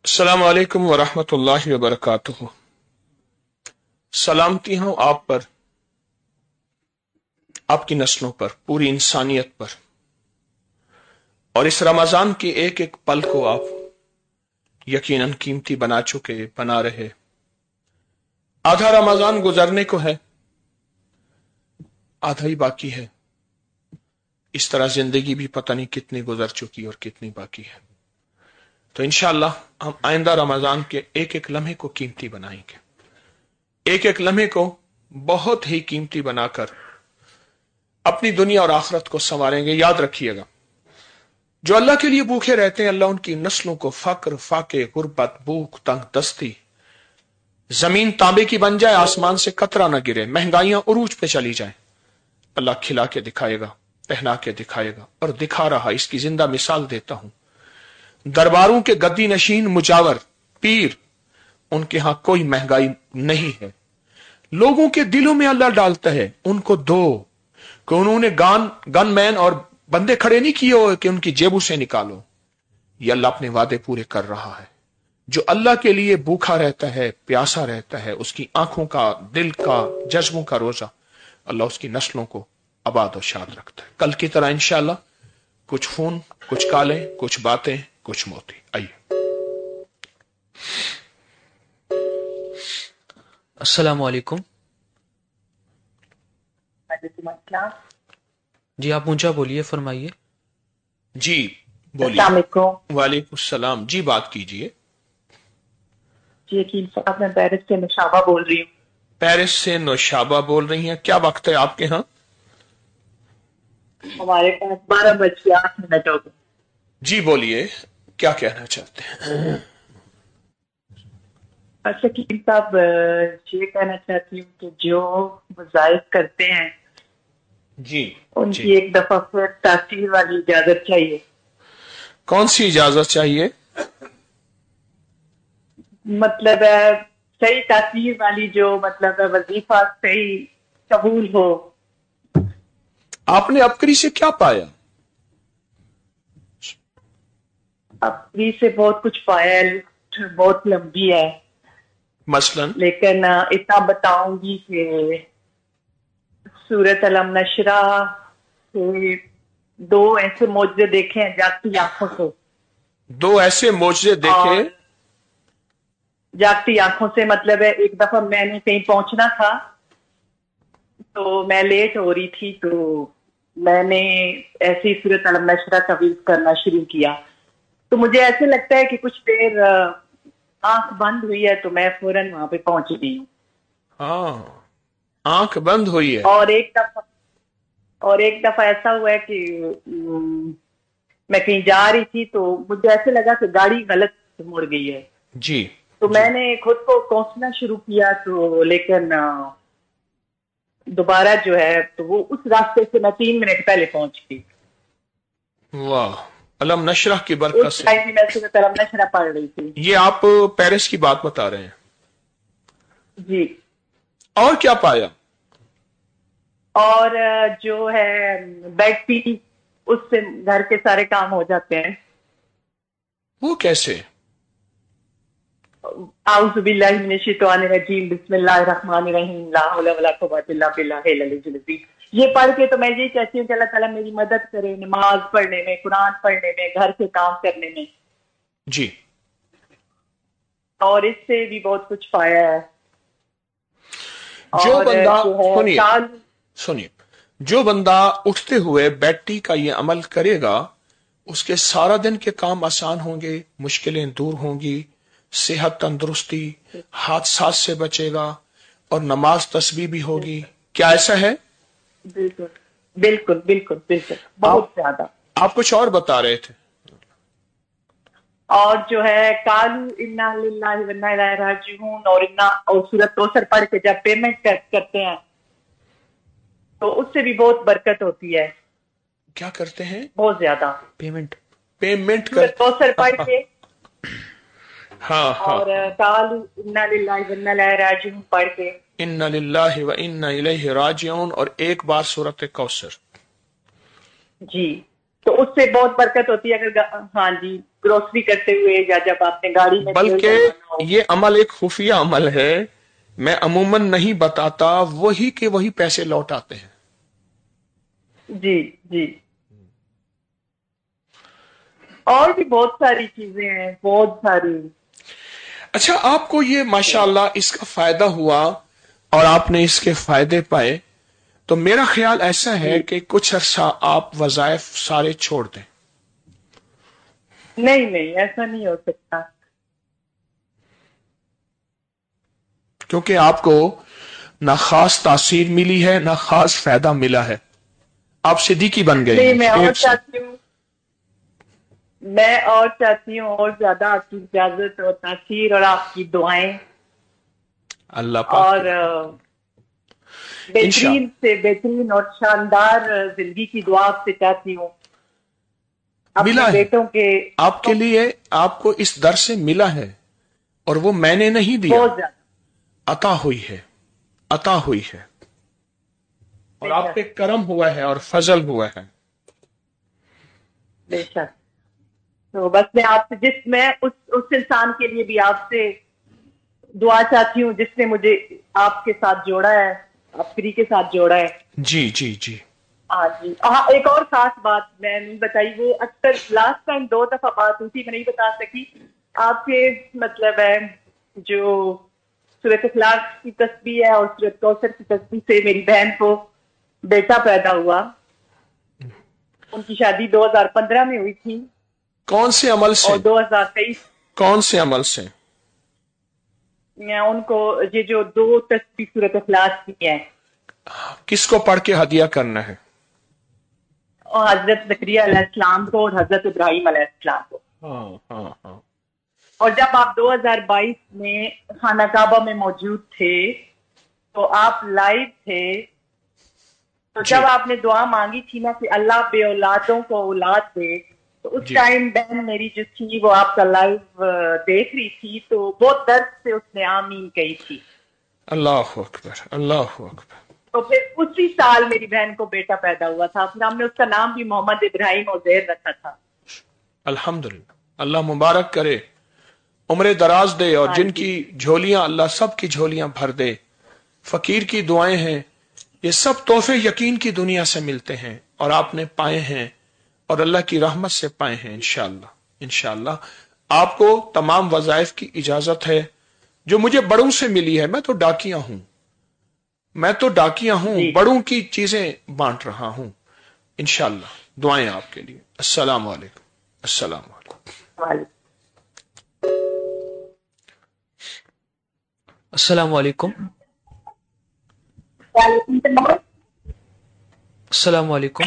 السلام علیکم ورحمۃ اللہ وبرکاتہ۔ سلامتی ہوں آپ پر، آپ کی نسلوں پر، پوری انسانیت پر، اور اس رمضان کے ایک ایک پل کو آپ یقیناً قیمتی بنا چکے، بنا رہے۔ آدھا رمضان گزرنے کو ہے، آدھا ہی باقی ہے۔ اس طرح زندگی بھی پتہ نہیں کتنی گزر چکی اور کتنی باقی ہے۔ تو انشاءاللہ ہم آئندہ رمضان کے ایک ایک لمحے کو قیمتی بنائیں گے، ایک ایک لمحے کو بہت ہی قیمتی بنا کر اپنی دنیا اور آخرت کو سنواریں گے۔ یاد رکھیے گا، جو اللہ کے لیے بھوکے رہتے ہیں، اللہ ان کی نسلوں کو فقر، فاقے، غربت، بھوک، تنگ دستی، زمین تانبے کی بن جائے، آسمان سے قطرہ نہ گرے، مہنگائیاں عروج پہ چلی جائیں، اللہ کھلا کے دکھائے گا، پہنا کے دکھائے گا، اور دکھا رہا۔ اس کی زندہ مثال دیتا ہوں۔ درباروں کے گدی نشین مجاور پیر، ان کے ہاں کوئی مہنگائی نہیں ہے۔ لوگوں کے دلوں میں اللہ ڈالتا ہے، ان کو دو کہ انہوں نے گن مین اور بندے کھڑے نہیں کیے ہوئے کہ ان کی جیبوں سے نکالو۔ یہ اللہ اپنے وعدے پورے کر رہا ہے۔ جو اللہ کے لیے بھوکا رہتا ہے، پیاسا رہتا ہے، اس کی آنکھوں کا، دل کا، جذبوں کا روزہ اللہ اس کی نسلوں کو آباد و شاد رکھتا ہے۔ کل کی طرح انشاءاللہ کچھ خون، کچھ کالے، کچھ باتیں، کچھ موتی۔ آئیے۔ السلام علیکم۔ وعلیکم السلام۔ جی آپ اونچا بولیے، فرمائیے۔ جی بولیے۔ السلام علیکم۔ وعلیکم السلام، جی بات کیجئے۔ جی یقین صاحب، میں پیرس سے نشابہ بول رہی ہوں۔ پیرس سے نوشابہ بول رہی ہیں، کیا وقت ہے آپ کے ہاں؟ ہمارے پاس 12:08 ہو گئے۔ جی بولیے، کیا کہنا چاہتے ہیں؟ اچھا یقین صاحب، یہ کہنا چاہتی ہوں کہ جو وظائف کرتے ہیں جی ان کی ایک دفعہ پھر تاثیر والی اجازت چاہیے۔ کون سی اجازت چاہیے؟ مطلب ہے صحیح تاثیر والی، جو مطلب ہے وظیفہ صحیح قبول ہو۔ آپ نے عبقری سے کیا پایا؟ عبقری سے بہت کچھ پایا ہے، بہت لمبی ہے، مثلاً لیکن اتنا بتاؤں گی کہ سورۃ علم نشرح کے 2 ایسے معجزے دیکھے ہیں جاگتی آنکھوں سے۔ 2 ایسے معجزے دیکھے؟ اور جاگتی آنکھوں سے مطلب ہے، ایک دفعہ میں نے کہیں پہنچنا تھا تو میں لیٹ ہو رہی تھی، تو میں نے ایسے ہی سورۃ علم نشرح طویل کرنا شروع کیا، تو مجھے ایسے لگتا ہے کہ کچھ دیر آنکھ بند ہوئی ہے تو میں فوراً وہاں پہ پہنچ گئی ہوں۔ ہاں، آنکھ بند ہوئی ہے۔ اور ایک دفعہ ایسا ہوا ہے کہ میں کہیں جا رہی تھی تو مجھے ایسے لگا کہ گاڑی غلط مڑ گئی ہے، جی تو میں نے خود کو کوسنا شروع کیا، تو لیکن دوبارہ جو ہے تو وہ اس راستے سے میں 3 منٹ پہلے پہنچ گئی۔ واہ، علم نشرح کی برکت اس سے۔ ٹائم میں سورۃ علم نشرح پڑھ رہی تھی۔ یہ آپ پیرس کی بات بتا رہے ہیں؟ جی۔ اور کیا پایا؟ اور جو ہے بیڈ پی، اس سے گھر کے سارے کام ہو جاتے ہیں۔ وہ کیسے؟ اعوذ باللہ من الشیطان الرجیم، بسم اللہ الرحمن الرحیم، لا حول ولا قوت الا باللہ العلی العظیم۔ یہ پڑھ کے تو میں یہی چاہتی ہوں کہ اللہ تعالیٰ میری مدد کرے نماز پڑھنے میں، قرآن پڑھنے میں، گھر کے کام کرنے میں۔ جی۔ اور اس سے بھی بہت کچھ پایا ہے۔ جو اور بندہ سنیے، جو بندہ اٹھتے ہوئے بیٹی کا یہ عمل کرے گا، اس کے سارا دن کے کام آسان ہوں گے، مشکلیں دور ہوں گی، صحت تندرستی، حادثات سے بچے گا، اور نماز تسبیح بھی ہوگی۔ کیا ایسا ہے؟ بالکل بالکل بالکل بالکل، بہت زیادہ۔ آپ کچھ اور بتا رہے تھے۔ اور جو ہے قالوا انا للہ و انا الیہ راجعون، اور سورۃ کوثر پڑھ کے جب پیمنٹ کرتے ہیں تو اس سے بھی بہت برکت ہوتی ہے۔ کیا کرتے ہیں؟ بہت زیادہ پیمنٹ سورۃ کوثر پڑھ کے، ہاں اور قالوا انا للہ و انا الیہ راجعون پڑھ کے، انا للہ و انا الیہ راجعون، اور ایک بار سورۃ کوثر۔ جی، تو اس سے بہت برکت ہوتی ہے۔ اگر ہاں جی، ग्रोसरी करते हुए या जब आपने गाड़ी में बल्कि ये अमल एक खुफिया अमल है, मैं अमूमन नहीं बताता, वही के वही पैसे लौट आते हैं। जी जी। और भी बहुत सारी चीजें हैं, बहुत सारी। अच्छा, आपको ये माशाअल्लाह इसका फायदा हुआ और आपने इसके फायदे पाए, तो मेरा ख्याल ऐसा है कि कुछ अरसा आप वज़ाइफ सारे छोड़ दें। नहीं नहीं, ऐसा नहीं हो सकता, क्योंकि आपको ना खास तासीर मिली है, ना खास फायदा मिला है, आप सिद्दीकी बन गए। नहीं, मैं और चाहती हूँ और ज्यादा आपकी इजाजत और तासीर और आपकी दुआएं, अल्लाह पाक और बेहतरीन से बेहतरीन और शानदार जिंदगी की दुआ आपसे चाहती हूँ। मिला है बेटों के आपके लिए, आपको इस दर से मिला है, और वो मैंने नहीं दिया, बहुत ज्यादा अता हुई है, अता हुई है, और आप पे करम हुआ है और फजल हुआ है। बेशक। तो बस मैं आपसे मैं उस इंसान के लिए भी आपसे दुआ चाहती हूँ जिसने मुझे आपके साथ जोड़ा है, आप फ्री के साथ जोड़ा है। जी जी जी। हाँ जी। हाँ, एक और खास बात मैं नहीं बताई, वो अक्सर लास्ट टाइम 2 दफा बात हुई थी, मैं नहीं बता सकी। आपके मतलब है जो सूरत इखलास की तस्बीह है और सूरत कौसर की तस्बीह से मेरी बहन को बेटा पैदा हुआ। उनकी शादी 2015 में हुई थी। कौन से अमल से? और 2023। कौन से अमल से? मैं उनको ये जो 2 तस्बीह सूरत इखलास की है, किसको पढ़ के हदिया करना है? और हजरत ज़करिया अलैहिस्सलाम को और हजरत इब्राहिम अलैहिस्सलाम को। हाँ हाँ हाँ। और जब आप 2022 में खाना काबा में मौजूद थे तो आप लाइव थे, तो जब आपने दुआ मांगी थी ना कि अल्लाह बे औलादों को औलाद दे, तो उस टाइम बहन मेरी जो थी वो आपका लाइव देख रही थी, तो बहुत दर्द से उसने आमीन कही थी। अल्लाह अकबर, अल्लाह अकबर। तो फिर उसी साल मेरी बहन को बेटा पैदा हुआ था, फिर हमने उसका नाम भी मोहम्मद इब्राहिम उज़ैर रखा था। अल्हम्दुलिल्लाह, अल्लाह मुबारक करे, उम्र दराज दे, और जिनकी झोलियां, अल्लाह सब की झोलियां भर दे। फकीर की दुआएं हैं, ये सब तोहफे यकीन की दुनिया से मिलते हैं और आपने पाए हैं और अल्लाह की रहमत से पाए हैं। इंशाअल्लाह इंशाअल्लाह आपको तमाम वज़ाइफ की इजाजत है जो मुझे बड़ों से मिली है। मैं तो डाकिया हूं, बड़ों की चीजें बांट रहा हूं। इंशाअल्लाह दुआएं आपके लिए। अस्सलाम वालेकुम। अस्सलाम वालेकुम। अस्सलाम वालेकुम। अस्सलाम वालेकुम।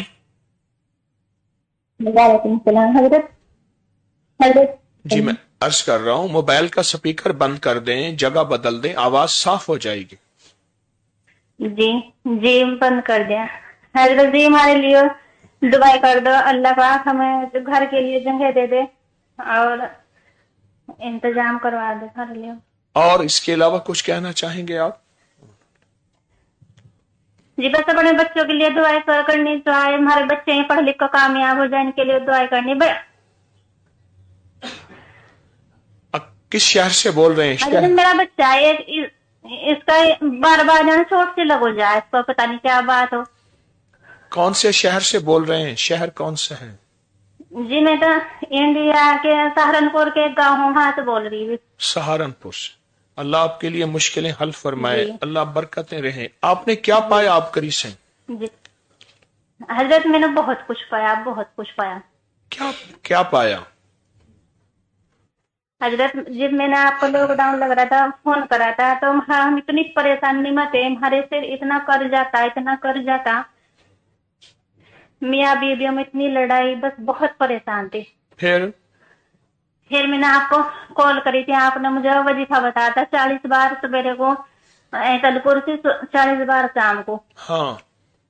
वालेकुम सलाम। हजरत जी, मैं अर्ज कर रहा हूं, मोबाइल का स्पीकर बंद कर दें, जगह बदल दें, आवाज साफ हो जाएगी। जी जी, बंद कर दिया। हजरत जी हमारे लिए दुआ कर दो, अल्लाह पाक हमें घर के लिए जगह दे दे और इंतजाम करवा दे घर लिए। और इसके अलावा कुछ कहना चाहेंगे आप? जी बस अपने बच्चों के लिए दुआ करनी, दुआएं हमारे बच्चे पढ़ लिख कर कामयाब हो जाए, इनके लिए दुआ करनी। किस शहर से बोल रहे हैं? मेरा बच्चा है, इसका बार बार जाने चोट से लग हो जाए, इसको पता नहीं क्या बात हो। कौन से शहर से बोल रहे हैं? शहर कौन सा है? जी मैं तो इंडिया के सहारनपुर के गाँव हूँ, वहां से बोल रही हूँ। सहारनपुर से। अल्लाह आपके लिए मुश्किलें हल फरमाए, अल्लाह बरकतें रहे। आपने क्या पाया आप करी से? जी हजरत मैंने बहुत कुछ पाया, बहुत कुछ पाया। क्या क्या पाया हजरत? जब मैंने आपको लॉकडाउन लग रहा था फोन करा था, तो हम इतनी परेशानी में थे, हमारे से इतना कर जाता, मियाँ बीवियों में इतनी लड़ाई, बस बहुत परेशान थे। फिर मैंने आपको कॉल करी थी, आपने मुझे वजीफा बताया था 40 बार सवेरे को, कल कुर्सी 40 बार शाम को। हाँ।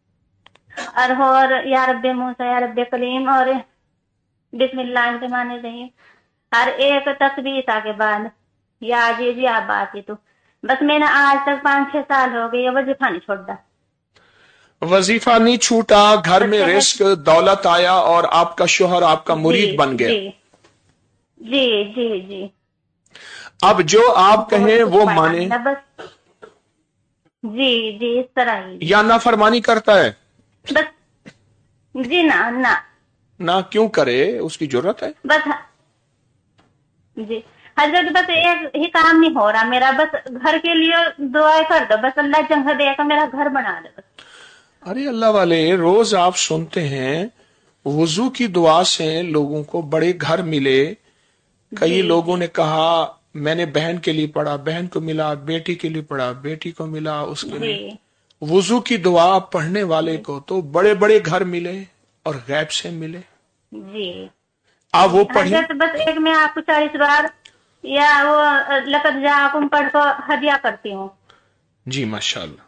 और या रब्बे मूसा या रब्बे कलीम और बिस्मिल्लाह रहमानिर रहीम, हर एक तस्बीह के बाद या जी आप बात है। तो बस मैंने आज तक 5-6 साल हो गए वजीफा नहीं छोड़ा। वजीफा नहीं छूटा, घर में रिस्क दौलत आया और आपका शोहर आपका मुरीद बन गया। جی جی جی اب جو آپ کہیں وہ مانے بس جی جی اس طرح ہی یا نافرمانی کرتا ہے؟ بس جی نہ نہ کیوں کرے، اس کی ضرورت ہے؟ بس جی حضرت بس ایک ہی کام نہیں ہو رہا میرا، بس گھر کے لیے دعائیں کر دو، بس اللہ جگہ دے گا میرا گھر بنا دے بس۔ ارے اللہ والے، روز آپ سنتے ہیں وضو کی دعا سے لوگوں کو بڑے گھر ملے، کئی لوگوں نے کہا میں نے بہن کے لیے پڑھا، بہن کو ملا، بیٹی کے لیے پڑھا، بیٹی کو ملا، اس کے لیے وضو کی دعا پڑھنے والے کو تو بڑے بڑے گھر ملے اور غیب سے ملے۔ جی آپ وہ پڑھیں۔ حضرت بس ایک میں آپ کو 40 بار یا وہ لقد جاءکم پڑھ کو ہدیہ کرتی ہوں، جی ماشاءاللہ۔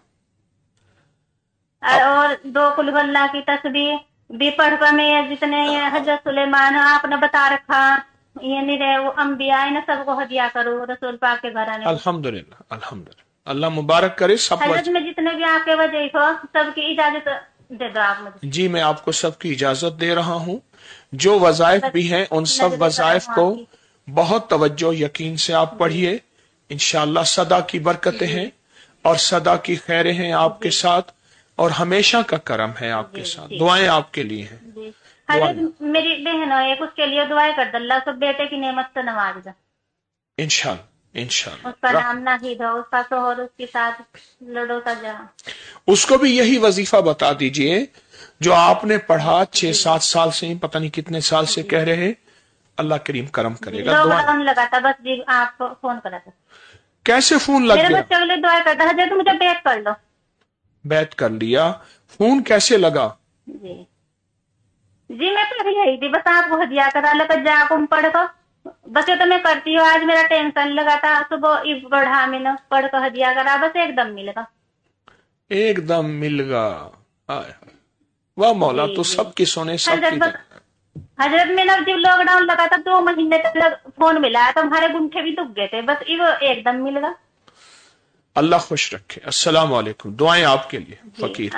اور 2 قل هو اللہ کی تسبیح بھی پڑھ کر میں جتنے یہ حضرت سلیمان آپ نے بتا رکھا یہ نہیں رہے وہ انبیاء نے سب کو ہدیہ کرو رسول پاک کے گھرانے کو۔ الحمدللہ الحمدللہ، اللہ مبارک کرے سب حضرت میں جتنے بھی آپ کے وظیفے ہو سب کی اجازت دے دو آپ مجھے۔ جی میں آپ کو سب کی اجازت دے رہا ہوں، جو وظائف بھی ہیں ان سب وظائف کو بہت توجہ یقین سے آپ پڑھیے، انشاءاللہ صدا کی برکتیں ہیں اور صدا کی خیریں ہیں آپ کے ساتھ، اور ہمیشہ کا کرم ہے آپ کے ساتھ، دعائیں آپ کے لیے ہیں۔ جی حضرت میری بہن ہے ایک، اس کے لیے دعائیں کر دو اللہ سب بیٹے کی نعمت سے نواز دو، انشاءاللہ انشاءاللہ۔ اس کا نام ناہید ہو، اس کا شوہر اس کے ساتھ لڑو تا جہاں۔ اس کو بھی یہی وظیفہ بتا دیجئے جو آپ نے پڑھا 6-7 سال سے، پتہ نہیں کتنے سال سے کہہ رہے ہیں، اللہ کریم کرم کرے گا۔ لاک ڈاؤن لگا تھا بس جی آپ کو فون کرا تھا، کیسے فون لگ میرے گیا؟ بچوں کے لیے دعائیں کرتا ہے حضرت مجھے بیک کر لو۔ بیت کر لیا، فون کیسے لگا؟ جی جی میں پڑھ رہی تھی بس آپ کو ہدیہ کرا لقد جاءکم پڑھ کو، بس یہ تو میں کرتی ہوں، آج میرا ٹینشن لگا تھا صبح پڑھا میں نے، پڑھ کو ہدیہ کرا بس ایک دم ملے گا، ایک دم مل گا۔ واہ مولا، تو سب کی سنے سب کی جائے۔ حضرت میں نے جب لاک ڈاؤن لگا تھا 2 مہینے تک فون ملا تو ہمارے گنٹھے بھی دکھ گئے تھے، بس وہ ایک دم مل گا۔ اللہ خوش رکھے۔ السلام علیکم، دعائیں آپ کے لیے فقیر۔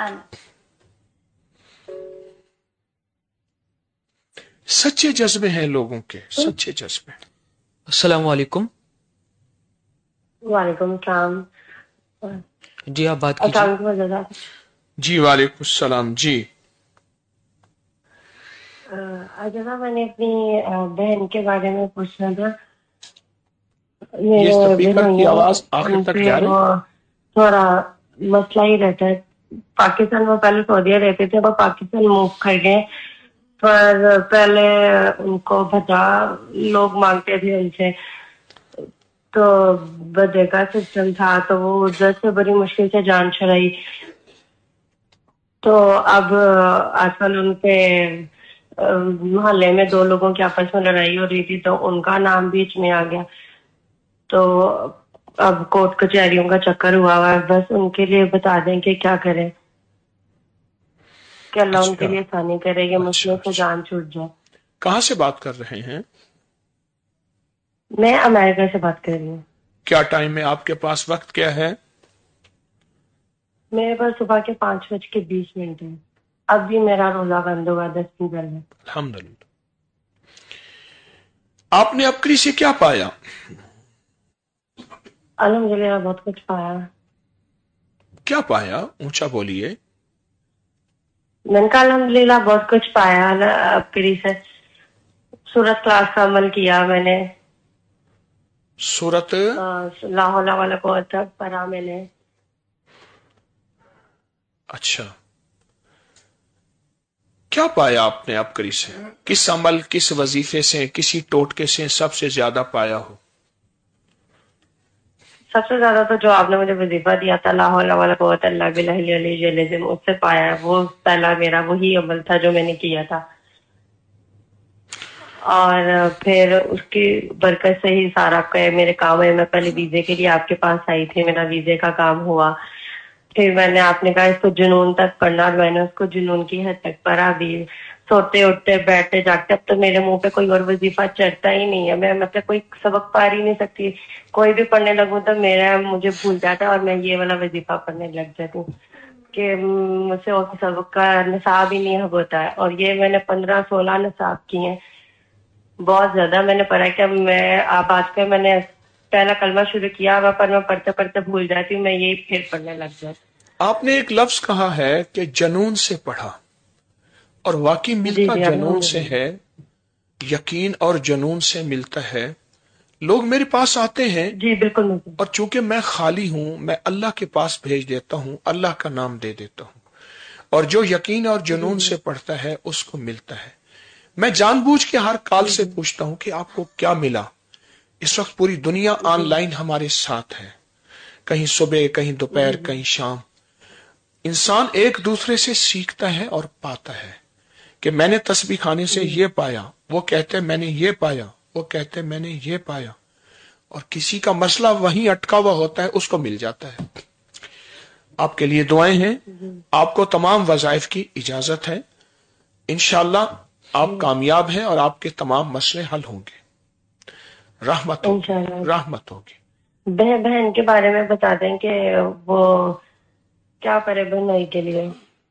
سچے جذبے ہیں لوگوں کے، سچے جذبے۔ السلام علیکم۔ وعلیکم السلام۔ جی آپ بات کیجیے۔ السلام علیکم۔ جی وعلیکم السلام۔ جی جناب میں نے اپنی بہن کے بارے میں پوچھنا تھا، یہ اسپیکر کی آواز آخر تک جا رہی؟ وہ تھوڑا مسئلہ ہی رہتا ہے، پاکستان میں پہلے سعودیہ رہتے تھے، وہ پاکستان موو کر گئے، پر پہلے ان کو بھتا لوگ مانگتے تھے ان سے، تو بدے کا سسٹم تھا، تو وہ ادھر سے بڑی مشکل سے جان چھڑائی، تو اب آج کل ان پہ محلے میں 2 لوگوں کی آپس میں لڑائی ہو رہی تھی، تو ان کا نام بیچ میں آ گیا، تو اب کورٹ کچہریوں کا چکر ہوا ہے، بس ان کے لیے بتا دیں کہ کیا کریں کہ اللہ ان کے لیے آسانی کرے، یہ مسئلے سے جان چھوٹ جائے۔ کہاں سے بات کر رہے ہیں؟ میں امریکہ سے بات کر رہی ہوں۔ کیا ٹائم ہے آپ کے پاس؟ وقت کیا ہے؟ میرے پاس صبح کے 5:20 ہے، اب بھی میرا روزہ بند ہوا 10 دن پہلے۔ الحمدللہ۔ آپ نے ابکری سے کیا پایا؟ الحمدللہ بہت کچھ پایا۔ کیا پایا؟ اونچا بولیے۔ میں نے کہا الحمدللہ بہت کچھ پایا ابکری سے، سورت کلاس کا عمل کیا میں نے، سورت لا حول ولا قوت پڑھا میں نے۔ اچھا، کیا پایا آپ نے ابکری سے؟ کس عمل، کس وظیفے سے، کسی ٹوٹکے سے سب سے زیادہ پایا ہو؟ سب سے زیادہ تو جو آپ نے مجھے وظیفہ دیا تھا لا حول ولا قوت الا باللہ العلی العظیم، اس سے پایا ہے، وہ پہلا میرا وہی عمل تھا جو میں نے کیا تھا، اور پھر اس کی برکت سے ہی سارا میرے کام ہے۔ میں پہلے ویزے کے لیے آپ کے پاس آئی تھی، میرا ویزے کا کام ہوا، پھر میں نے آپ نے کہا اس کو جنون تک پڑھنا، اور میں نے اس کو جنون کی حد تک پڑھا بھی، سوتے اٹھتے بیٹھتے جاگتے، اب تو میرے منہ پہ کوئی اور وظیفہ چڑھتا ہی نہیں ہے، میں مطلب کوئی سبق پڑھ ہی نہیں سکتی، کوئی بھی پڑھنے لگوں تو مجھے بھول جاتا ہے، اور میں یہ والا وظیفہ پڑھنے لگ جاتی ہوں کہ مجھ سے اور سبق کا نصاب ہی نہیں ہوتا ہے، اور یہ میں نے 15-16 نصاب کیے ہیں، بہت زیادہ میں نے پڑھا کہ میں آپ آج کل میں نے پہلا کلمہ شروع کیا ہوا پر میں پڑھتے پڑھتے بھول جاتی ہوں، میں یہ پھر پڑھنے لگ جاتی آپ نے ایک لفظ کہا ہے کہ جنون سے پڑھا، اور واقعی ہوں۔ ملتا جی جنون سے الحمدللہ۔ ہے، یقین اور جنون سے ملتا ہے۔ لوگ میرے پاس آتے ہیں جی بالکل ملتا اور چونکہ میں خالی ہوں، میں اللہ کے پاس بھیج دیتا ہوں، اللہ کا نام دے دیتا ہوں، اور جو یقین اور جنون سے پڑھتا ہے اس کو ملتا ہے۔ میں جان بوجھ کے ہر کال سے پوچھتا ہوں کہ آپ کو کیا ملا۔ اس وقت پوری دنیا آن لائن ہمارے ساتھ ہے، کہیں صبح، کہیں دوپہر، کہیں شام۔ انسان ایک دوسرے سے سیکھتا ہے اور پاتا ہے کہ میں نے تسبیح خانے سے یہ پایا، وہ کہتے میں نے یہ پایا، وہ کہتے میں نے یہ پایا، اور کسی کا مسئلہ وہیں اٹکا ہوا ہوتا ہے، اس کو مل جاتا ہے۔ آپ کے لیے دعائیں ہیں، آپ کو تمام وظائف کی اجازت ہے، انشاءاللہ آپ کامیاب ہیں اور آپ کے تمام مسئلے حل ہوں گے، رحمت ہوگی، انشاءاللہ۔ رحمت ہوگی۔ بہن کے بارے میں بتا دیں کہ وہ کیا کرے بہنوئی کے لیے؟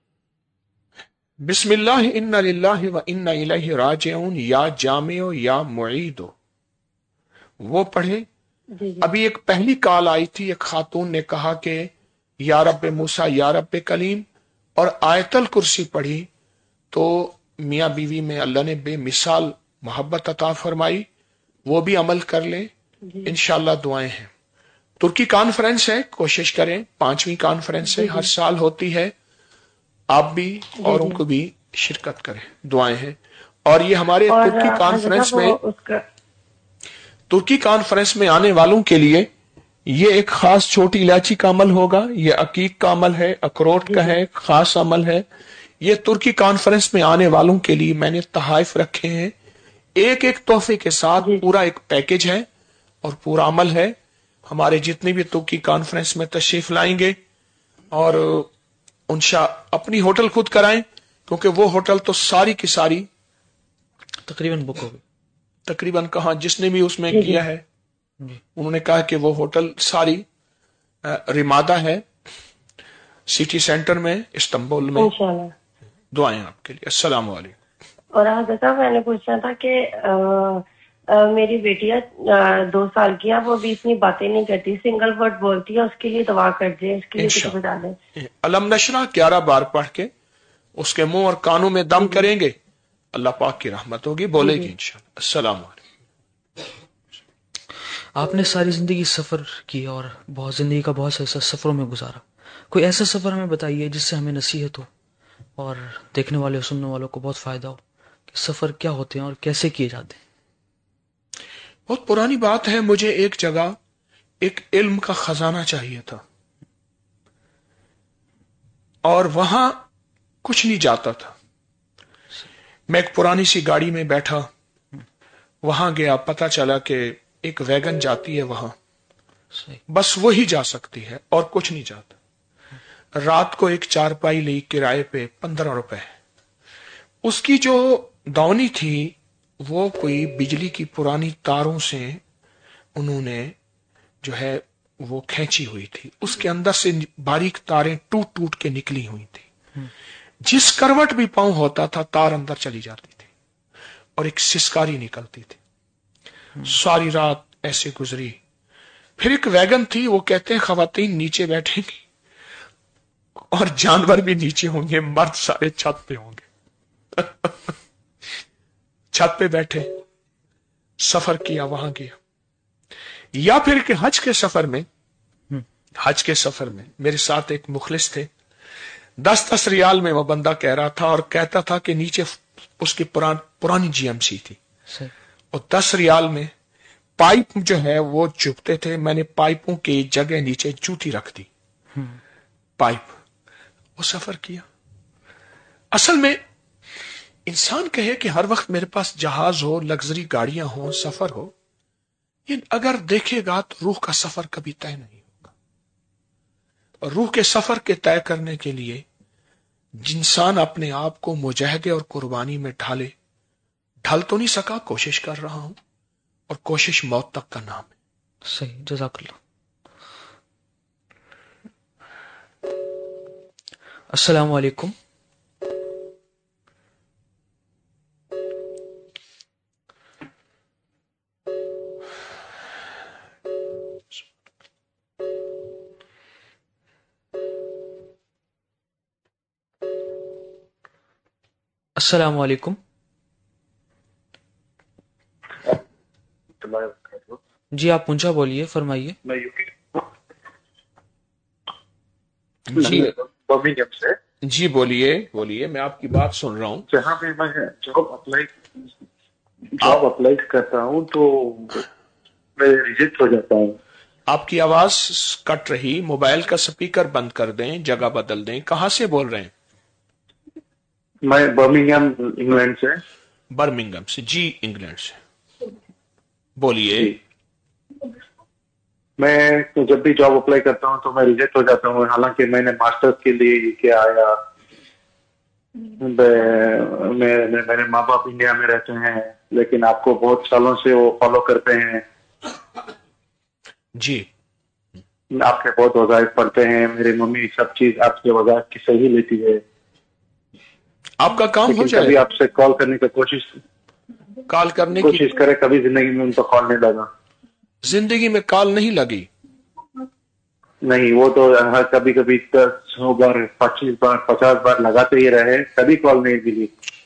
بسم اللہ ان للہ و انا الیہ راجعون، یا جامع یا معید، وہ پڑھے۔ جی ابھی ایک پہلی کال آئی تھی، ایک خاتون نے کہا کہ یا رب موسیٰ یا رب کلیم، اور آیت الکرسی پڑھی، تو میاں بیوی میں اللہ نے بے مثال محبت عطا فرمائی، وہ بھی عمل کر لیں، انشاءاللہ دعائیں ہیں۔ ترکی کانفرنس ہے، کوشش کریں، 5ویں کانفرنس ہے، ہر سال ہوتی ہے، آپ بھی اوروں کو بھی شرکت کریں، دعائیں ہیں۔ اور یہ ہمارے اور ترکی کانفرنس میں، وہ اس کا ترکی کانفرنس میں آنے والوں کے لیے یہ ایک خاص چھوٹی الائچی کا عمل ہوگا، یہ عقیق کا عمل ہے، اخروٹ کا ہے، خاص عمل ہے۔ یہ ترکی کانفرنس میں آنے والوں کے لیے میں نے تحائف رکھے ہیں، ایک ایک تحفے کے ساتھ پورا ایک پیکج ہے اور پورا عمل ہے۔ ہمارے جتنے بھی ترکی کانفرنس میں تشریف لائیں گے، اور انشاء اپنی ہوٹل خود کرائیں، کیونکہ وہ ہوٹل تو ساری کی ساری تقریباً بک ہو گئی۔ تقریباً کہاں جس نے بھی اس میں کیا ہے انہوں نے کہا کہ وہ ہوٹل ساری ریمادہ ہے، سٹی سینٹر میں، استنبول میں۔ انشاءاللہ۔ دعائیں آپ کے لیے۔ السلام علیکم۔ اور حضرت صاحب میں نے پوچھنا تھا کہ میری بیٹی ہے 2 سال کی ہے، وہ بھی اتنی باتیں نہیں کرتی، سنگل ورڈ بولتی ہے، اس کے لیے دعا کر دیں، اس کے لیے کچھ بتا دیں۔ علم نشرہ 11 بار پڑھ کے اس کے منہ اور کانوں میں دم کریں گے، اللہ پاک کی رحمت ہوگی، بولے گی انشاءاللہ۔ السلام علیکم۔ آپ نے ساری زندگی سفر کیا اور زندگی کا بہت سا سفروں میں گزارا، کوئی ایسا سفر ہمیں بتائیے جس سے ہمیں نصیحت ہو اور دیکھنے والے اور سننے والوں کو بہت فائدہ ہو کہ سفر کیا ہوتے ہیں اور کیسے کیے جاتے ہیں۔ بہت پرانی بات ہے، مجھے ایک جگہ ایک علم کا خزانہ چاہیے تھا، اور وہاں کچھ نہیں جاتا تھا۔ میں ایک پرانی سی گاڑی میں بیٹھا، وہاں گیا، پتا چلا کہ ایک ویگن جاتی ہے وہاں، بس وہی جا سکتی ہے اور کچھ نہیں جاتا۔ رات کو ایک چارپائی لی کرائے پہ 15 روپے، اس کی جو داؤنی تھی وہ کوئی بجلی کی پرانی تاروں سے انہوں نے جو ہے وہ کھینچی ہوئی تھی، اس کے اندر سے باریک تاریں ٹوٹ ٹوٹ کے نکلی ہوئی تھی، جس کروٹ بھی پاؤں ہوتا تھا تار اندر چلی جاتی تھی اور ایک سسکاری نکلتی تھی۔ ساری رات ایسے گزری۔ پھر ایک ویگن تھی، وہ کہتے ہیں خواتین نیچے بیٹھیں گی اور جانور بھی نیچے ہوں گے، مرد سارے چھت پہ ہوں گے۔ چھت پہ بیٹھے، سفر کیا، وہاں گیا۔ یا پھر کہ حج کے سفر میں میرے ساتھ ایک مخلص تھے، 10 ریال میں وہ بندہ کہہ رہا تھا، اور کہتا تھا کہ نیچے اس کی پرانی جی ایم سی تھی، اور 10 ریال میں پائپ جو ہے وہ چپتے تھے، میں نے پائپوں کی جگہ نیچے جوتی رکھ دی، پائپ، وہ سفر کیا۔ اصل میں انسان کہے کہ ہر وقت میرے پاس جہاز ہو، لگژری گاڑیاں ہوں، سفر ہو، یہ اگر دیکھے گا تو روح کا سفر کبھی طے نہیں ہوگا۔ اور روح کے سفر کے طے کرنے کے لیے انسان اپنے آپ کو مجاہدے اور قربانی میں ڈھالے۔ ڈھل تو نہیں سکا، کوشش کر رہا ہوں، اور کوشش موت تک کا نام ہے۔ صحیح، جزاک اللہ۔ السلام علیکم۔ अस्सलाम वालेकुम। जी आप ऊंचा बोलिए, फरमाइए। मैं यूके जी बर्मिंघम से, जी बोलिए बोलिए, मैं आपकी बात सुन रहा हूँ। जहाँ पे मैं जॉब अप्लाई करता हूँ तो मैं रिजेक्ट हो जाता हूँ। आपकी आवाज कट रही, मोबाइल का स्पीकर बंद कर दें, जगह बदल दें। कहाँ से बोल रहे हैं? मैं बर्मिंघम इंग्लैंड से। बर्मिंघम से? जी इंग्लैंड से, बोलिए। मैं जब भी जॉब अप्लाई करता हूँ तो मैं रिजेक्ट हो जाता हूँ, हालांकि मैंने मास्टर्स के लिए यूके आया। मेरे माँ बाप इंडिया में रहते हैं, लेकिन आपको बहुत सालों से वो फॉलो करते हैं। जी आपके बहुत वज़ाइफ पढ़ते हैं, मेरी मम्मी सब चीज आपके वज़ाइफ की सही लेती है। आपका काम हो कभी जाए, आपसे कॉल करने की कॉल करने की कोशिश करे, कभी जिंदगी में उनको कॉल नहीं लगा। जिंदगी में कॉल नहीं लगी? नहीं, वो तो कभी कभी 10 बार 25 बार 50 बार लगाते ही रहे, कभी कॉल नहीं मिली।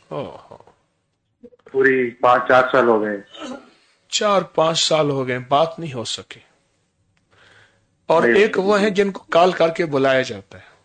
पूरी 5-4 साल हो गए। 4-5 साल हो गए, बात नहीं हो सकी। और एक वो है जिनको कॉल करके बुलाया जाता है।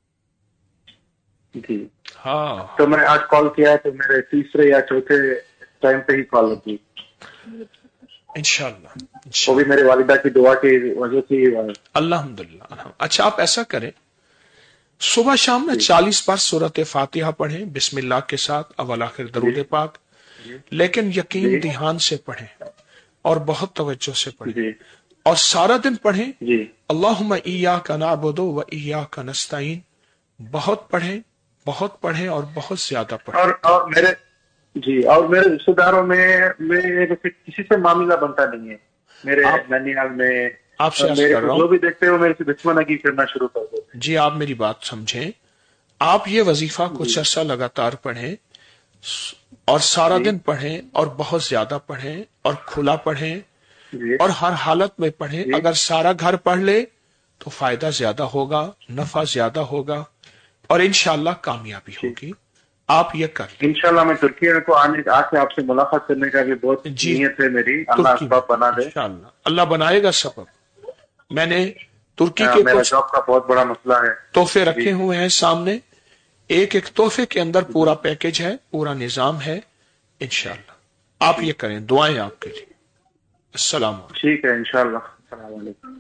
जी हाँ, तो मैं आज कॉल किया है तो मेरे तीसरे या चौथे टाइम पे ही कॉल लगी। इंशाल्लाह वो भी मेरे वालिदा की दुआ की वजह से ही हुआ। अल्हम्दुलिल्लाह। अच्छा, आप ऐसा करें, सुबह शाम में 40 बार सूरत फातिहा पढ़ें बिस्मिल्लाह के साथ, अव्वल आखिर दरूद पाक, लेकिन यकीन ध्यान से पढ़ें और बहुत तवज्जो से पढ़ें, और सारा दिन पढ़ें अल्लाहुम्मा इय्याका नअबुदु व इय्याका नस्तईन। बहुत पढ़ें, बहुत पढ़ें और बहुत ज्यादा पढ़ें। और मेरे रिश्तेदारों में मेरे से किसी से मामला बनता नहीं है। मेरे ननिहाल में आपसे मेरे को जो भी देखते हो मेरे से दुश्मनी करना शुरू कर देते। जी आप मेरी बात समझें, आप ये वजीफा कुछ अर्सा लगातार पढ़ें और सारा दिन पढ़ें और बहुत ज्यादा पढ़ें और खुला पढ़ें और हर हालत में पढ़ें। अगर सारा घर पढ़ ले तो फायदा ज्यादा होगा, नफा ज्यादा होगा और इंशाल्लाह कामयाबी होगी। आप ये कर लें। इंशाल्लाह मैं तुर्की को आके आपसे मुलाकात करने का भी बहुत नीयत है मेरी। अल्लाह सबब बना दे। इंशाल्लाह अल्लाह बनाएगा सबब। मैंने तुर्की के मेरा जॉब का बहुत बड़ा मसला है, तोहफे रखे हुए हैं सामने। एक एक तोहफे के अंदर पूरा पैकेज है, पूरा निजाम है। इंशाल्लाह आप ये करें, दुआएं आपके लिए। अस्सलाम। ठीक है, इंशाल्लाह। अस्सलाम वालेकुम।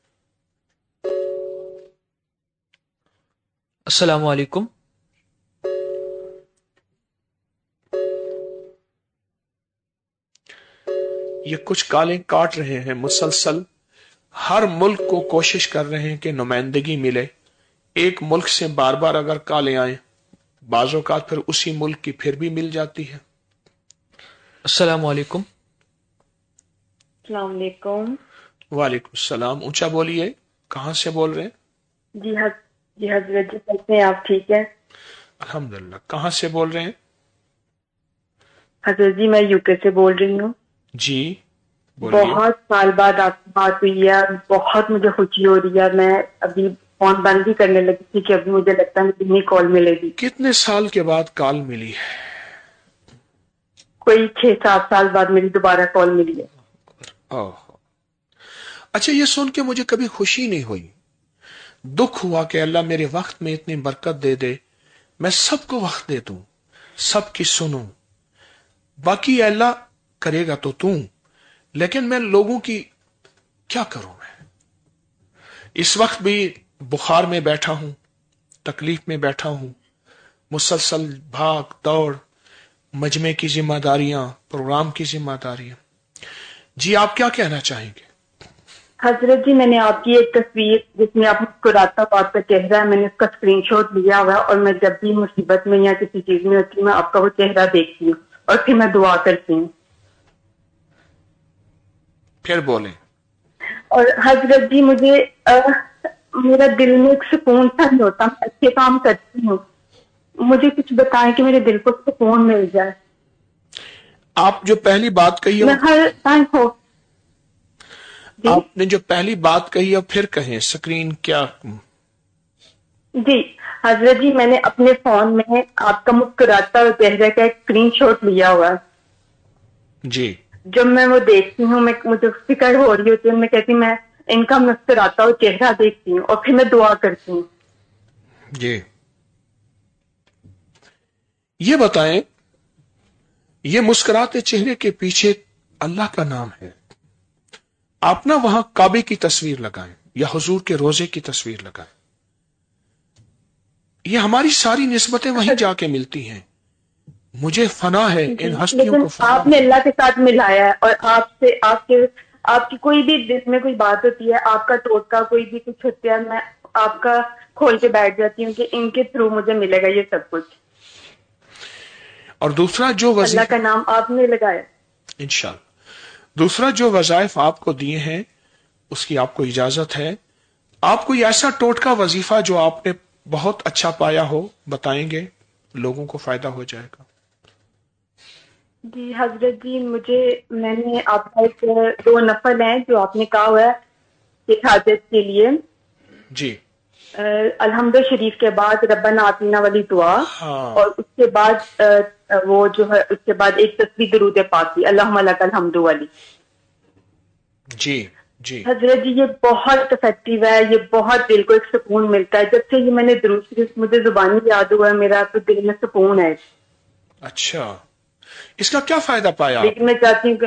अस्सलाम वालेकुम। ये कुछ कालें काट रहे हैं मुसलसल। हर मुल्क को कोशिश कर रहे हैं कि नुमाइंदगी मिले। एक मुल्क से बार बार अगर कालें आए, बाज़ औक़ात फिर उसी मुल्क की फिर भी मिल जाती है। अस्सलाम वालेकुम। अस्सलाम वालेकुम। वालेकुम सलाम। ऊंचा बोलिए, कहाँ से बोल रहे हैं? जी हजरत जी, कैसे हैं आप? ठीक है अल्हम्दुलिल्लाह। कहाँ से बोल रहे हैं? हजरत जी मैं यूके से बोल रही हूँ। जी बोलिए। बहुत साल बाद आपकी बात हुई है, बहुत मुझे खुशी हो रही है। मैं अभी फोन बंद ही करने लगी थी कि अभी मुझे लगता है मुझे नहीं कॉल मिलेगी। कितने साल के बाद कॉल मिली है? कोई 6-7 साल बाद मेरी दोबारा कॉल मिली है। अच्छा, ये सुन के मुझे कभी खुशी नहीं हुई, दुख हुआ कि अल्लाह मेरे वक्त में इतनी बरकत दे दे, मैं सबको वक्त दे दूं, सबकी सुनूं। बाकी अल्लाह करेगा तो तू, लेकिन मैं लोगों की क्या करूं? मैं इस वक्त भी बुखार में बैठा हूं, तकलीफ में बैठा हूं, मुसलसल भाग दौड़, मजमे की जिम्मेदारियां, प्रोग्राम की जिम्मेदारियां। जी आप क्या कहना चाहेंगे? हजरत जी, मैंने आपकी एक तस्वीर जिसमें आप मुस्कुराता हुआ आपका चेहरा है, मैंने उसका स्क्रीनशॉट लिया हुआ है और मैं जब भी मुसीबत में या किसी चीज में होती हूँ मैं आपका वो चेहरा देखती हूँ और फिर मैं दुआ करती हूँ। फिर बोले। और हजरत जी मुझे मेरा दिल में एक सुकून सा नहीं होता। मैं अच्छे काम करती हूँ, मुझे कुछ बताएं कि मेरे दिल को सुकून मिल जाए। आप जो पहली बात कही मैं हर टाइम हो आपने जो पहली बात कही अब फिर कहें, स्क्रीन क्या? जी حضرت جی میں نے اپنے فون میں آپ کا مسکراتا ہوا چہرے کا ایک اسکرین شاٹ لیا ہوا ہے. جی جب میں وہ دیکھتی ہوں مجھے فکر ہو رہی ہوتی ہے, میں کہتی میں ان کا مسکراتا ہوا چہرہ دیکھتی ہوں اور پھر میں دعا کرتی ہوں. جی یہ بتائیں, یہ مسکراتے چہرے کے پیچھے اللہ کا نام ہے. آپ نہ وہاں کعبے کی تصویر لگائیں یا حضور کے روزے کی تصویر لگائیں. یہ ہماری ساری نسبتیں وہیں جا کے ملتی ہیں. مجھے فنا ہے ان ہستیوں لیکن کو فنا آپ نے اللہ کے ساتھ ملایا ہے, اور آپ سے آپ کی کوئی بھی دل میں کوئی بات ہوتی ہے, آپ کا ٹوٹکا کوئی بھی کچھ ہوتا ہے, میں آپ کا کھول کے بیٹھ جاتی ہوں کہ ان کے تھرو مجھے ملے گا یہ سب کچھ. اور دوسرا جو اللہ وظیفہ کا نام آپ نے لگایا. انشاءاللہ دوسرا جو وظائف آپ کو دیے ہیں اس کی آپ کو اجازت ہے. آپ کوئی ایسا ٹوٹکا وظیفہ جو آپ نے بہت اچھا پایا ہو بتائیں گے, لوگوں کو فائدہ ہو جائے گا. جی حضرت جی میں نے آپ کا 2 نفل ہیں جو آپ نے کہا ہوا ہے کہ حاجت کے لیے. جی الحمد شریف کے بعد ربنا آتینا والی دعا, ہاں اور اس کے بعد وہ جو ہے اس کے بعد ایک تصویر درود پاکی اللہم لک الحمد والی. جی جی حضرت جی یہ بہت افیکٹو ہے, یہ بہت دل کو ایک سکون ملتا ہے. جب سے یہ میں نے درود شریف مجھے زبانی یاد ہوا ہے, میرا تو دل میں سکون ہے. اچھا, اس کا کیا فائدہ پایا آپ؟ لیکن میں چاہتی ہوں کہ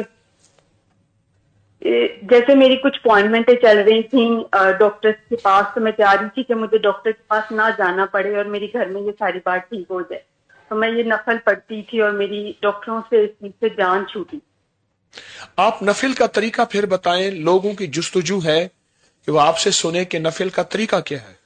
جیسے میری کچھ اپوائنٹمنٹیں چل رہی تھیں ڈاکٹر کے پاس, تو میں چاہ رہی تھی کہ مجھے ڈاکٹر کے پاس نہ جانا پڑے اور میری گھر میں یہ ساری بات ٹھیک ہو جائے. تو میں یہ نفل پڑھتی تھی اور میری ڈاکٹروں سے اس چیز سے جان چھوٹی. آپ نفل کا طریقہ پھر بتائیں, لوگوں کی جستجو ہے کہ وہ آپ سے سنے کہ نفل کا طریقہ کیا ہے.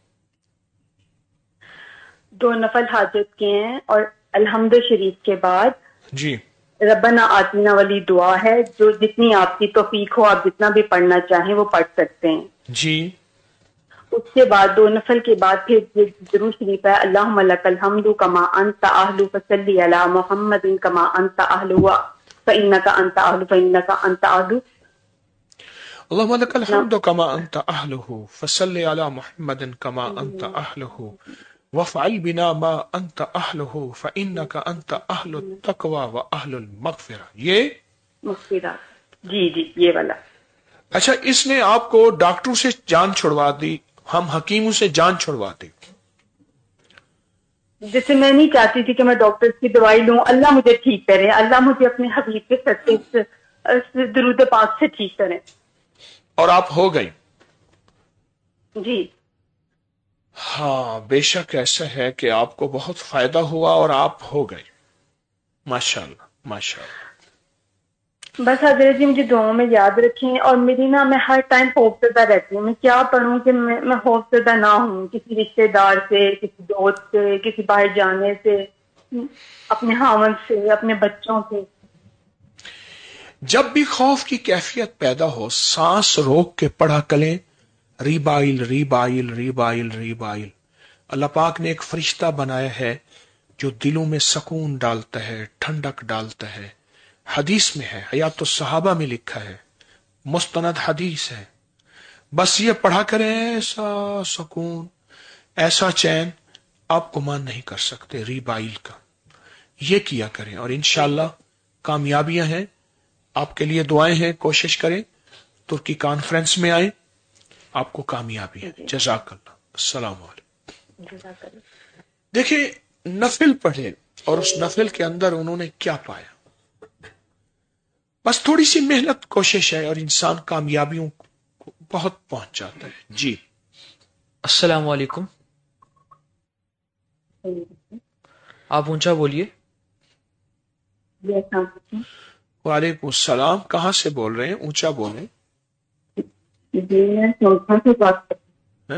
2 نفل حاجت کے ہیں, اور الحمد شریف کے بعد جی ربنا آتینا والی دعا ہے, جو جتنی آپ کی توفیق ہو آپ جتنا بھی پڑھنا چاہیں وہ پڑھ سکتے ہیں. جی اس کے بعد 2 نفل کے بعد پھر یہ درود شریف ہے اللہم لک الحمد کما انت اہل فصلی علی محمد کما انت اہل فانک انت اہل فانک انت اہل. اللهم لك الحمد كما انت اهله فصل على محمد كما انت اهله وافعل بنا ما انت اهله فانك انت اهل التقوى واهل المغفرة. یہ مغفرات. جی یہ والا. اچھا, اس نے آپ کو ڈاکٹروں سے جان چھڑوا دی, ہم حکیموں سے جان چھڑوا دی. جیسے میں نہیں چاہتی تھی کہ میں ڈاکٹر کی دوائی لوں, اللہ مجھے ٹھیک کرے, اللہ مجھے اپنے حبیب کے صدقے درود پاک سے ٹھیک کرے. اور آپ ہو گئی. جی ہاں بے شک ایسا ہے کہ آپ کو بہت فائدہ ہوا اور آپ ہو گئے. ماشاءاللہ ماشاءاللہ. بس حضرت جی مجھے دعاؤں میں یاد رکھیں, اور میری میں ہر ٹائم خوف زدہ رہتی ہوں. میں کیا پڑھوں کہ میں خوف زدہ نہ ہوں, کسی رشتے دار سے, کسی دوست سے, کسی باہر جانے سے, اپنے خاوند سے, اپنے بچوں سے. جب بھی خوف کی کیفیت پیدا ہو, سانس روک کے پڑھا کریں ریبائل ریبائل ریبائل ریبائل. اللہ پاک نے ایک فرشتہ بنایا ہے جو دلوں میں سکون ڈالتا ہے, ٹھنڈک ڈالتا ہے. حدیث میں ہے, حیات الصحابہ میں لکھا ہے, مستند حدیث ہے. بس یہ پڑھا کریں, ایسا سکون ایسا چین آپ گمان نہیں کر سکتے. ریبائل کا یہ کیا کریں, اور انشاءاللہ کامیابیاں ہیں. آپ کے لیے دعائیں ہیں, کوشش کریں ترکی کانفرنس میں آئیں, آپ کو کامیابی ہے. جزاک اللہ. السلام علیکم. دیکھیں نفل پڑھے اور اس نفل کے اندر انہوں نے کیا پایا. بس تھوڑی سی محنت کوشش ہے اور انسان کامیابیوں کو بہت پہنچ جاتا ہے. جی السلام علیکم. آپ اونچا بولیے. وعلیکم السلام. کہاں سے بول رہے ہیں؟ اونچا بولیں. جی میں سعودیہ سے بات کر ہیں؟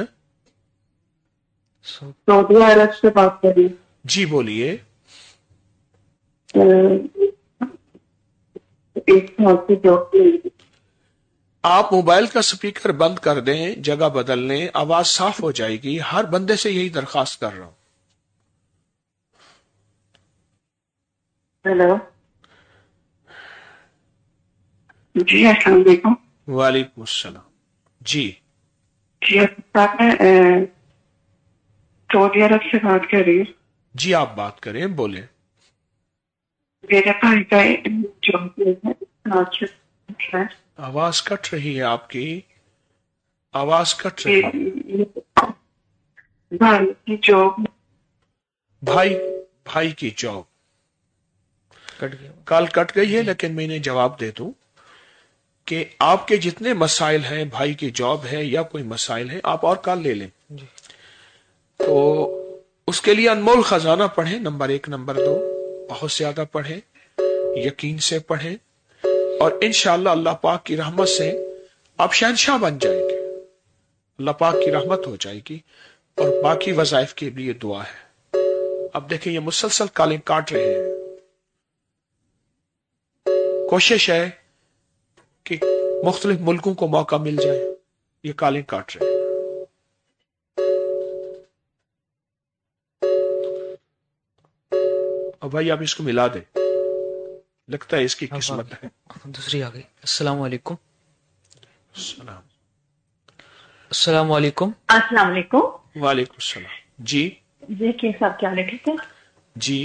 سعودی عرب سے بات کر رہی. جی بولیے. آپ موبائل کا سپیکر بند کر دیں, جگہ بدل لیں, آواز صاف ہو جائے گی. ہر بندے سے یہی درخواست کر رہا ہوں. ہیلو جی السلام علیکم. وعلیکم السلام. جی جی صاحب سعودی عرب سے بات کر رہی ہوں. جی آپ بات کریں، بولیں. میرے بھائی کا جاب ہے. آواز کٹ رہی ہے آپ کی، آواز کٹ رہی ہے. بھائی کی جاب. بھائی کی جاب کٹ گیا. کال کٹ گئی ہے، لیکن میں نے جواب دے دوں کہ آپ کے جتنے مسائل ہیں، بھائی کی جاب ہے یا کوئی مسائل ہے، آپ اور کال لے لیں. تو اس کے لیے انمول خزانہ پڑھیں، نمبر 1 نمبر 2 بہت زیادہ پڑھیں، یقین سے پڑھیں، اور انشاءاللہ اللہ پاک کی رحمت سے آپ شہنشاہ بن جائیں گے. اللہ پاک کی رحمت ہو جائے گی. اور باقی وظائف کے لیے دعا ہے. اب دیکھیں یہ مسلسل کالیں کاٹ رہے ہیں. کوشش ہے کہ مختلف ملکوں کو موقع مل جائے. یہ کالیں کاٹ رہے ہیں. اب بھائی آپ اس کو ملا دیں، لگتا ہے اس کی قسمت ہے. دوسری آ گئی. السلام علیکم. السلام. السلام علیکم. السلام علیکم. وعلیکم السلام. جی جی کی صاحب کیا ہے؟ ٹھیک ہے جی.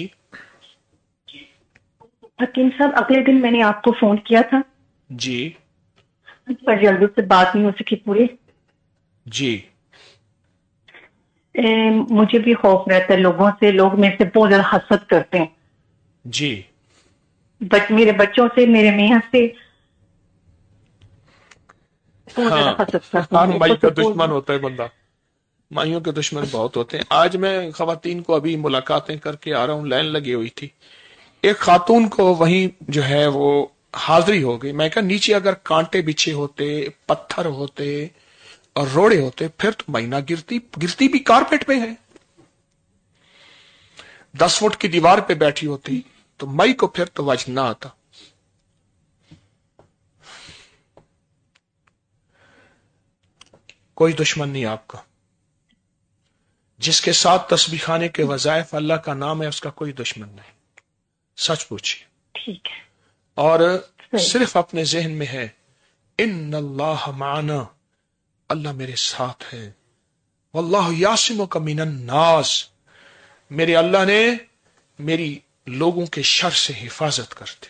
حکیم صاحب اگلے دن میں نے آپ کو فون کیا تھا جی پر جلدی سے بات نہیں ہو سکی پوری. جی مجھے بھی خوف رہتا ہے لوگوں سے، لوگ میرے سے بہت زیادہ حسد کرتے ہیں. جی میرے بچوں سے، میرے میاں سے بہت ہاں، زیادہ حسد کرتے ہر ہیں. مائی کا دشمن ہوتا ہے بندہ. مائیوں کے دشمن بہت ہوتے ہیں. آج میں خواتین کو ابھی ملاقاتیں کر کے آ رہا ہوں، لائن لگی ہوئی تھی. ایک خاتون کو وہیں جو ہے وہ حاضری ہو گئی. میں کہا نیچے اگر کانٹے بچھے ہوتے، پتھر ہوتے اور روڑے ہوتے پھر تو مہینہ گرتی بھی کارپیٹ پہ ہے. 10 فٹ کی دیوار پہ بیٹھی ہوتی تو مئی کو پھر تو وجہ نہ آتا. کوئی دشمن نہیں آپ کا. جس کے ساتھ تسبیح خانے کے وظائف اللہ کا نام ہے اس کا کوئی دشمن نہیں. سچ پوچھیے. ٹھیک ہے. اور صرف اپنے ذہن میں ہے ان اللہ معنا، اللہ میرے ساتھ ہے. واللہ یعصمک من الناس، میرے اللہ نے میری لوگوں کے شر سے حفاظت کرتے.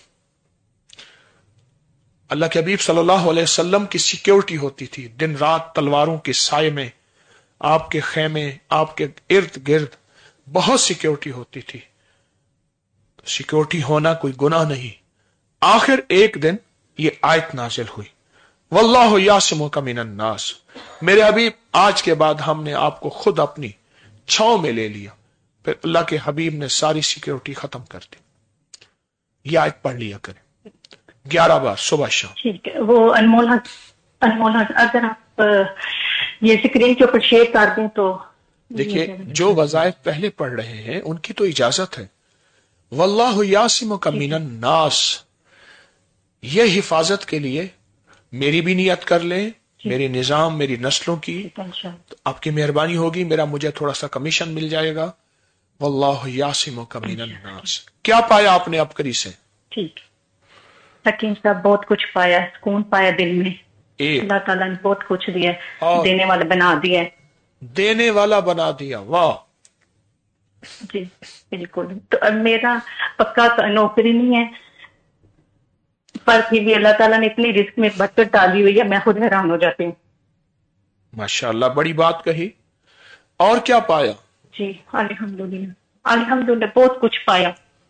اللہ کے حبیب صلی اللہ علیہ وسلم کی سیکیورٹی ہوتی تھی. دن رات تلواروں کے سائے میں آپ کے خیمے، آپ کے ارد گرد بہت سیکیورٹی ہوتی تھی. سیکیورٹی ہونا کوئی گناہ نہیں. آخر ایک دن یہ آیت نازل ہوئی واللہ یعصمک من الناس. میرے حبیب آج کے بعد ہم نے آپ کو خود اپنی چھاؤں میں لے لیا. پھر اللہ کے حبیب نے ساری سیکیورٹی ختم کر دی. یہ آیت پڑھ لیا کریں 11 بار صبح شام. ٹھیک ہے. وہ انمول اگر آپ یہ اسکرین کے اوپر شیئر کر دیں تو. دیکھیے جو وظائف پہلے پڑھ رہے ہیں ان کی تو اجازت ہے. واللہ یعصمک من الناس، یہ حفاظت کے لیے میری بھی نیت کر لیں، میرے نظام، میری نسلوں کی. تو آپ کی مہربانی ہوگی، مجھے تھوڑا سا کمیشن مل جائے گا. واللہ یعصمک من الناس. کیا پایا آپ نے اب کری سے؟ ٹھیک. حکیم صاحب بہت کچھ پایا، سکون پایا دل میں. اللہ تعالیٰ نے بہت کچھ دیا، دینے والا بنا دیا. دینے والا بنا دیا. واہ. جی بالکل. تو اب میرا پکا نوکری نہیں ہے پر پھر بھی اللہ تعالیٰ نے اتنی رزق میں برکت ڈالی ہوئی ہے، میں خود حیران ہو جاتی ہوں. ماشاءاللہ بڑی بات کہی. اور کیا پایا؟ جی الحمدللہ الحمدللہ بہت کچھ پایا.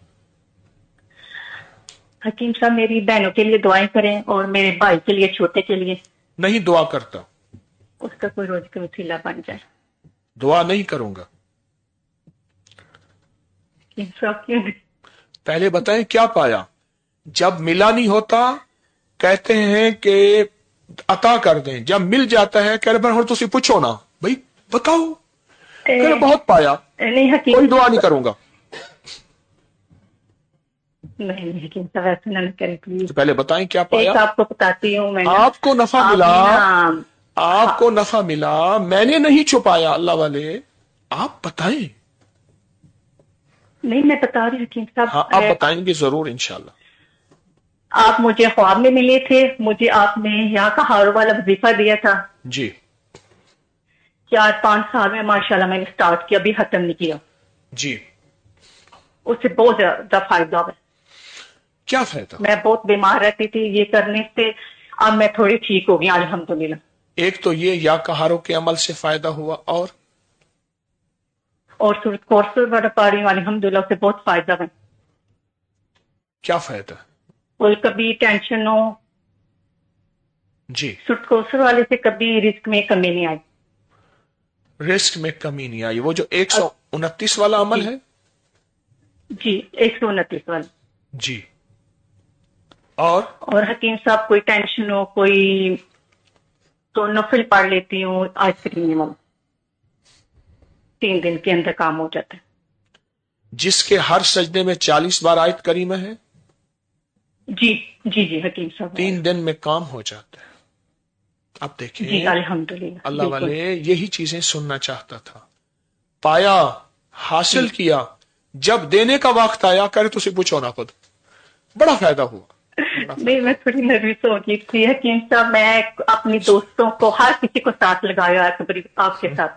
حکیم صاحب میری بہنوں کے لیے دعائیں کریں اور میرے بھائی کے لیے، چھوٹے کے لیے. نہیں دعا کرتا، اس کا کوئی روز کا وسیلہ بن جائے. دعا نہیں کروں گا. پہلے بتائیں کیا پایا. جب ملا نہیں ہوتا کہتے ہیں کہ عطا کر دیں، جب مل جاتا ہے کہہ رہے تسی پوچھو نا بھائی بتاؤ. بہت پایا، نہیں حکیم کوئی دعا نہیں کروں گا. نہیں حکیم صاحب ایسا نہ کریں پلیز. پہلے بتائیں کیا پایا. ایک آپ کو بتاتی ہوں میں. آپ کو نفع ملا، آپ کو نفع ملا، میں نے نہیں چھپایا. اللہ والے آپ بتائیں. نہیں میں بتا رہی حکیم صاحب. ہاں آپ بتائیں گے ضرور انشاءاللہ. آپ مجھے خواب میں ملے تھے، مجھے آپ نے یہاں کا ہارو والا وظیفہ دیا تھا. جی 4-5 साल में माशाल्लाह मैंने स्टार्ट किया, अभी खत्म नहीं किया जी। उससे बहुत ज्यादा फायदा है। क्या फायदा? मैं बहुत बीमार रहती थी, ये करने से अब मैं थोड़ी ठीक हो गई अल्हम्दुलिल्लाह। एक तो ये या कहारों के अमल से फायदा हुआ, और सूरत कोर्स बड़ा पा रही हूँ अल्हम्दुलिल्लाह, से बहुत फायदा है। क्या फायदा? कोई कभी टेंशन हो जी। सूरत कोर्स वाले से कभी रिस्क में कमी नहीं आई। रिस्क में कमी नहीं आई। वो जो 129 वाला अमल है जी, 129 वाला जी। और हकीम साहब कोई टेंशन हो कोई तो नफिल पढ़ लेती हूँ आज मिनिमम 3 दिन के अंदर काम हो जाता है। जिसके हर सजदे में 40 बार आयत करीमा है। जी जी जी हकीम साहब 3 दिन में काम हो जाता है। अब देखिए जी अल्हम्दुलिल्लाह अल्लाह वाले यही चीजें सुनना चाहता था, पाया, हासिल किया, जब देने का वक्त आया करे तो उसे पूछो ना खुद, बड़ा फायदा हुआ। नहीं मैं थोड़ी नर्वस हो गई थी हकीम साहब, मैं अपनी दोस्तों को हर किसी को साथ लगाया आपके साथ।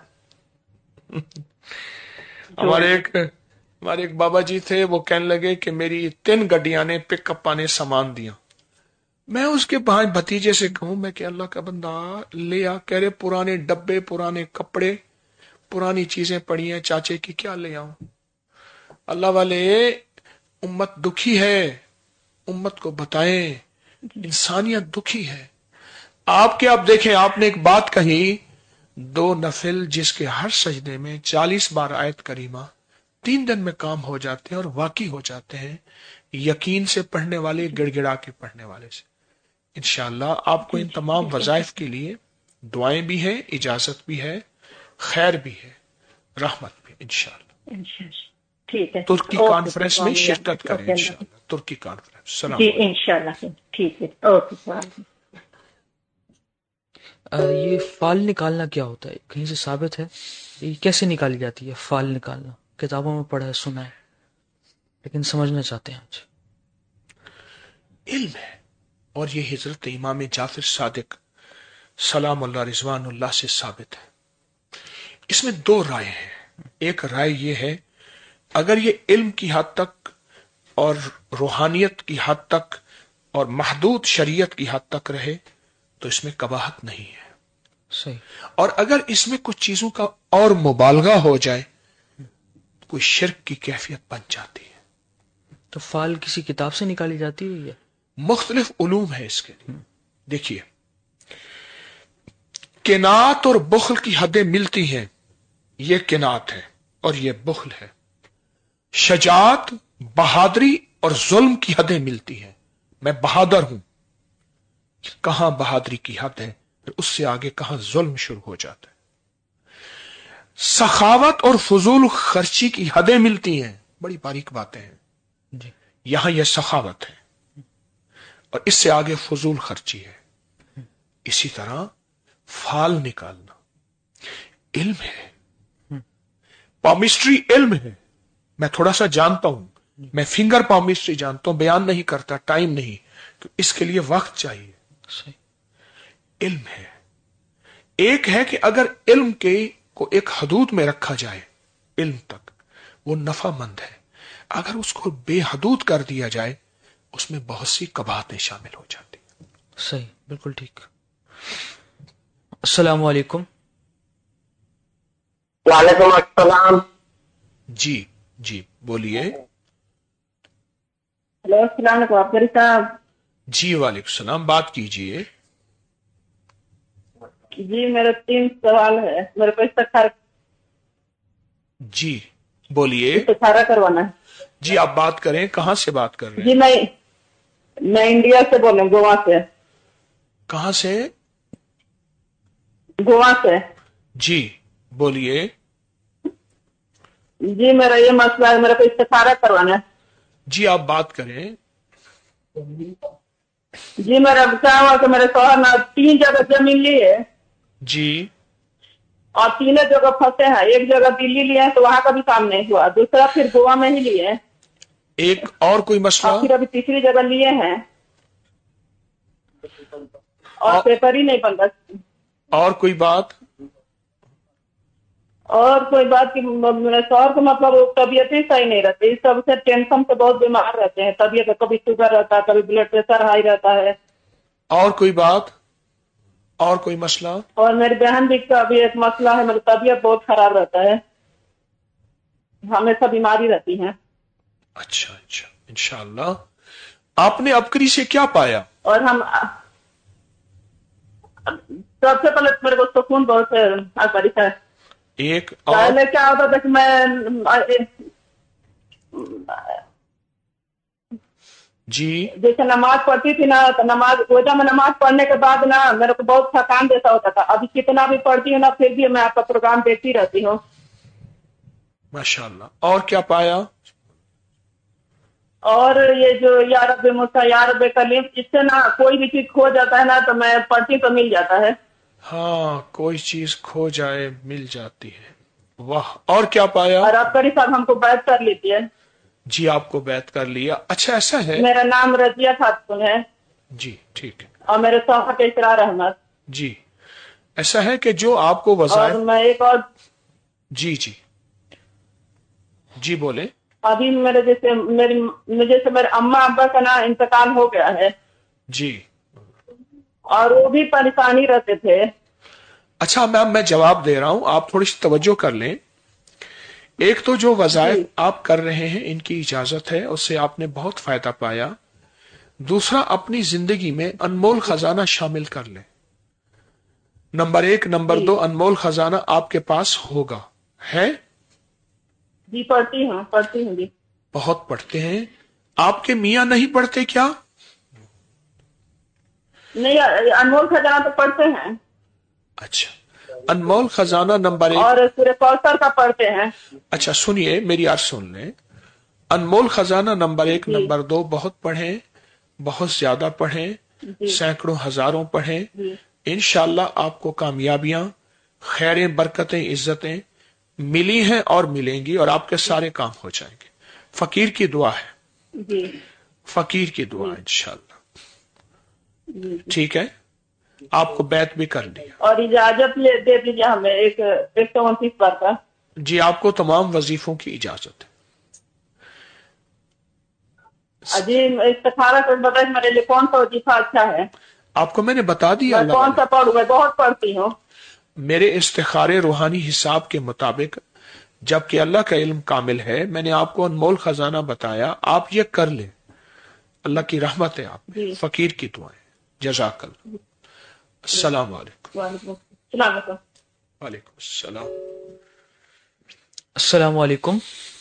हमारे एक बाबा जी थे, वो कहने लगे कि मेरी 3 गड्डियां ने पिकअप ने सामान दिया। मैं उसके 5 भतीजे से कहूं, मैं कि अल्लाह का बंदा ले आ, कह रहे पुराने डब्बे, पुराने कपड़े, पुरानी चीजें पड़ी हैं चाचे की, क्या ले आऊं? अल्लाह वाले उम्मत दुखी है, उम्मत को बताएं, इंसानियत दुखी है। आपके आप देखें, आपने एक बात कही, 2 नफिल जिसके हर सजदे में 40 बार आयत करीमा 3 दिन में काम हो जाते हैं और वाकई हो जाते हैं, यकीन से पढ़ने वाले, गिड़गिड़ा के पढ़ने वाले से। इंशाअल्लाह आपको इन तमाम वज़ाइफ के लिए दुआएं भी हैं, इजाजत भी है, खैर भी है, रहमत भी इंशाअल्लाह। ठीक है, तुर्की कॉन्फ्रेंस में शिरकत करें इंशाअल्लाह। तुर्की कॉन्फ्रेंस जी इंशाअल्लाह। ठीक है, ओके। ये फाल निकालना क्या होता है, कहीं से साबित है? ये कैसे निकाली जाती है फाल निकालना? किताबों में पढ़ा है, सुना है, लेकिन समझना चाहते हैं आज। इल्म है, और ये हजरत इमाम जाफर सादिक सलामुल्लाह रिजवानुल्लाह से साबित है। इसमें 2 राय हैं। एक राय ये है, अगर ये इल्म की हद तक और रूहानियत की हद तक और महदूद शरीयत की हद तक रहे तो इसमें कबाहत नहीं है। सही। और अगर इसमें कुछ चीजों का और मुबालगा हो जाए, कोई शिर्क की कैफियत बन जाती है। तो फाल किसी किताब से निकाली जाती है या मुख्तलिफ उलूम है इसके लिए। देखिए, किनात और बुखल की हदें मिलती हैं। ये किनात है और ये बुखल है। शजात, बहादुरी और जुल्म की हदें मिलती हैं। मैं बहादुर हूं, कहां बहादुरी की हद है, फिर उससे आगे कहां जुल्म शुरू हो जाता है। सखावत और फजूल खर्ची की हदें मिलती हैं। बड़ी बारीक बातें हैं जी। यहां यह सखावत है और इससे आगे फजूल खर्ची है। इसी तरह फाल निकालना इल्म है, पामिस्ट्री इल्म है। मैं थोड़ा सा जानता हूं, मैं फिंगर पामिस्ट्री जानता हूं, बयान नहीं करता, टाइम नहीं, तो इसके लिए वक्त चाहिए। इल्म है। एक है कि अगर इल्म के को एक हदूद में रखा जाए, इल्म तक वो नफामंद है। अगर उसको बेहदूद कर दिया जाए, उसमें बहुत सी कबाहतें शामिल हो जाती हैं। सही, बिल्कुल ठीक। अस्सलाम वालेकुम। वालेकुम अस्सलाम। जी जी बोलिए। हेलो अस्सलाम वालेकुम अफजल साहब। जी वालेकुम सलाम, बात कीजिए। जी मेरा 3 सवाल है, मेरे को इस्तिखारा। जी बोलिए। इस्तिखारा करवाना है। जी आप बात करें, कहां से बात कर रहे हैं? जी मैं इंडिया से बोल रहा हूँ, गोवा से। कहां से? गोवा से। जी बोलिए। जी मेरा ये मसला है, मेरे को इस्तिखारा करवाना है। जी आप बात करें। जी मेरा क्या हुआ कि मेरे शौहर ने 3 जगह जमीन ली है जी, और 3 जगह फंसे हैं। एक जगह दिल्ली लिए हैं तो वहां का भी काम नहीं हुआ, दूसरा फिर गोवा में ही लिए हैं। एक और कोई मसला? और फिर अभी तीसरी जगह लिए हैं और पेपर ही नहीं बन रहा। और कोई बात? اور کوئی بات کی میرے شوہر کو مطلب طبیعت ہی صحیح نہیں رہتی، اس سب سے ٹینشن سے بہت بیمار رہتے ہیں، طبیعت کبھی شوگر رہتا ہے، کبھی بلڈ پریشر ہائی رہتا ہے. اور کوئی بات، اور کوئی مسئلہ؟ اور میری بہن بھی کا بھی ایک مسئلہ ہے، میری طبیعت بہت خراب رہتا ہے، ہمیشہ بیماری رہتی ہے. اچھا اچھا، انشاءاللہ. آپ نے ابکری سے کیا پایا؟ اور ہم سب سے پہلے میرے کو سکون بہت ابکری ہے. ایک اور پہلے کیا ہوتا تھا کہ میں جی جیسے نماز پڑھتی تھی نا، تو روزہ میں نماز پڑھنے کے بعد نا میرے کو بہت تھکان جیسا ہوتا تھا. ابھی کتنا بھی پڑھتی ہوں نا پھر بھی میں آپ کا پروگرام دیکھتی رہتی ہوں. ماشاءاللہ. اور کیا پایا؟ اور یہ جو یا رب موسیٰ یا رب کلیم، اس سے نا کوئی بھی چیز کھو جاتا ہے نا تو میں پڑھتی تو مل جاتا ہے. ہاں، کوئی چیز کھو جائے مل جاتی ہے. واہ. اور کیا پایا؟ اور آپ کری صاحب ہم کو بیعت کر لیتی ہے. جی آپ کو بیعت کر لیا. اچھا ایسا ہے؟ میرا نام رضیہ خاتون ہے. جی ٹھیک ہے. اور میرے شوہر کے اسرار احمد. جی ایسا ہے کہ جو آپ کو اور وظائف. میں ایک اور جی جی جی بولیں. ابھی جیسے میرے اما ابا کا نا انتقال ہو گیا ہے. جی. اور وہ بھی پریشانی رہتے تھے. اچھا میم میں جواب دے رہا ہوں، آپ تھوڑی سی توجہ کر لیں. ایک تو جو وظائف آپ کر رہے ہیں ان کی اجازت ہے، اس سے آپ نے بہت فائدہ پایا. دوسرا، اپنی زندگی میں انمول خزانہ شامل کر لیں. نمبر 1. نمبر 2، انمول خزانہ آپ کے پاس ہوگا. ہے؟ جی پڑھتی ہوں جی. بہت پڑھتے ہیں. آپ کے میاں نہیں پڑھتے کیا؟ نہیں، انمول خزانہ تو پڑھتے ہیں. اچھا. انمول خزانہ نمبر 1 اور سورہ کوثر کا پڑھتے ہیں. اچھا سنیے میری عرض سن لیں. انمول خزانہ نمبر 1 نمبر 2 بہت پڑھیں، بہت زیادہ پڑھیں، سینکڑوں ہزاروں پڑھیں. انشاءاللہ آپ کو کامیابیاں، خیریں، برکتیں، عزتیں ملی ہیں اور ملیں گی، اور آپ کے سارے کام ہو جائیں گے. فقیر کی دعا ہے، فقیر کی دعا ہے انشاءاللہ. ٹھیک ہے، آپ کو بیعت بھی کر دیا. اور اجازت دے دیجیے ہمیں 129 بار کا. جی آپ کو تمام وظیفوں کی اجازت ہے. جی استخارہ کر بتائیں میرے لیے کون سا وظیفہ اچھا ہے. آپ کو میں نے بتا دیا. میں کون سا پڑھوں؟ میں بہت پڑھتی ہوں. میرے استخارے روحانی حساب کے مطابق، جبکہ اللہ کا علم کامل ہے، میں نے آپ کو انمول خزانہ بتایا، آپ یہ کر لیں. اللہ کی رحمت ہے آپ میں. فقیر کی دعائیں. جزاک اللہ. السلام علیکم. وعلیکم السلام. وعلیکم السلام. السلام علیکم.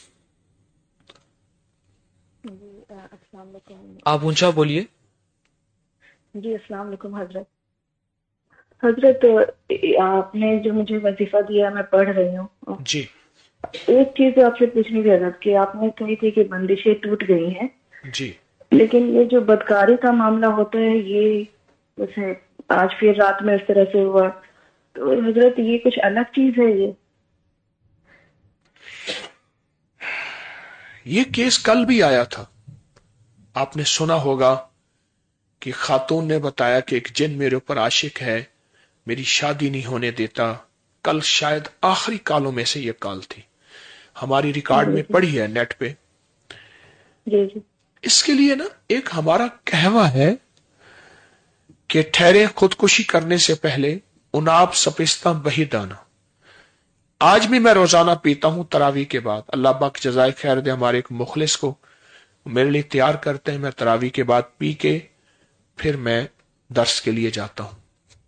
السلام علیکم. آپ اونچا بولیے. جی السلام علیکم حضرت آپ نے جو مجھے وظیفہ دیا میں پڑھ رہی ہوں. جی. ایک چیز آپ سے پوچھنی تھی حضرت کہ آپ نے کہی تھی کہ بندشیں ٹوٹ گئی ہیں. جی. لیکن یہ جو بدکاری کا معاملہ ہوتا ہے، یہ جیسے آج پھر رات میں اس طرح سے ہوا، تو حضرت یہ کچھ الگ چیز ہے. یہ کیس کل بھی آیا تھا، آپ نے سنا ہوگا کہ خاتون نے بتایا کہ ایک جن میرے اوپر عاشق ہے، میری شادی نہیں ہونے دیتا. کل شاید آخری کالوں میں سے یہ کال تھی، ہماری ریکارڈ میں پڑی ہے نیٹ پہ. جی جی. اس کے لیے نا ایک ہمارا کہوا ہے کہ ٹھہرے خودکشی کرنے سے پہلے اناب سپستہ بہی دانا. آج بھی میں روزانہ پیتا ہوں تراویح کے بعد. اللہ پاک جزائے خیر دے ہمارے ایک مخلص کو، میرے لیے تیار کرتے ہیں. میں تراویح کے بعد پی کے پھر میں درس کے لیے جاتا ہوں.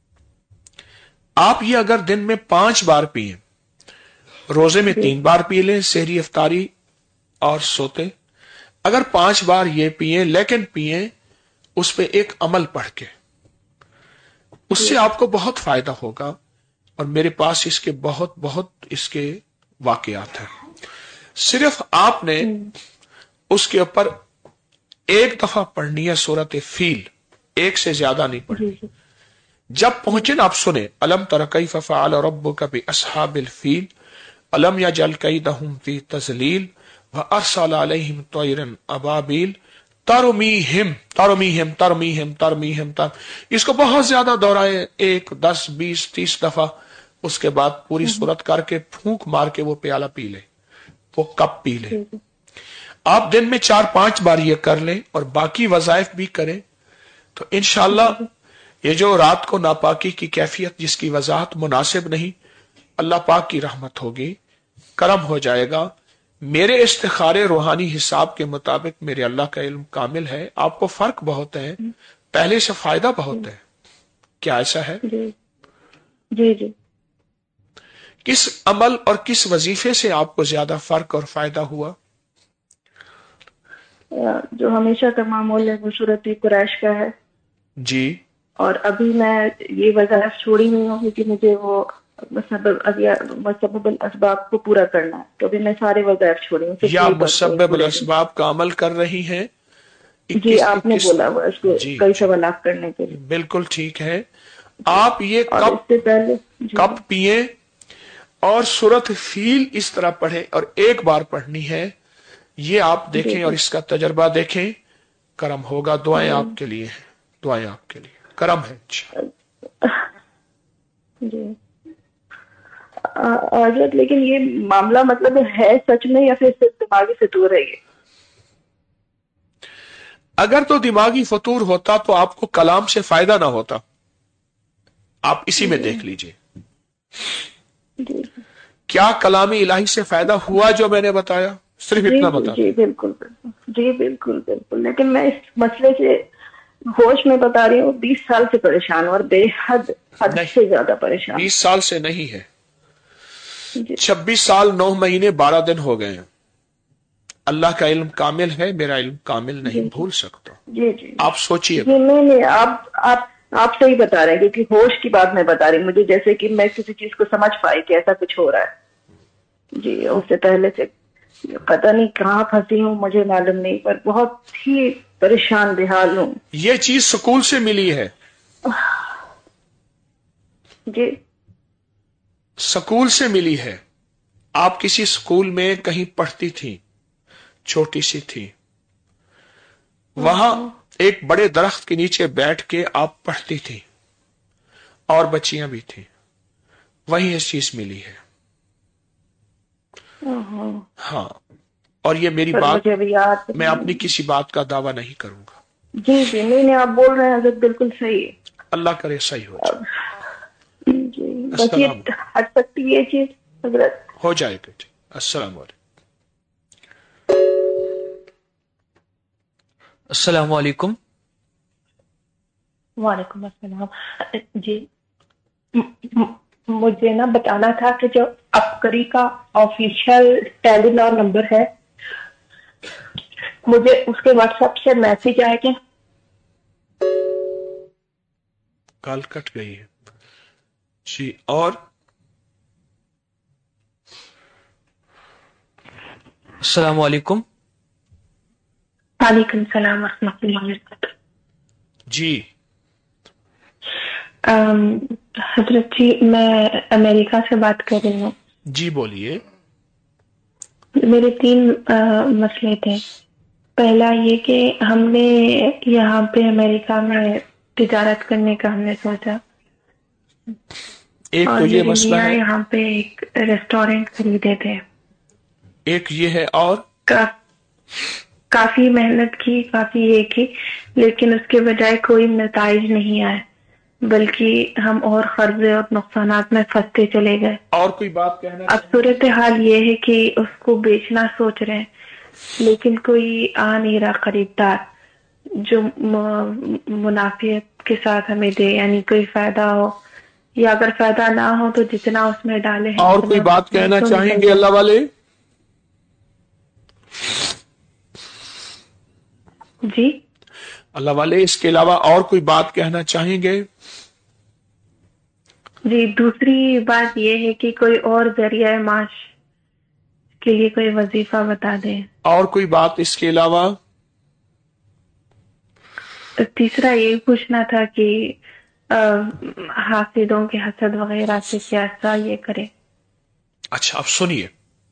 آپ یہ اگر دن میں 5 بار پیئیں، روزے میں 3 بار پی لیں، سحری افطاری اور سوتے، اگر 5 بار یہ پیئیں، لیکن پیئیں اس پہ ایک عمل پڑھ کے، اس سے آپ کو بہت فائدہ ہوگا. اور میرے پاس اس کے بہت اس کے واقعات ہیں. صرف آپ نے اس کے اوپر ایک دفعہ پڑھنی ہے سورۃ فیل، ایک سے زیادہ نہیں پڑھنی. جب پہنچے نا آپ سنیں، الم تر کیف فعل ربک باصحاب الفیل الم یجعل کیدہم فی تضلیل وارسل علیہم طیرا ابابیل ترمیہم. اس کو بہت زیادہ دہرائے، 1، 10، 20، 30 دفعہ उसके बाद पूरी सूरत करके फूंक मार के वो प्याला पी ले, वो कप पी ले। आप दिन में 4-5 बार ये कर लें और बाकी वज़ाइफ भी करें तो इंशाअल्लाह ये जो रात को नापाकी की कैफियत जिसकी वजाहत मुनासिब नहीं, अल्लाह पाक की रहमत होगी, करम हो जाएगा। मेरे इस्तिखारे रूहानी हिसाब के मुताबिक मेरे अल्लाह का इल्म कामिल है, आपको फर्क बहुत है, पहले से फायदा बहुत है। क्या ऐसा है? जी जी जी। किस अमल और किस वजीफे से आपको ज्यादा फर्क और फायदा हुआ? जो हमेशा का मामूल है वो सूरत कुरैश का है जी। और अभी मैं ये वज़ाइफ छोड़ी हुई हूँ क्योंकि मुझे वो मुसब्बब असबाब को पूरा करना है, तो अभी मैं सारे वज़ाइफ छोड़ी हूँ। या मुसब्बब असबाब का अमल कर रही हैं? जी, आपने बोला हुआ इसको कई सवालात करने के लिए। बिल्कुल ठीक है। आप ये कप पिए और सूरत फील इस तरह पढ़े और एक बार पढ़नी है, ये आप देखें और इसका तजर्बा देखें, करम होगा। दुआएं आपके लिए हैं, दुआएं आपके लिए, करम है। जी हजरत, लेकिन ये मामला मतलब है सच में या फिर सिर्फ दिमागी फितूर है ये? अगर तो दिमागी फतूर होता तो आपको कलाम से फायदा ना होता। आप इसी में देख लीजिए, क्या कलामी इलाही से फायदा हुआ जो मैंने बताया? सिर्फ इतना बता। जी बिल्कुल जी बिल्कुल बिल्कुल। लेकिन मैं इस मसले से होश में बता रही हूँ, 20 साल से परेशान और बेहद हद से ज्यादा परेशान। 20 साल से नहीं है, 26 साल 9 महीने 12 दिन हो गए हैं। अल्लाह का इल्म कामिल है, मेरा इल्म कामिल नहीं, भूल सकता। जी जी, आप सोचिए। नहीं, आप सही बता रहे हैं, क्योंकि होश की बात मैं बता रही हूँ। मुझे जैसे कि मैं किसी चीज को समझ पाई कि ऐसा कुछ हो रहा है जी, उससे पहले से पता नहीं कहाँ फंसी हूँ, मुझे मालूम नहीं, पर बहुत ही परेशान बेहाल हूँ। ये चीज स्कूल से मिली है जी, स्कूल से मिली है। आप किसी स्कूल में कहीं पढ़ती थी, छोटी सी थी, वहां एक बड़े दरख्त के नीचे बैठ के आप पढ़ती थी और बच्चियां भी थी, वहीं ये चीज मिली है। हाँ, और ये मेरी बात, मैं अपनी किसी बात का दावा नहीं करूंगा। जी जी, नहीं, आप बोल रहे हैं बिल्कुल सही है। अल्लाह करे सही हो जाए। जी, बस ये हट सकती है चीज, हजरत हो जाएगा। अस्सलाम वालेकुम। अस्सलाम वालेकुम। वालेकुम अस्सलाम। जी, मुझे ना बताना था कि जो अपकरी का ऑफिशियल टेलीनॉर नंबर है, मुझे उसके व्हाट्सएप से मैसेज आया क्या? कॉल कट गई है जी। और अस्सलाम वालेकुम। वालेकुम सलाम रहमतुल्लाहि व बरकातहू। जी हजरत जी, मैं अमेरिका से बात कर रही हूँ। जी बोलिए। मेरे 3 मसले थे। पहला ये कि हमने यहाँ पे अमेरिका में तिजारत करने का हमने सोचा। एक तो ये मसला है, यहाँ पे एक रेस्टोरेंट खरीदे थे। एक ये है, और काफी मेहनत की, काफी ये की, लेकिन उसके बजाय कोई नताइज नहीं आए, बल्कि हम और कर्जे और नुकसानात में फंसते चले गए। और कोई बात कहना? अब सूरत हाल ये है कि उसको बेचना सोच रहे हैं, लेकिन कोई आ नहीं रहा खरीदार जो मुनाफियत के साथ हमें दे, यानी कोई फायदा हो, या अगर फायदा ना हो तो जितना उसमें डाले हैं। और कोई बात कहना चाहेंगे अल्लाह वाले? जी अल्लाह वाले, इसके अलावा और कोई बात कहना चाहेंगे? जी, दूसरी बात यह है कि कोई और जरिया माश के लिए कोई वजीफा बता दें। और कोई बात इसके अलावा? तीसरा ये पूछना था कि हाफिदों के हसद वगैरह से कैसा ये करे। अच्छा, अब सुनिए,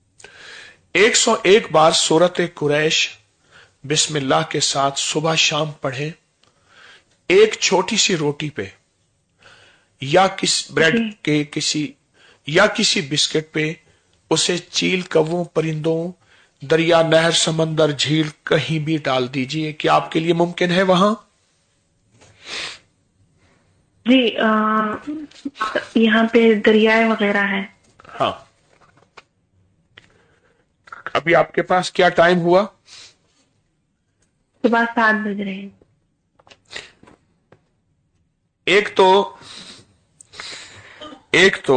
101 बार सूरत कुरैश बिस्मिल्लाह के साथ सुबह शाम पढ़ें। एक छोटी सी रोटी पे या किस ब्रेड के किसी या किसी बिस्किट पे उसे चील, कौवों, परिंदों, दरिया, नहर, समंदर, झील कहीं भी डाल दीजिए। क्या आपके लिए मुमकिन है वहां? जी, यहाँ पे दरियाए वगैरह हैं। हाँ। अभी आपके पास क्या टाइम हुआ? सुबह 7 बज रहे हैं। एक तो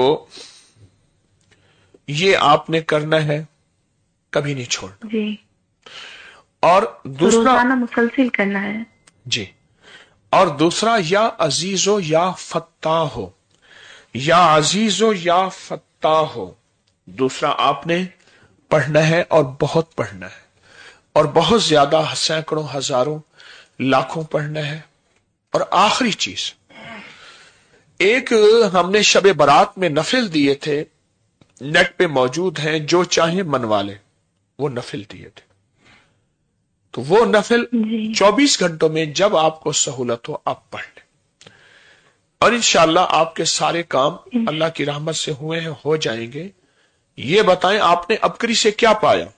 ये आपने करना है, कभी नहीं छोड़ना। जी। और दूसरा, रोजाना मुसलसल करना है। जी। और दूसरा, या अजीजो या फत्ता हो, या अजीजो या फत्ता हो, दूसरा आपने पढ़ना है और बहुत पढ़ना है, और बहुत ज्यादा, सैकड़ों, हजारों, लाखों पढ़ना है। और आखिरी चीज, एक हमने शबे बारात में नफिल दिए थे, नेट पे मौजूद हैं, जो चाहे मनवा ले, वो नफिल दिए थे। तो वो नफिल 24 घंटों में जब आपको सहूलत हो आप पढ़ लें, और इंशाअल्लाह आपके सारे काम अल्लाह की रहमत से हुए हैं, हो जाएंगे। ये बताएं, आपने अबकरी से क्या पाया?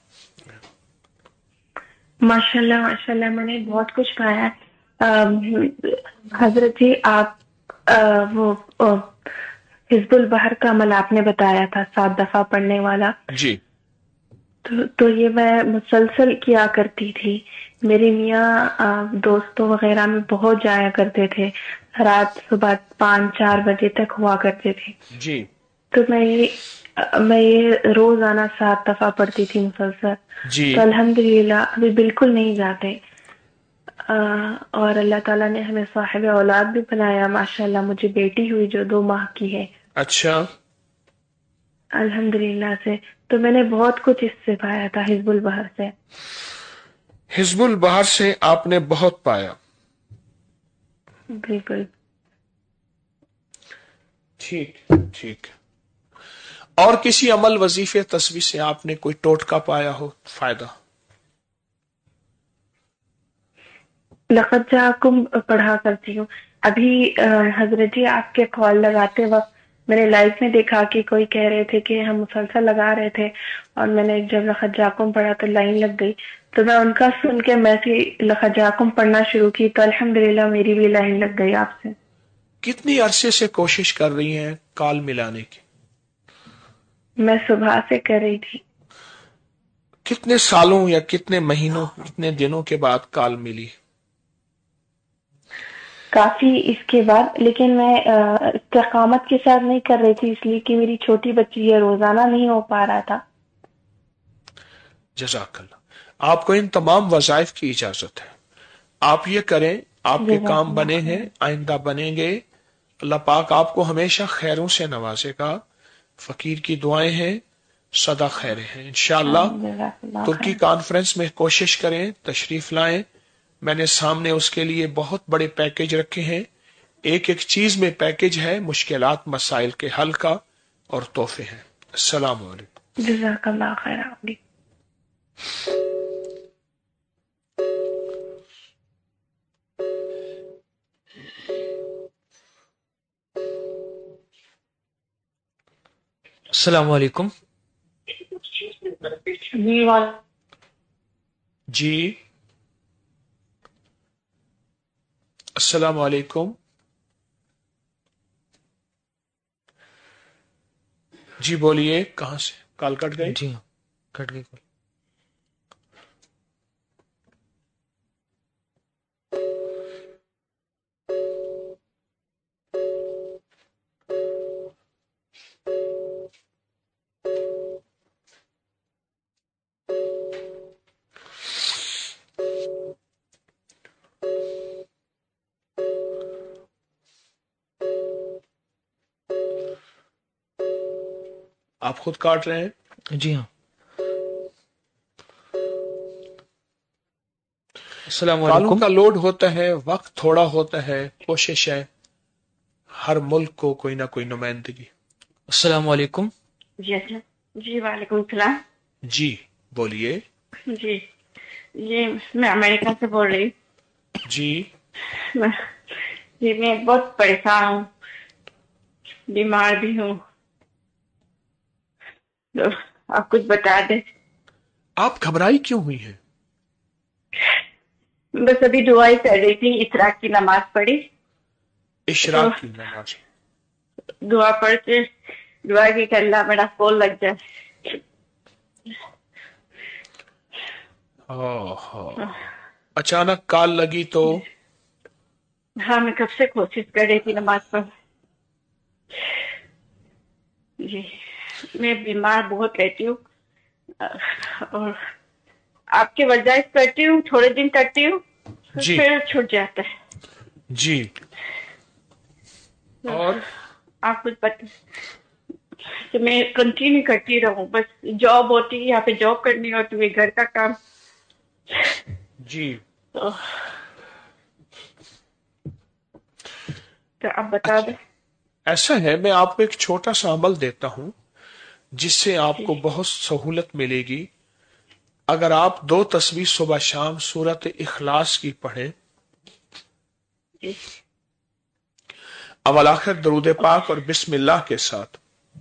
माशाल्लाह माशाल्लाह, मैंने बहुत कुछ पाया। हजरत जी, आप वो हिजबुल बहर का अमल आपने बताया था, 7 दफा पढ़ने वाला। जी। तो ये मैं मुसलसल किया करती थी। मेरे मियाँ दोस्तों वगैरह में बहुत जाया करते थे, रात सुबह 5-4 बजे तक हुआ करते थे। जी। तो मैं ये रोजाना 7 दफा पढ़ती थी मुसलसल। जी। तो अल्हम्दुलिल्लाह अभी बिल्कुल नहीं जाते। और अल्लाह ताला ने हमें साहिब औलाद भी बनाया। माशाल्लाह मुझे बेटी हुई जो 2 माह की है। अच्छा। अल्हम्दुलिल्लाह से। तो मैंने बहुत कुछ इससे पाया था, हिजबुल बहर से। हिजबुल बहर से आपने बहुत पाया? बिल्कुल। ठीक ठीक। और किसी अमल, वजीफे, तस्वीर से आपने कोई टोटका पाया हो, फायदा? लक़द जाकुम पढ़ा करती हूँ। अभी हजरत जी आपके कॉल लगाते वक्त मैंने लाइव में देखा कि कोई कह रहे थे कि हम मुसलसल लगा रहे थे, और मैंने जब लक़द जाकुम पढ़ा तो लाइन लग गई। तो मैं उनका सुन के मैं भी लक़द जाकुम पढ़ना शुरू की, तो अल्हम्दुलिल्लाह मेरी भी लाइन लग गई आपसे। कितनी अरसे से कोशिश कर रही हैं कॉल मिलाने की? मैं सुबह से कर रही थी। कितने सालों या कितने महीनों, कितने दिनों के बाद कॉल मिली? काफी इसके बाद, लेकिन मैं इस्तिकामत के साथ नहीं कर रही थी, इसलिए कि मेरी छोटी बच्ची है, रोजाना नहीं हो पा रहा था। जज़ाकल्लाह। आपको इन तमाम वज़ाइफ की इजाजत है, आप ये करें, आपके काम बने हैं, आइंदा बनेंगे। अल्लाह पाक आपको हमेशा खैरों से नवाजेगा। फकीर की दुआएं हैं, सदा खैर हैं इंशाअल्लाह। तुर्की कॉन्फ्रेंस में कोशिश करें, तशरीफ लाएं। मैंने सामने उसके लिए बहुत बड़े पैकेज रखे हैं। एक एक चीज में पैकेज है, मुश्किलात, मसाइल के हल का, और तोहफे हैं। अस्सलाम वालेकुम। जज़ाकल्लाह खैर। अस्सलाम वालेकुम। जी, अस्सलाम वालेकुम। जी बोलिए, कहां से? कॉल कट गई? जी हाँ, कट गई कॉल। आप खुद काट रहे हैं? जी हाँ। अस्सलाम कॉलों वालेकुम। का लोड होता है, वक्त थोड़ा होता है, कोशिश है हर मुल्क को कोई ना कोई नुमाइंदगी। अस्सलाम वालेकुम। जी वालेकुम सलाम। जी बोलिए। जी जी, मैं अमेरिका से बोल रही हूँ। जी जी, मैं बहुत परेशान हूँ, बीमार भी हूँ। तो आप कुछ बता दें। आप घबराई क्यों हुई हैं? बस अभी दुआ ही कर रही थी, इशराक की नमाज पढ़ी, इशराक की नमाज। दुआ पढ़ के दुआ की कि अल्लाह मेरा कॉल लग जाए। अचानक कॉल लगी तो? हाँ, मैं कब से कोशिश कर रही थी नमाज पढ़। जी, मैं बीमार बहुत रहती हूँ और आपके वजाइफ करती हूँ, थोड़े दिन करती हूँ फिर छूट जाता है। जी, और आप कुछ बता तो मैं कंटिन्यू करती रहूं, बस जॉब होती है, यहाँ पे जॉब करनी होती है, घर का काम। जी, तो आप बता दें। ऐसा है, मैं आपको एक छोटा सा अमल देता हूं जिससे आपको बहुत सहूलत मिलेगी। अगर आप 2 तस्बीह सुबह शाम सूरत इखलास की पढ़ें, अवल आखिर दरूद पाक और बिस्मिल्लाह के साथ,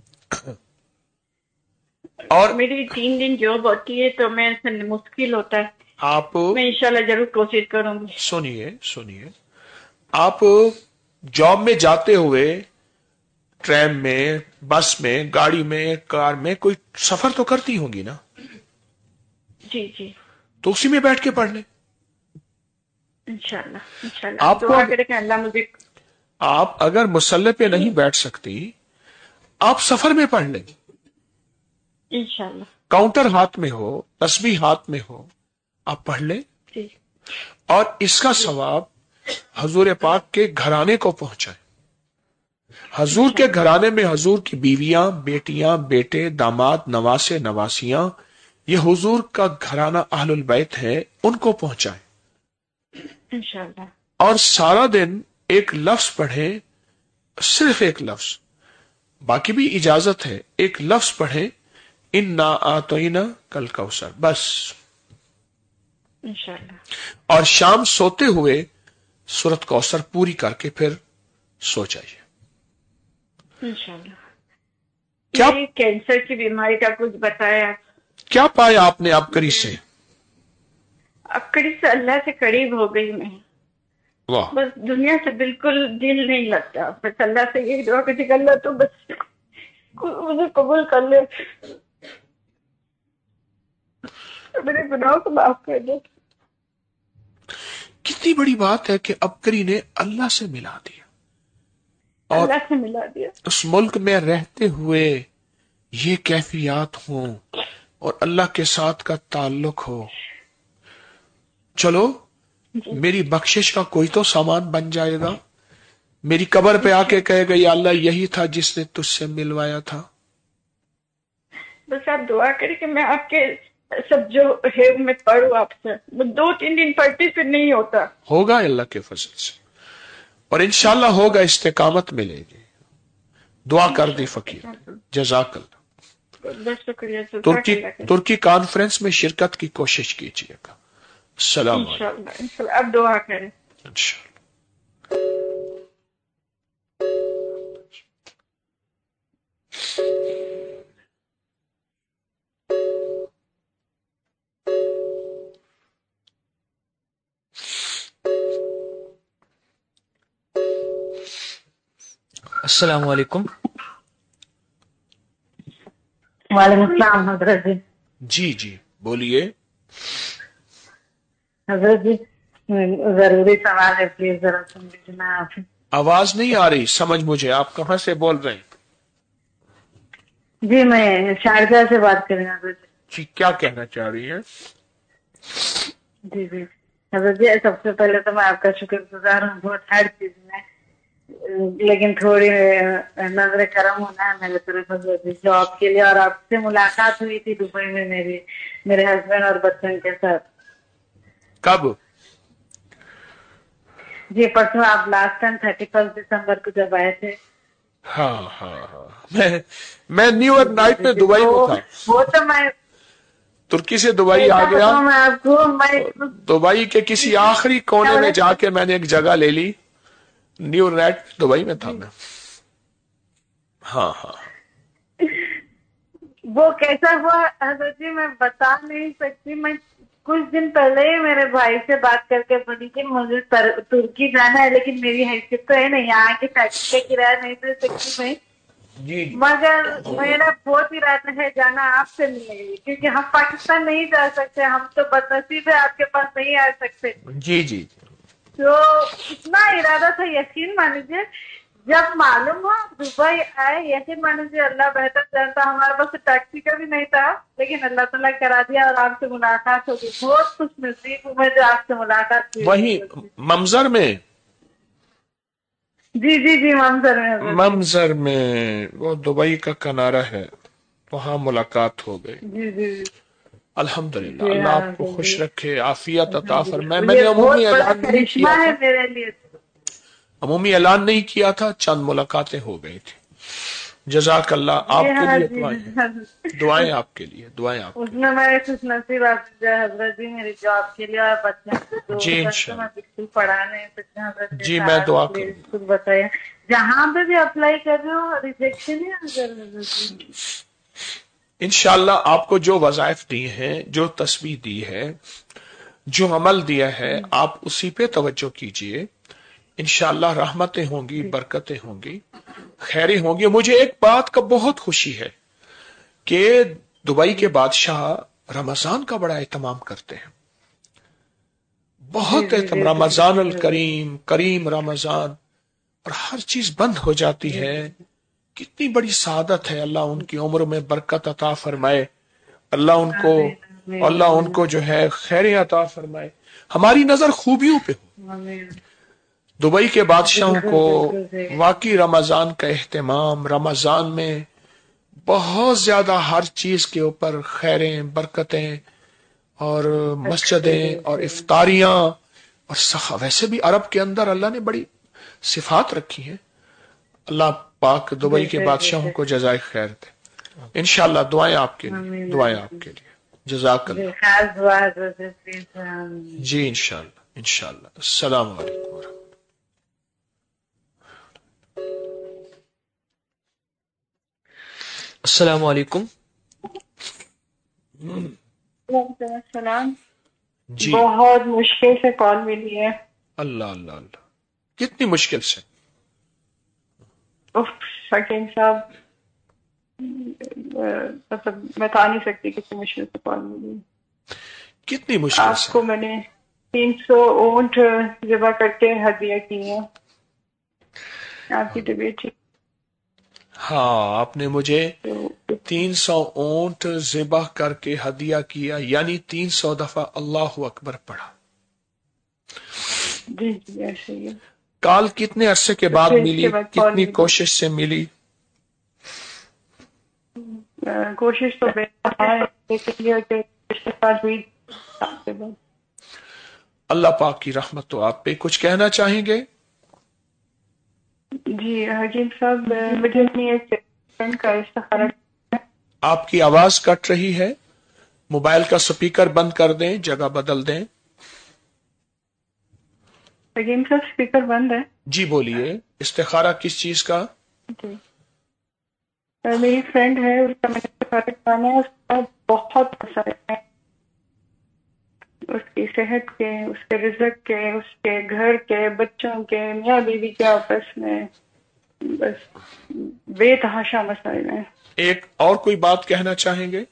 और मेरी 3 दिन जॉब होती है तो मैं मुश्किल होता है। आप, मैं इंशाल्लाह जरूर कोशिश करूंगी। सुनिए, आप जॉब में जाते हुए ट्रेन में, बस में, गाड़ी में, कार में कोई सफर तो करती होंगी ना? जी, तो उसी में बैठ के पढ़ ले इंशाल्लाह। आपको दुआ करें कि अल्लाह मुझे। आप अगर मुसल्ले पे नहीं बैठ सकती, आप सफर में पढ़ लें। इंशाल्लाह काउंटर हाथ में हो, तस्बीह हाथ में हो, आप पढ़ ले। और इसका सवाब हजूर पाक के घराने को पहुंचाए। हजूर के घराने में हजूर की बीवियां, बेटियां, बेटे, दामाद, नवासे, नवासियां, ये हुजूर का घराना अहलुल बैत है, उनको पहुंचाए। इंशाल्लाह। और सारा दिन एक लफ्ज पढ़े, सिर्फ एक लफ्ज, बाकी भी इजाजत है, एक लफ्ज पढ़े, इन्ना आतोइना कल कौसर, बस। इंशाल्लाह। और शाम सोते हुए सूरत कौसर पूरी करके फिर सो जाइए। इंशाल्लाह। क्या कैंसर की बीमारी का कुछ बताया? क्या पाया आपने अबकरी से? अबकरी से अल्लाह से करीब हो गई मैं। वाह। बस दुनिया से बिल्कुल दिल नहीं लगता, बस अल्लाह से यही दुआ करती कि अल्लाह तो बस मुझे कबूल कर ले, मेरे गुनाहों को माफ कर दे। कितनी बड़ी बात है कि अबकरी ने अल्लाह से मिला दिया, और अल्लाह से मिला दिया। उस मुल्क में रहते हुए ये कैफियत हो और अल्लाह के साथ का ताल्लुक हो। चलो, मेरी बख्शिश का कोई तो सामान बन जाएगा। मेरी कब्र पे आके कहेगा, या अल्लाह यही था जिसने तुझसे मिलवाया था। बस आप दुआ करें कि मैं आपके सब जो है मैं पढ़ूं आपसे। 2-3 दिन पढ़ती फिर नहीं होता। होगा अल्लाह के फजल से, और इंशाल्लाह होगा, इस्तेकामत मिलेगी। दुआ कर दी फकीर, जज़ाकल्लाह। शुक्रिया। तुर्की कॉन्फ्रेंस में शिरकत की कोशिश कीजिएगा। सलाम। इंशाल्लाह अब दुआ करें। इंशाल्लाह। अस्सलाम वालेकुम। वालेकुम सलाम हजरत जी। जी बोलिए। हजरत जी जरूरी सवाल है, प्लीज जरा सुन लीजिए। मैं आपसे आवाज नहीं आ रही समझ मुझे, आप कहां से बोल रहे हैं? जी मैं शारजा से बात कर रही हूँ हजरत जी। क्या कहना चाह रही हैं? जी हजरत जी, सबसे पहले तो मैं आपका शुक्रगुजार हूँ बहुत हर चीज में, लेकिन थोड़ी नजर करम होना है मेरे तरफ हजरत जी, जॉब के लिए। और आपसे मुलाकात हुई थी दुबई में मेरे हस्बैंड और बच्चों के साथ। कब? जी परसों, आप लास्ट टाइम 31 दिसंबर को जब आए थे। हाँ। मैं न्यू ईयर नाइट में दुबई में था। वो तो मैं तुर्की से दुबई आ गया। मैं आपको दुबई के किसी आखिरी कोने में जाके मैंने एक जगह ले ली। न्यू ईयर नाइट दुबई में था मैं। हाँ। وہ کیسا ہوا حضرت جی میں بتا نہیں سکتی. میں کچھ دن پہلے ہی میرے بھائی سے بات کر کے بولی کہ مجھے ترکی جانا ہے, لیکن میری حیثیت تو ہے نہیں, یہاں کی ٹیکسی کا کرایہ نہیں دے سکتی میں, مگر میرا بہت ارادہ ہے جانا آپ سے ملنے کے لیے, کیونکہ ہم پاکستان نہیں جا سکتے, ہم تو بدنصیب ہے آپ کے پاس نہیں آ سکتے. جی جی تو اتنا ارادہ تھا, یقین مان لیجیے جب معلوم ہوا دبئی آئے, یقین مان لیجیے اللہ بہتر جانتا, ہمارے پاس ٹیکسی کا بھی نہیں تھا, لیکن اللہ تعالیٰ کرا دیا اور آپ سے ملاقات ہوگی. بہت خوش نصیب ہوں میں جو آپ سے ملاقات ہوئی. وہی ممزر میں, جی جی جی ممزر میں وہ دبئی کا کنارہ ہے, وہاں ملاقات ہو گئی. جی جی الحمدللہ اللہ آپ کو خوش رکھے, عافیت عطا فرمائے. میں نے عمومی اعلان نہیں کیا تھا, میرے لیے عمومی اعلان نہیں کیا تھا, چند ملاقاتیں ہو گئی تھی. جزاک اللہ. آپ کے لیے دعائیں آپ کے لیے, دعائیں آپ. اس میں میں خوش نصیب آپ حضرت جی میری جاب کے لیے اور بچے جی انشاءاللہ بالکل پڑھانے حضرت جی میں دعا کروں. کچھ بتائیے, جہاں پہ بھی اپلائی کر رہے ہو ریجیکشن ہی انشاءاللہ آپ کو جو وظائف دی ہیں, جو تسبیح دی ہے, جو عمل دیا ہے, آپ اسی پہ توجہ کیجئے. انشاءاللہ رحمتیں ہوں گی, برکتیں ہوں گی, خیریں ہوں گی. مجھے ایک بات کا بہت خوشی ہے کہ دبئی کے بادشاہ رمضان کا بڑا اہتمام کرتے ہیں, بہت اہتمام. رمضان الکریم, کریم رمضان, اور ہر چیز بند ہو جاتی ہے. کتنی بڑی سعادت ہے. اللہ ان کی عمر میں برکت عطا فرمائے, اللہ ان کو جو ہے خیریں عطا فرمائے. ہماری نظر خوبیوں پہ ہو. دبئی کے بادشاہوں کو واقعی رمضان کا اہتمام, رمضان میں بہت زیادہ ہر چیز کے اوپر خیریں, برکتیں, اور مسجدیں اور افطاریاں اور سخا. ویسے بھی عرب کے اندر اللہ نے بڑی صفات رکھی ہیں. اللہ پاک دبئی کے بادشاہوں کو جزائے خیر دے. انشاءاللہ دعائیں آپ کے لیے, دعائیں آپ کے لیے. جزاک اللہ. جی انشاءاللہ انشاءاللہ. السلام علیکم ورحمۃ. السلام علیکم. وعلیکم السلام. جی بہت مشکل سے کال ملی ہے. اللہ اللہ اللہ, کتنی مشکل سے؟ حکیم صاحب مطلب میں بتا نہیں سکتی کتنی مشکل سے کال ملی. کتنی مشکل سے؟ آپ کو میں نے 300 اونٹ ذبح کر کے ہدیہ کی ہیں. آپ کی طبیعت ٹھیک؟ ہاں, آپ نے مجھے 300 اونٹ ذبح کر کے ہدیہ کیا, یعنی 300 دفعہ اللہ اکبر پڑھا. جی جی ایسے ہی. کال کتنے عرصے کے بعد ملی, کتنی کوشش سے ملی؟ کوشش تو اللہ پاک کی رحمت. تو آپ پہ کچھ کہنا چاہیں گے؟ جی حکیم صاحب مجھے ایک فرینڈ کا استخارہ. آپ کی آواز کٹ رہی ہے, موبائل کا سپیکر بند کر دیں, جگہ بدل دیں. حکیم صاحب اسپیکر بند ہے. جی بولیے, استخارہ کس چیز کا؟ جی میری فرینڈ ہے, اس کا میں نے استخارہ کرانا ہے. اس کا بہت مسائل ہے, اس کی صحت کے, اس کے رزق کے, اس کے گھر کے, بچوں کے, میاں بیوی کے آپس میں بس بے تحاشا مسائل ہیں. ایک اور کوئی بات کہنا چاہیں گے؟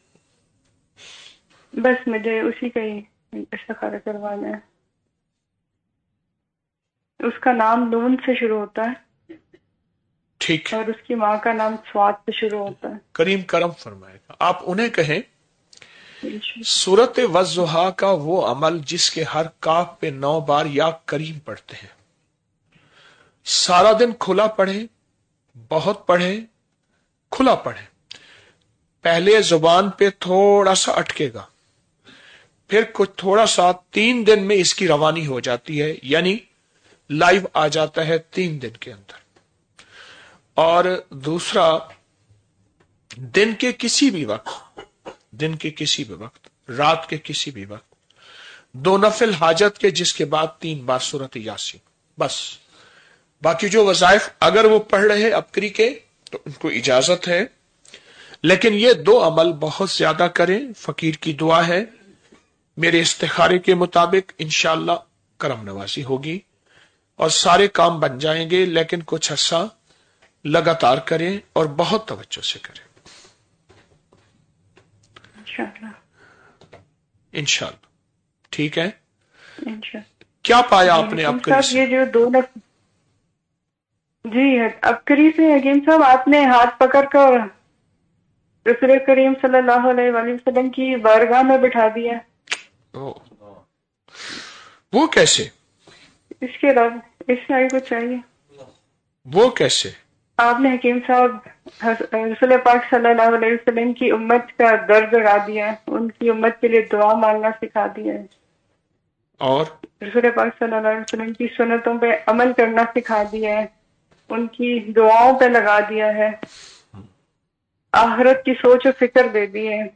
بس مجھے اسی کا ہی استخارہ کروانا ہے. اس کا نام نون سے شروع ہوتا ہے, ٹھیک, اور اس کی ماں کا نام سواد سے شروع ہوتا ہے. کریم کرم فرمائے گا. آپ انہیں کہیں سورت والضحیٰ کا وہ عمل جس کے ہر کاف پہ 9 بار یا کریم پڑھتے ہیں, سارا دن کھلا پڑھیں, بہت پڑھیں, کھلا پڑھیں. پہلے زبان پہ تھوڑا سا اٹکے گا, پھر کچھ تھوڑا سا 3 دن میں اس کی روانی ہو جاتی ہے, یعنی لائیو آ جاتا ہے 3 دن کے اندر. اور دوسرا, دن کے کسی بھی وقت, رات کے کسی بھی وقت 2 نفل حاجت کے, جس کے بعد 3 بار سورت یاسین. بس باقی جو وظائف اگر وہ پڑھ رہے ابکری کے تو ان کو اجازت ہے, لیکن یہ 2 عمل بہت زیادہ کریں. فقیر کی دعا ہے میرے استخارے کے مطابق انشاءاللہ کرم نوازی ہوگی اور سارے کام بن جائیں گے، لیکن کچھ عرصہ لگاتار کریں اور بہت توجہ سے کریں انشاءاللہ. ٹھیک ہے؟ کیا پایا آپ نے ابکری سے؟ یہ جو 2 جی ابکری سے حکیم صاحب آپ نے ہاتھ پکڑ کر رسول کریم صلی اللہ علیہ وآلہ وسلم کی بارگاہ میں بٹھا دیا. وہ کیسے؟ اس کے علاوہ اس سے آگے کچھ چاہیے؟ وہ کیسے؟ آپ نے حکیم صاحب رسول پاک صلی اللہ علیہ وسلم کی امت کا درد اڑا دیا، ان کی امت کے لیے دعا مانگنا سکھا دیا ہے، اور رسول پاک صلی اللہ علیہ وسلم کی سنتوں پہ عمل کرنا سکھا دیا ہے، ان کی دعاؤں پہ لگا دیا ہے، آخرت کی سوچ و فکر دے دی ہے،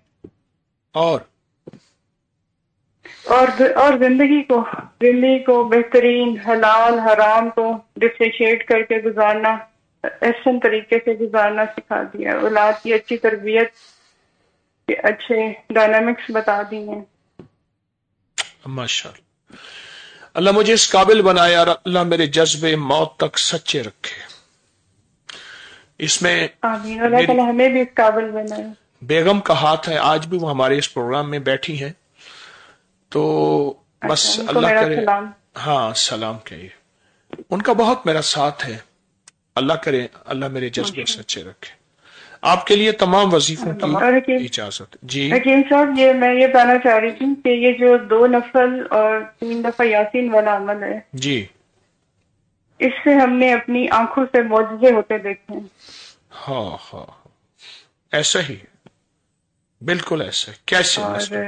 اور زندگی کو بہترین حلال حرام کو ڈفرینشیٹ کر کے گزارنا، احسن طریقے سے گزارنا سکھا دیا. اولاد کی اچھی تربیت کے اچھے ڈائنامکس بتا دی ہیں. ماشاءاللہ. اللہ مجھے اس قابل بنایا اور اللہ میرے جذبے موت تک سچے رکھے. اس میں آمین. اللہ تعالیٰ ہمیں بھی اس قابل بنائے. بیگم کا ہاتھ ہے، آج بھی وہ ہمارے اس پروگرام میں بیٹھی ہیں، تو بس اللہ کرے. سلام. ہاں سلام کہیے. ان کا بہت میرا ساتھ ہے. اللہ کرے اللہ میرے جذبے سچے رکھے. آپ کے لیے تمام وظیفوں کی اجازت. جی حکیم صاحب میں یہ کہنا چاہ رہی تھی کہ یہ جو 2 نفل اور 3 دفعہ یاسین والا عمل ہے، جی اس سے ہم نے اپنی آنکھوں سے معجزے ہوتے دیکھے ہیں. ہاں ایسا ہی بالکل ایسا. کیسے؟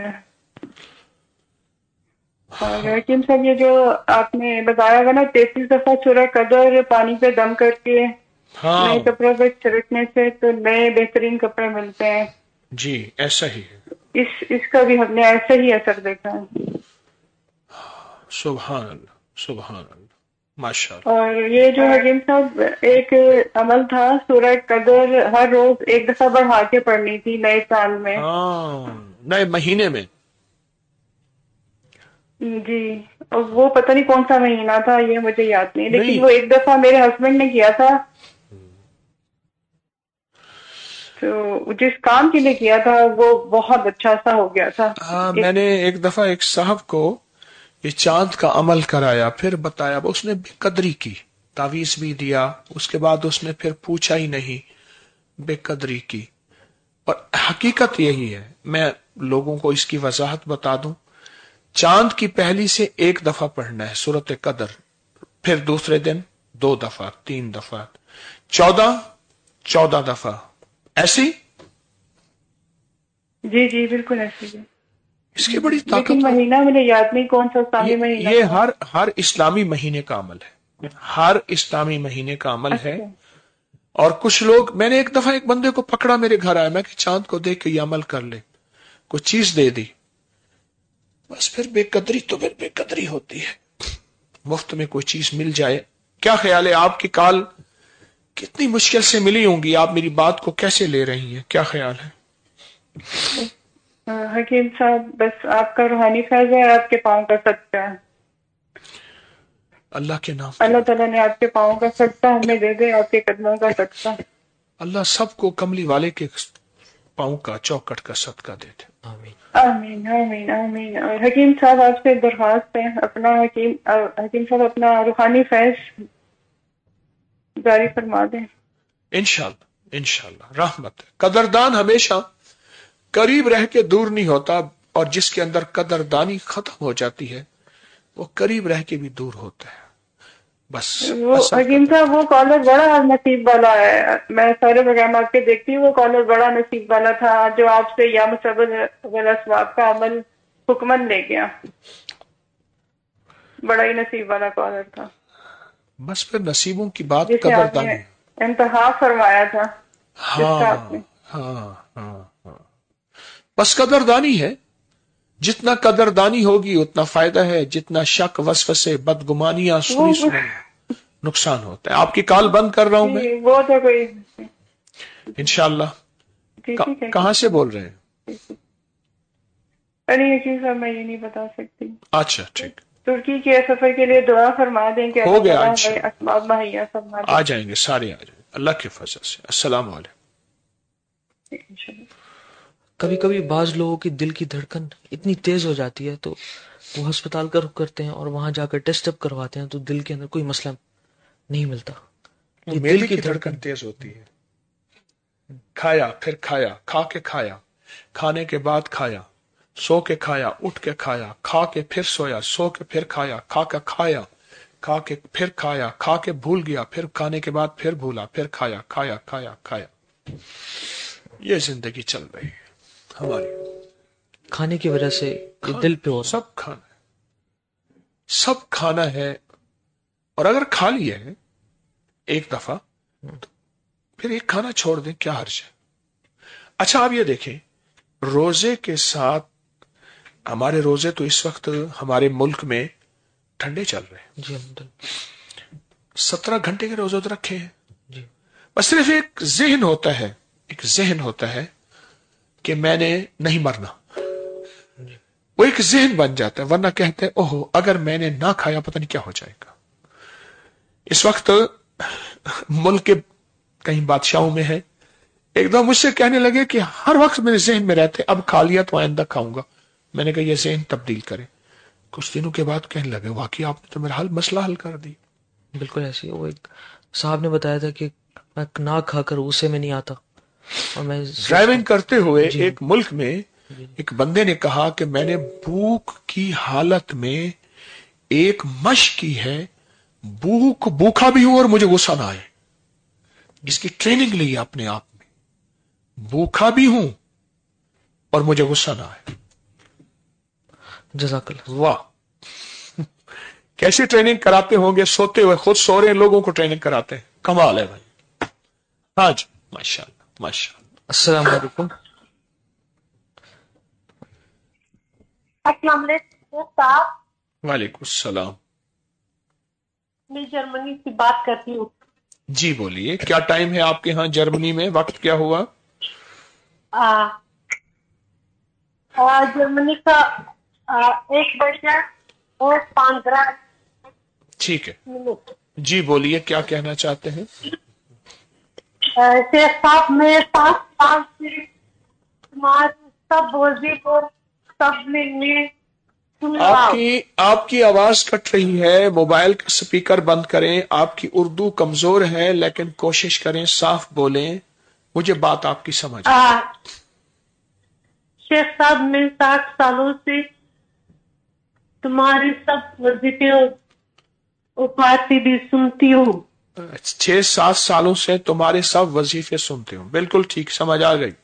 اور حکیم صاحب یہ جو آپ نے بتایا گا نا 33 دفعہ سورہ قدر پانی پہ دم کر کے نئے کپڑوں پہ چھڑکنے سے تو نئے بہترین کپڑے ملتے ہیں. جی ایسا ہی اس کا بھی ہم نے ایسا ہی اثر دیکھا ہے. سبحان اللہ سبحان اللہ ماشاءاللہ. اور یہ جو حکیم صاحب ایک عمل تھا سورہ قدر ہر روز 1 دفعہ بڑھا کے پڑھنی تھی نئے سال میں، نئے مہینے میں. جی اور وہ پتہ نہیں کون سا مہینہ تھا، یہ مجھے یاد نہیں، لیکن وہ 1 دفعہ میرے ہسبینڈ نے کیا تھا، تو جس کام کے لیے کیا تھا وہ بہت اچھا سا ہو گیا تھا. میں نے ایک دفعہ ایک صاحب کو یہ چاند کا عمل کرایا، پھر بتایا، اس نے بے قدری کی، تعویذ بھی دیا، اس کے بعد اس نے پھر پوچھا ہی نہیں، بے قدری کی. اور حقیقت یہی ہے. میں لوگوں کو اس کی وضاحت بتا دوں. چاند کی پہلی سے 1 دفعہ پڑھنا ہے سورۃ قدر، پھر دوسرے دن 2 دفعہ، 3 دفعہ، 14 دفعہ ایسی. جی بالکل ایسی. اس کی بڑی طاقت. لیکن مہینہ مجھے یاد نہیں کون سا اسلامی مہینہ. یہ ہر اسلامی مہینے کا عمل ہے، ہر اسلامی مہینے کا عمل ہے. اور کچھ لوگ، میں نے ایک دفعہ ایک بندے کو پکڑا، میرے گھر آیا، میں کہ چاند کو دیکھ کے یہ عمل کر لے، کوئی چیز دے دی، بس پھر بے قدری تو پھر بے قدری ہوتی ہے. مفت میں کوئی چیز مل جائے. کیا خیال ہے؟ آپ کی کال کتنی مشکل سے ملی ہوں گی، آپ میری بات کو کیسے لے رہی ہیں؟ کیا خیال ہے؟ حکیم صاحب بس آپ کا روحانی فیض ہے، آپ کے پاؤں کا صدقہ ہے. اللہ کے نام، اللہ تعالیٰ نے آپ کے پاؤں کا صدقہ ہمیں دے دے، آپ کے قدموں کا صدقہ. اللہ سب کو کملی والے کے پاؤں کا چوکٹ کا صدقہ دے دے. آمین آمین آمین. اور حکیم صاحب آپ سے درخواست ہے، اپنا حکیم صاحب اپنا روحانی فیض جاری فرما دیں. انشاءاللہ رحمت. قدردان ہمیشہ قریب رہ کے دور نہیں ہوتا، اور جس کے اندر قدردانی ختم ہو جاتی ہے وہ قریب رہ کے بھی دور ہوتا ہے. بس وہ حکیم صاحب وہ کالر بڑا نصیب والا ہے، میں سارے پروگرام آپ کے دیکھتی ہوں، وہ کالر بڑا نصیب والا تھا جو آپ سے یا مسبب الاسباب کا عمل حکمن لے گیا. بڑا ہی نصیب والا کالر تھا. بس پھر نصیبوں کی بات قدردانی انتہا فرمایا تھا. ہاں بس قدردانی ہے. جتنا قدردانی ہوگی اتنا فائدہ ہے، جتنا شک وسوسے بدگمانیاں سنی نقصان ہوتا ہے. آپ کی کال بند کر رہا ہوں میں، وہ تو کوئی انشاءاللہ کہاں سے بول رہے ہیں؟ ارے یقین صاحب میں یہ نہیں بتا سکتی. اچھا ٹھیک. ترکی کے سفر کے لیے دعا فرما دیں کہ ہو گیا اسباب مہیا فرما دیں. آ جائیں گے سارے، آ جائیں گے اللہ کے فضل سے. السلام علیکم. کبھی کبھی بعض لوگوں کی دل کی دھڑکن اتنی تیز ہو جاتی ہے تو وہ ہسپتال کا رخ کرتے ہیں اور وہاں جا کر ٹیسٹ اپ کرواتے ہیں تو دل کے اندر کوئی مسئلہ نہیں ملتا. دل کی دھڑکن تیز ہوتی ہے. کھایا پھر کھایا، کھا کے کھایا، کھانے کے بعد کھایا، سو کے کھایا، اٹھ کے کھایا، کھا کے پھر سویا، سو کے پھر کھایا، کھا کے کھایا، کھا کے پھر کھایا، کھا کے بھول گیا، پھر کھانے کے بعد پھر بھولا، پھر کھایا، کھایا کھایا کھایا. یہ زندگی چل رہی ہے ہماری. کھانے کی وجہ سے دل پہ سب کھانا ہے، سب کھانا ہے. اور اگر کھا لیا ہے ایک دفعہ تو پھر ایک کھانا چھوڑ دیں، کیا حرج ہے؟ اچھا آپ یہ دیکھیں، روزے کے ساتھ ہمارے روزے تو اس وقت ہمارے ملک میں ٹھنڈے چل رہے ہیں. جی 17 گھنٹے کے روزے تو رکھے ہیں. جی بس صرف ایک ذہن ہوتا ہے، ایک ذہن ہوتا ہے کہ میں نے نہیں مرنا. وہ ایک ذہن بن جاتا ہے، ورنہ کہتے ہیں اوہو اگر میں نے نہ کھایا پتہ نہیں کیا ہو جائے گا. اس وقت ملک کے کئی بادشاہوں میں ہے، ایک دم مجھ سے کہنے لگے کہ ہر وقت میرے ذہن میں رہتے اب کھا لیا تو آئندہ کھاؤں گا. میں نے کہا یہ ذہن تبدیل کریں. کچھ دنوں کے بعد کہنے لگے واقعی آپ نے تو میرا مسئلہ حل کر دی. بالکل ایسی. وہ ایک صاحب نے بتایا تھا کہ میں نہ کھا کر اسے میں نہیں آتا. اور میں ڈرائیونگ کرتے ہوئے ایک ملک میں ایک بندے نے کہا کہ میں نے بھوک کی حالت میں ایک مشق کی ہے، بھوکا بھی ہوں اور مجھے غصہ نہ آئے. اس کی ٹریننگ لی اپنے آپ میں، بھوکا بھی ہوں اور مجھے غصہ نہ آئے. جزاک اللہ. واہ کیسی ٹریننگ کراتے ہوں گے، سوتے ہوئے خود سو رہے لوگوں کو ٹریننگ کراتے ہیں. کمال ہے بھائی. ہاں جی ماشاء اللہ ماشاء اللہ. السلام علیکم. السلام علیکم. وعلیکم السلام. میں جرمنی سے بات کرتی ہوں. جی بولیے، کیا ٹائم ہے آپ کے ہاں جرمنی میں؟ وقت کیا ہوا؟ جرمنی کا 1:15. ٹھیک ہے جی بولیے، کیا کہنا چاہتے ہیں؟ شیخ صاحب میں 7 سال سے تمہاری سب وظیفوں سب میں آپ کی آواز کٹ رہی ہے، موبائل کا سپیکر بند کریں. آپ کی اردو کمزور ہے لیکن کوشش کریں صاف بولیں، مجھے بات آپ کی سمجھ. شیخ صاحب میں 60 سالوں سے تمہاری سب وظیفے اوقات بھی سنتی ہوں. 6-7 سالوں سے تمہارے سب وظیفے سنتے ہوں. بالکل ٹھیک، سمجھ آ گئی.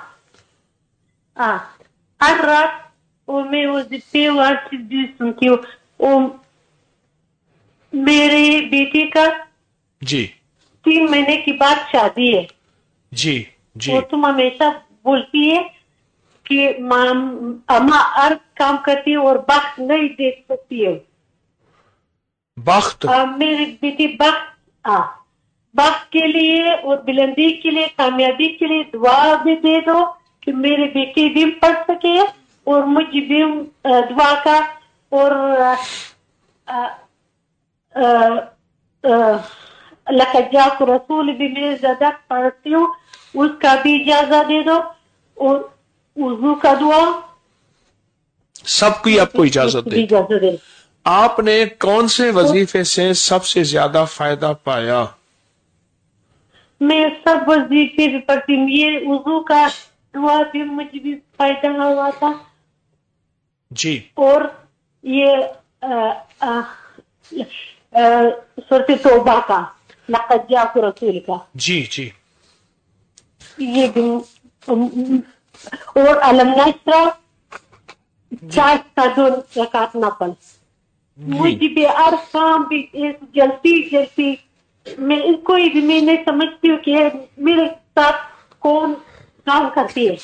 ہر رات اور میں وظیفے بھی سنتی ہوں. میری بیٹی کا جی 3 مہینے کی بعد شادی ہے. جی جی. اور تم ہمیشہ بولتی ہے کہ اماں ہر کام کرتی ہے اور بخت نہیں دیکھ سکتی ہے. بخت میری بیٹی بخت کے لیے اور بلندی کے لیے، کامیابی کے لیے دعا بھی دے دو کہ میری بیٹی بھی پڑھ سکے اور مجھے بھی دعا کا. اور لقد جاءکم رسول بھی میں زیادہ پڑھتی ہوں، اس کا بھی اجازت دے دو. اور وضو کا دعا سب کی آپ کو اجازت دے. آپ نے کون سے وظیفے سے سب سے زیادہ فائدہ پایا؟ میں سب وظیفے بھی پڑھتی ہوں. یہ وضو کا دعا بھی مجھے بھی فائدہ ہوا تھا. جی. اور یہ سورۃ توبہ کا لقد جاءکم رسول کا. جی جی. یہ بھی. اور علم نشرہ 2 رکعت نفل. مجھے بھی ہر کام بھی جلتی میں کوئی بھی میں نہیں سمجھتی ہوں کہ میرے ساتھ کون کام کرتی ہے.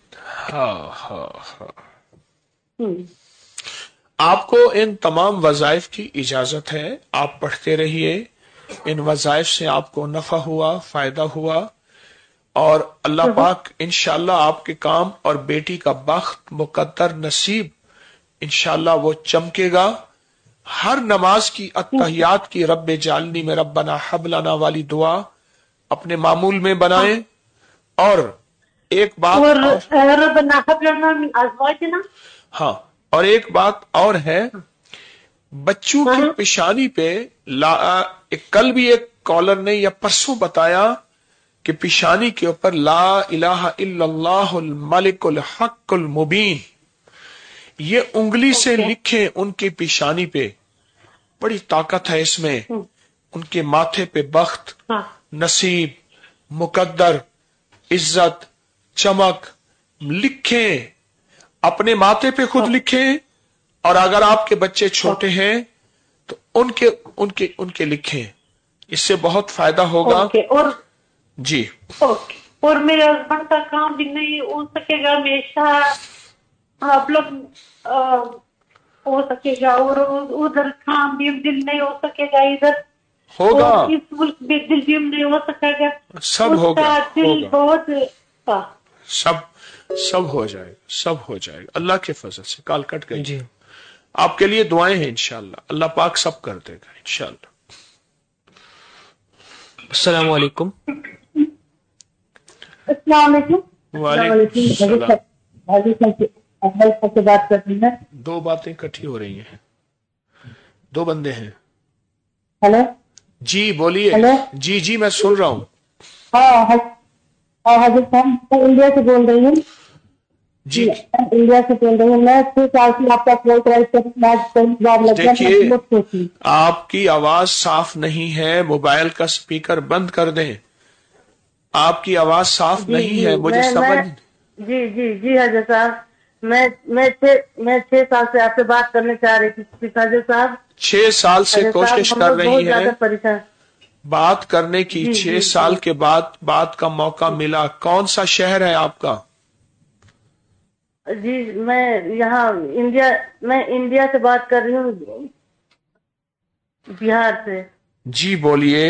آپ کو ان تمام وظائف کی اجازت ہے، آپ پڑھتے رہیے. ان وظائف سے آپ کو نفع ہوا، فائدہ ہوا. اور اللہ پاک انشاءاللہ آپ کے کام اور بیٹی کا بخت مقدر نصیب انشاءاللہ وہ چمکے گا. ہر نماز کی اتحیات کی رب جعلنی میں ربنا حب لنا والی دعا اپنے معمول میں بنائیں. اور ایک بات ربنا حب لنا من ازواجنا. ہاں، اور ایک بات اور ہے، بچوں کی پیشانی پہ کل بھی ایک کالر نے یا پرسوں بتایا کہ پیشانی کے اوپر لا الہ الا اللہ الملک الحق المبین، یہ انگلی سے لکھیں ان کی پیشانی پہ. بڑی طاقت ہے اس میں. ان کے ماتھے پہ بخت، نصیب، مقدر، عزت، چمک لکھیں. اپنے ماتھے پہ خود لکھیں، اور اگر آپ کے بچے چھوٹے ہیں تو ان کے لکھیں. اس سے بہت فائدہ ہوگا. اور جی اور میرے ہسبینڈ کا کام بھی نہیں ہو سکے گا ہمیشہ، آپ لوگ ہو سکے گا، اور ادھر کام بھی دل نہیں ہو سکے گا، ادھر ہوگا، اس ملک میں دل بھی نہیں ہو سکے گا. سب ہوگا، دل بہت سب ہو جائے گا، سب ہو جائے گا اللہ کے فضل سے. کال کٹ گئی جی. آپ کے لیے دعائیں ہیں انشاءاللہ، اللہ پاک سب کر دے گا انشاءاللہ. السلام علیکم. السلام علیکم. وعلیکم السلام سے بات کرتی ہیں. دو باتیں اکٹھی ہو رہی ہیں، دو بندے ہیں. ہلو جی بولیے. جی میں سن رہا ہوں. ہاں حضرت صاحب، میں انڈیا سے بول رہی ہوں. جی انڈیا سے بول رہی ہوں. میں 6 سال سے آپ کا کال ٹرائی کر دیکھیے آپ کی آواز صاف نہیں ہے، موبائل کا اسپیکر بند کر دیں. آپ کی آواز صاف نہیں ہے، مجھے سمجھ. جی حضرت صاحب، میں 6 سال سے آپ سے بات کرنے چاہ رہی تھی حضرت صاحب. 6 سال سے کوشش کر رہی ہیں پریشان بات کرنے کی. 6 سال کے بعد بات کا موقع ملا. کون سا شہر ہے آپ کا؟ جی میں یہاں انڈیا سے بات کر رہی ہوں، بہار سے. جی بولیے.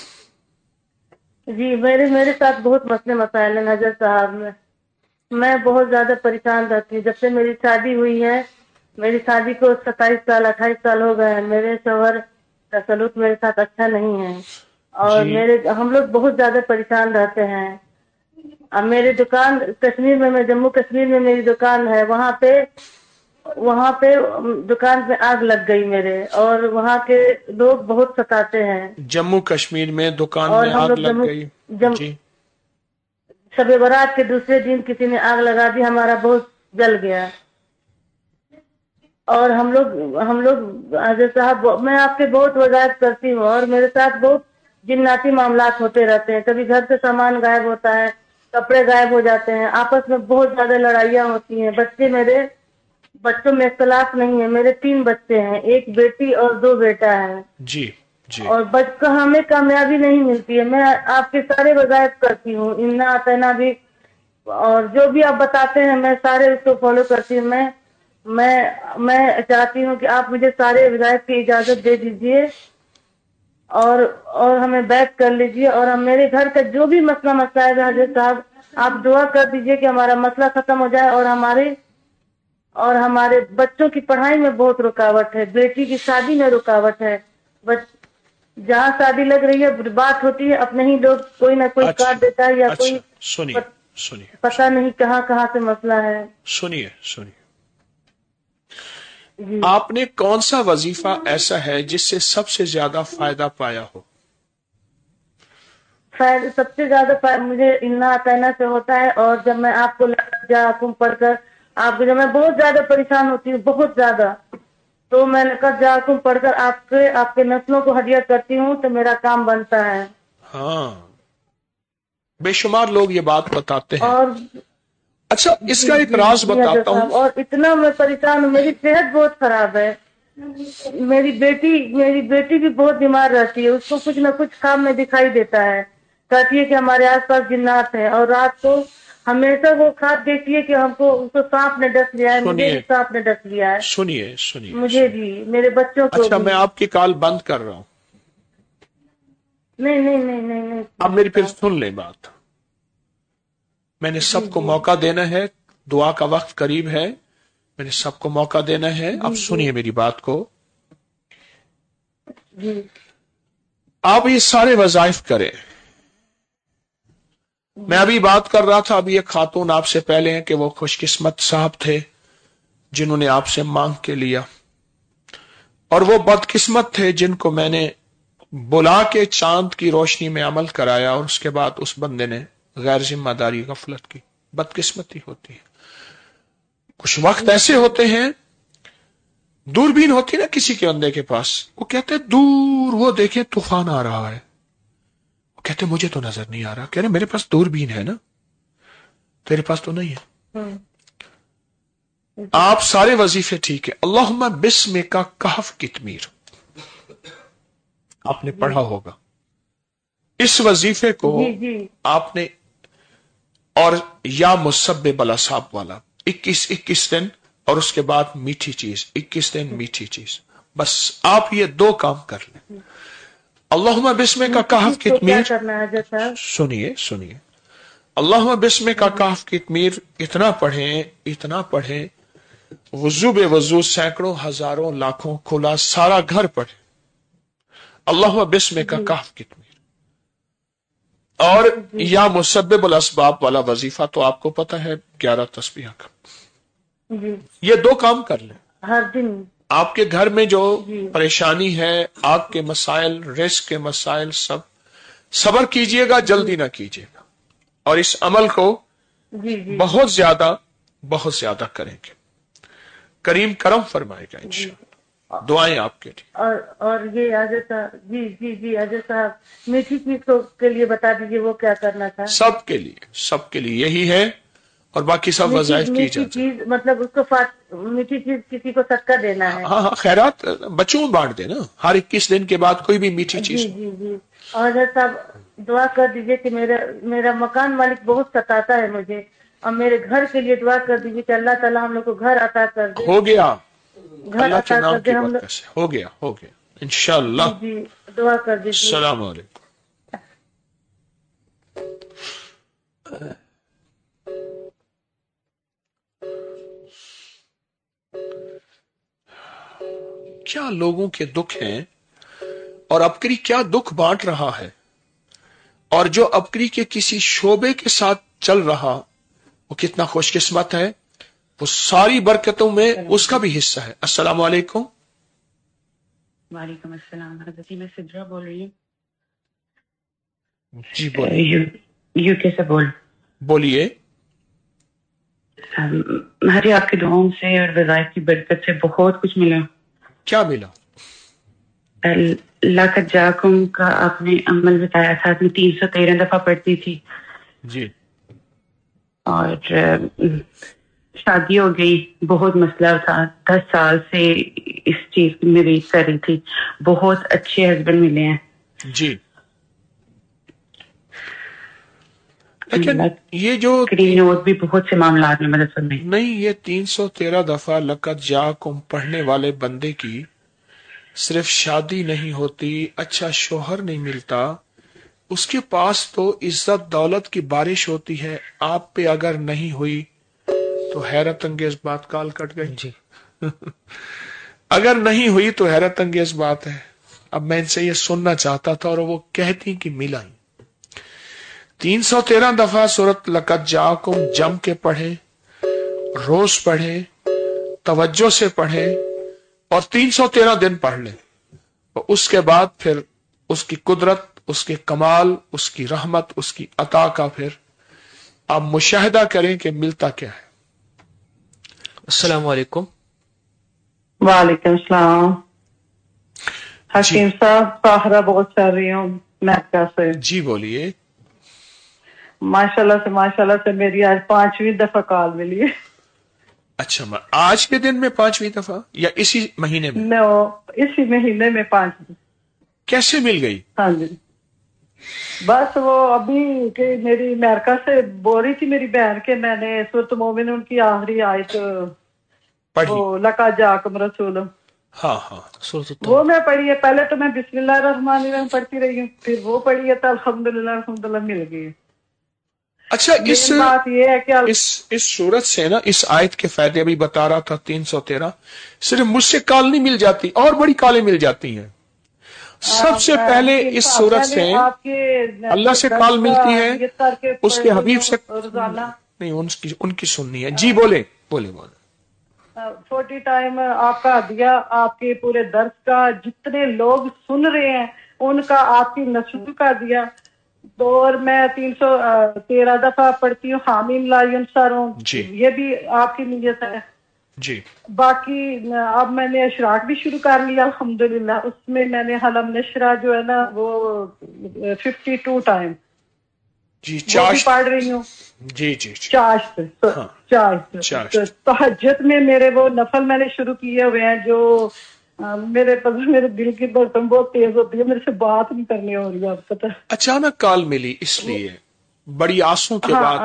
جی میرے ساتھ بہت مسئلے مسائل ہیں حضرت صاحب. میں بہت زیادہ پریشان رہتی ہوں. جب سے میری شادی ہوئی ہے، میری شادی کو 27 سال 28 سال ہو گئے ہیں. میرے شوہر کا سلوک میرے ساتھ اچھا نہیں ہے، اور ہم لوگ بہت زیادہ پریشان رہتے ہیں. اب میری دکان کشمیر میں جموں کشمیر میں میری دکان ہے، وہاں پہ دکان پہ آگ لگ گئی میرے، اور وہاں کے لوگ بہت ستاتے ہیں. جموں کشمیر میں دکان میں آگ لگ گئی. جی شب برات کے دوسرے دن کسی نے آگ لگا دی، ہمارا بہت جل گیا. اور ہم لوگ حضرت صاحب، میں آپ کے بہت وضاحت کرتی ہوں، اور میرے ساتھ بہت جناتی معاملات ہوتے رہتے ہیں. کبھی گھر سے سامان غائب ہوتا ہے، کپڑے غائب ہو جاتے ہیں، آپس میں بہت زیادہ لڑائیاں ہوتی ہیں. بچوں میں اختلاف نہیں ہے. میرے 3 بچے ہیں، 1 بیٹی اور 2 بیٹا ہے. جی اور ہمیں کامیابی نہیں ملتی ہے. میں آپ کے سارے وضاحت کرتی ہوں، امنا اتنا بھی، اور جو بھی آپ بتاتے ہیں میں سارے اس کو فالو کرتی ہوں. میں چاہتی ہوں کہ آپ مجھے سارے وضاحت کی اجازت دے دیجیے، اور ہمیں بیعت کر لیجیے. اور ہم میرے گھر کا جو بھی مسئلہ مسائل ہے حضرت صاحب، آپ دعا کر دیجیے کہ ہمارا مسئلہ ختم ہو جائے. اور ہمارے بچوں کی پڑھائی میں بہت رکاوٹ ہے، بیٹی کی شادی میں رکاوٹ ہے. جہاں شادی لگ رہی ہے بات ہوتی ہے، اپنے ہی لوگ کوئی نہ کوئی کاٹ دیتا ہے، یا کوئی پتہ نہیں کہاں سے مسئلہ ہے. سنیے آپ نے کون سا وظیفہ ایسا ہے جس سے سب سے زیادہ فائدہ پایا ہو؟ سب سے زیادہ مجھے انا اطینا سے ہوتا ہے. اور جب میں آپ کو جاکم پڑھ کر جب میں بہت زیادہ پریشان ہوتی ہوں، بہت زیادہ، تو میں لقد جاکم پڑھ کر آپ کے نسلوں کو ہدیہ کرتی ہوں تو میرا کام بنتا ہے. ہاں، بے شمار لوگ یہ بات بتاتے ہیں. اور اچھا، اس کا ایک راز بتاتا ہوں. اور اتنا میں پریشان ہوں، میری صحت بہت خراب ہے. میری بیٹی بھی بہت بیمار رہتی ہے. اس کو کچھ نہ کچھ خواب میں دکھائی دیتا ہے، کہتی ہے کہ ہمارے آس پاس جنات ہیں. اور رات کو ہمیشہ وہ خواب دیکھتی ہے کہ اس کو سانپ نے ڈس لیا ہے، مجھے بھی سانپ نے ڈس لیا ہے. سنیے مجھے بھی، میرے بچوں کو. اچھا، میں آپ کی کال بند کر رہا ہوں. نہیں. اب میری پھر سن لیں بات. میں نے سب کو موقع دینا ہے، دعا کا وقت قریب ہے، میں نے سب کو موقع دینا ہے. اب سنیے میری بات کو. آپ یہ سارے وظائف کریں. میں ابھی بات کر رہا تھا، ابھی ایک خاتون آپ سے پہلے ہیں کہ وہ خوش قسمت صاحب تھے جنہوں نے آپ سے مانگ کے لیا، اور وہ بد قسمت تھے جن کو میں نے بلا کے چاند کی روشنی میں عمل کرایا اور اس کے بعد اس بندے نے غیر ذمہ داری غفلت کی. بدقسمتی ہوتی ہے. کچھ وقت ایسے ہوتے ہیں، دوربین ہوتی نا کسی کے بندے کے پاس، وہ کہتے ہیں دور وہ دیکھیں طوفان آ رہا ہے، وہ کہتے ہیں مجھے تو نظر نہیں آ رہا. کہہ رہے میرے پاس دوربین ہے نا، تیرے پاس تو نہیں ہے. آپ سارے وظیفے ٹھیک ہے. اللہم بسمک کہف کتمیر آپ نے پڑھا ہوگا. اس وظیفے کو آپ نے، اور یا مسبب الاسباب والا 21 دن، اور اس کے بعد میٹھی چیز 21 دن میٹھی چیز. بس آپ یہ 2 کام کر لیں. اللہم بسمک کہف کتمیر، سنیے اللہم بسمک کہف کتمیر اتنا پڑھیں وضو بے وضو سینکڑوں ہزاروں لاکھوں کھلا سارا گھر پڑھے اللہم بسمک کہف کتمیر. اور یا مسبب الاسباب والا وظیفہ تو آپ کو پتہ ہے 11 تسبیحہ کا. یہ 2 کام کر لیں ہر دن. آپ کے گھر میں جو پریشانی ہے، آگ کے مسائل، رزق کے مسائل، سب صبر کیجئے گا، جلدی نہ کیجئے گا، اور اس عمل کو بہت زیادہ کریں گے. کریم کرم فرمائے گا انشاءاللہ. دعائیں آپ کے لیے. اور یہ حضرت حضرت صاحب میٹھی چیز کے لیے بتا دیجیے وہ کیا کرنا تھا. سب کے لیے یہی ہے، اور باقی سب وظائف کی جاتی ہے. مطلب اس کو میٹھی چیز کسی کو صدقہ دینا ہے. ہاں خیرات بچوں میں بانٹ دینا ہر 21 دن کے بعد کوئی بھی میٹھی چیز. جی. اور حضرت صاحب دعا کر دیجیے کہ میرا مکان مالک بہت ستاتا ہے مجھے، اور میرے گھر کے لیے دعا کر دیجیے کہ اللہ تعالیٰ ہم لوگ کو گھر عطا کر دے. ہو گیا، گھر اللہ کے عطا نام کر دے کی ہم لوگ. برکت سے ہو گیا انشاءاللہ. جی دعا کر دیجیے. السلام علیکم. کیا لوگوں کے دکھ ہیں، اور ابکری کیا دکھ بانٹ رہا ہے، اور جو ابکری کے کسی شعبے کے ساتھ چل رہا وہ کتنا خوش قسمت ہے، وہ ساری برکتوں میں اس کا بھی حصہ ہے. السلام علیکم. وعلیکم السلام. حضرت میں سدرا بول رہی ہوں. جی بولیے. UK سے بولیے. ہری آپ کی دعاؤں سے اور وظائف کی برکت سے بہت کچھ ملا. کیا ملا؟ لقد جاکم کا آپ نے عمل بتایا تھا، میں 313 دفعہ پڑھتی تھی. جی. اور شادی ہو گئی، بہت مسئلہ تھا، 10 سال سے اس چیز میں ویٹ کر رہی تھی. بہت اچھے ہسبینڈ ملے ہیں. جی. لیکن یہ جو بھی بہت سے معاملات میں مدد فرمائی. نہیں، یہ 313 دفعہ لقد جاکم پڑھنے والے بندے کی صرف شادی نہیں ہوتی، اچھا شوہر نہیں ملتا، اس کے پاس تو عزت دولت کی بارش ہوتی ہے. آپ پہ اگر نہیں ہوئی تو حیرت انگیز بات. کال کٹ گئی. جی. اگر نہیں ہوئی تو حیرت انگیز بات ہے. اب میں ان سے یہ سننا چاہتا تھا، اور وہ کہتی کہ ملا ہی. 313 دفعہ سورۃ لقد جاکم جم کے پڑھے، روز پڑھے، توجہ سے پڑھے، اور 313 دن پڑھ لیں. اور اس کے بعد پھر اس کی قدرت، اس کے کمال، اس کی رحمت، اس کی عطا کا پھر آپ مشاہدہ کریں کہ ملتا کیا ہے. السلام علیکم. وعلیکم السلام. حکیم صاحب طاہرہ بہت چل رہی ہوں میکہ سے. جی بولیے. ماشاءاللہ سے میری آج 5ویں دفعہ کال ملی ہے. اچھا، آج کے دن میں 5ویں دفعہ یا اسی مہینے میں؟ اسی مہینے میں 5. کیسے مل گئی؟ ہاں جی، بس وہ ابھی کہ میری امریکہ سے بول رہی تھی میری بہن کے میں نے سورۃ مومنون کی آخری آیت پڑھی، لقد جاکم رسول. ہاں وہ میں پڑھی ہے. پہلے تو میں بسم اللہ الرحمن الرحیم پڑھتی رہی ہوں، پھر وہ پڑھی ہے تو الحمدللہ مل گئی. اچھا اس بات یہ ہے کہ اس صورت سے نا اس آیت کے فائدے ابھی بتا رہا تھا 313 صرف مجھ سے کال نہیں مل جاتی اور بڑی کالیں مل جاتی ہیں. سب سے پہلے اس صورت سے اللہ سے کال ملتی ہے, اس کے حبیب سے نہیں, ان کی سننی ہے. جی بولے 40 ٹائم آپ کا دیا, آپ کے پورے درس کا جتنے لوگ سن رہے ہیں ان کا آپ کی نشر کا دیا. تو اور میں 313 دفعہ پڑھتی ہوں حامیم لا ینصرون, یہ بھی آپ کی نیت ہے. جی باقی اب میں نے اشراق بھی شروع کر لیا الحمدللہ, اس میں نے حلم نشرہ جو ہے نا وہ 52 ٹائم جی چاشت پڑھ رہی ہوں. جی چاشت تہجد میں میرے وہ نفل میں نے شروع کیے ہوئے ہیں جو میرے دل کی دھڑکن بہت تیز ہوتی ہے, میرے سے بات نہیں کرنی ہو رہی ہے. آپ پتہ اچانک کال ملی اس لیے بڑی آسوں کے بعد.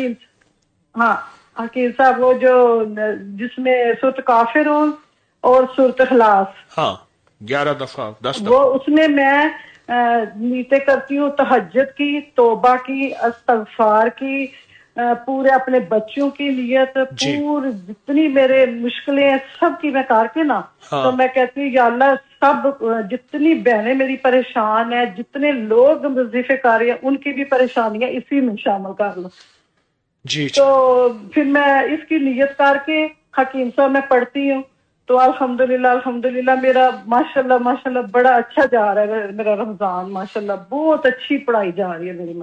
حکیم صاحب وہ جو جس میں سورۃ کافرون اور سورۃ اخلاص 11 دفعہ 10 دفعہ, وہ اس میں نیتیں کرتی ہوں تہجد کی, توبہ کی, استغفار کی, پورے اپنے بچوں کی نیت, پورے جتنی میرے مشکلیں ہیں سب کی میں کر کے نا تو میں کہتی ہوں یا اللہ سب جتنی بہنیں میری پریشان ہیں, جتنے لوگ وظیفے کر رہے ہیں ان کی بھی پریشانیاں اسی میں شامل کر لو. تو پھر میں اس کی نیت کر کے حکیم صاحب میں پڑھتی ہوں تو الحمدللہ میرا ماشاءاللہ بڑا اچھا جا رہا ہے میرا رمضان. ماشاءاللہ بہت اچھی پڑھائی جا رہی ہے میری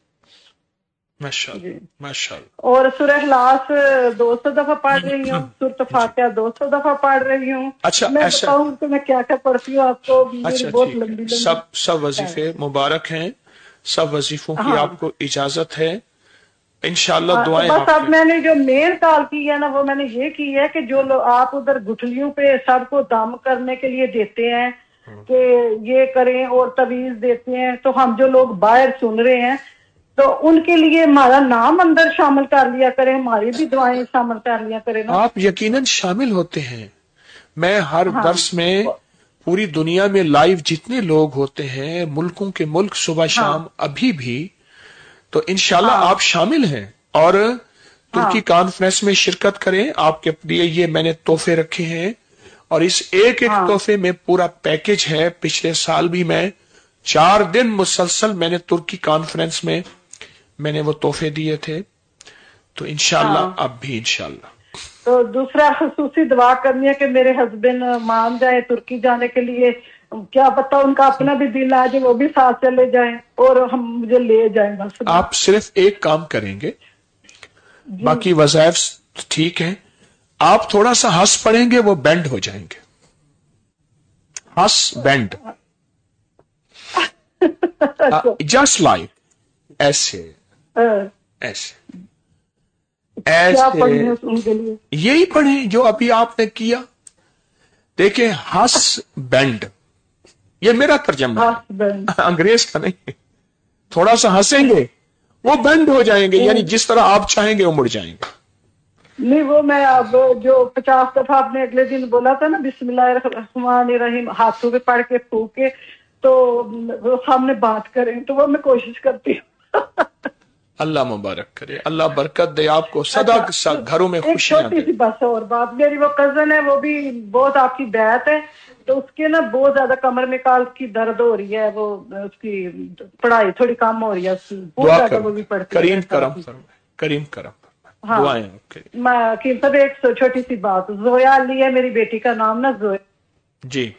ماشاءاللہ. اور سورہ اخلاص 200 دفعہ پڑھ رہی ہوں, سورۃ فاتحہ 200 دفعہ پڑھ رہی ہوں. میں بتاؤں کہ میں کیا پڑھتی ہوں آپ کو, بہت لمبی سب وظیفے مبارک ہیں, سب وظیفوں کی آپ کو اجازت ہے انشاءاللہ. دعائیں بس اب میں نے جو مین کال کی ہے نا وہ میں نے یہ کی ہے کہ جو لوگ آپ ادھر گٹھلیوں پہ سب کو دم کرنے کے لیے دیتے ہیں کہ یہ کریں اور تویز دیتے ہیں, تو ہم جو لوگ باہر سن رہے ہیں تو ان کے لیے ہمارا نام اندر شامل کر لیا کریں, ہماری بھی دعائیں شامل کر لیا کریں. آپ یقیناً شامل ہوتے ہیں. میں ہر درس میں پوری دنیا میں لائیو جتنے لوگ ہوتے ہیں ملکوں کے ملک صبح شام ابھی بھی, تو انشاءاللہ آپ شامل ہیں اور ترکی کانفرنس میں شرکت کریں. آپ کے لیے یہ میں نے تحفے رکھے ہیں اور اس ایک تحفے میں پورا پیکج ہے. پچھلے سال بھی میں 4 دن مسلسل میں نے ترکی کانفرنس میں نے وہ تحفے دیے تھے, تو انشاءاللہ اب بھی انشاءاللہ. تو دوسرا خصوصی دعا کرنی ہے کہ میرے ہسبینڈ مان جائے ترکی جانے کے لیے, کیا پتا ان کا اپنا بھی دل آ جائے, وہ بھی ساتھ چلے جائیں اور ہم مجھے لے جائیں. بس آپ صرف ایک کام کریں گے, باقی وظائف ٹھیک ہیں, آپ تھوڑا سا ہنس پڑیں گے وہ بینڈ ہو جائیں گے. ہنس بینڈ جسٹ لائک ایسے یہی پڑھیں جو ابھی آپ نے کیا. دیکھیں ہنس بینڈ, یہ میرا ترجمہ ہے, انگریز کا نہیں. تھوڑا سا ہنسیں گے وہ بینڈ ہو جائیں گے, یعنی جس طرح آپ چاہیں گے وہ مڑ جائیں گے. نہیں وہ میں اب جو 50 دفعہ آپ نے اگلے دن بولا تھا نا بسم اللہ الرحمن الرحیم ہاتھوں پہ پڑھ کے پھونک کے, تو وہ سامنے بات کریں, تو وہ میں کوشش کرتی ہوں. اللہ مبارک کرے, اللہ برکت دے آپ کو, سدا گھروں میں خوشیاں دے. چھوٹی سی بس اور بات, میری وہ کزن ہے وہ بھی بہت آپ کی بیعت ہے, تو اس کے نا بہت زیادہ کمر میں کال کی درد ہو رہی ہے, وہ اس کی پڑھائی تھوڑی کم ہو رہی ہے, اس کی بہت زیادہ وہ بھی پڑھتی ہے. کریم کرم دعائیں آپ کے لیے. سب ایک چھوٹی سی بات, زویا علی ہے میری بیٹی کا نام نا, زویا. جی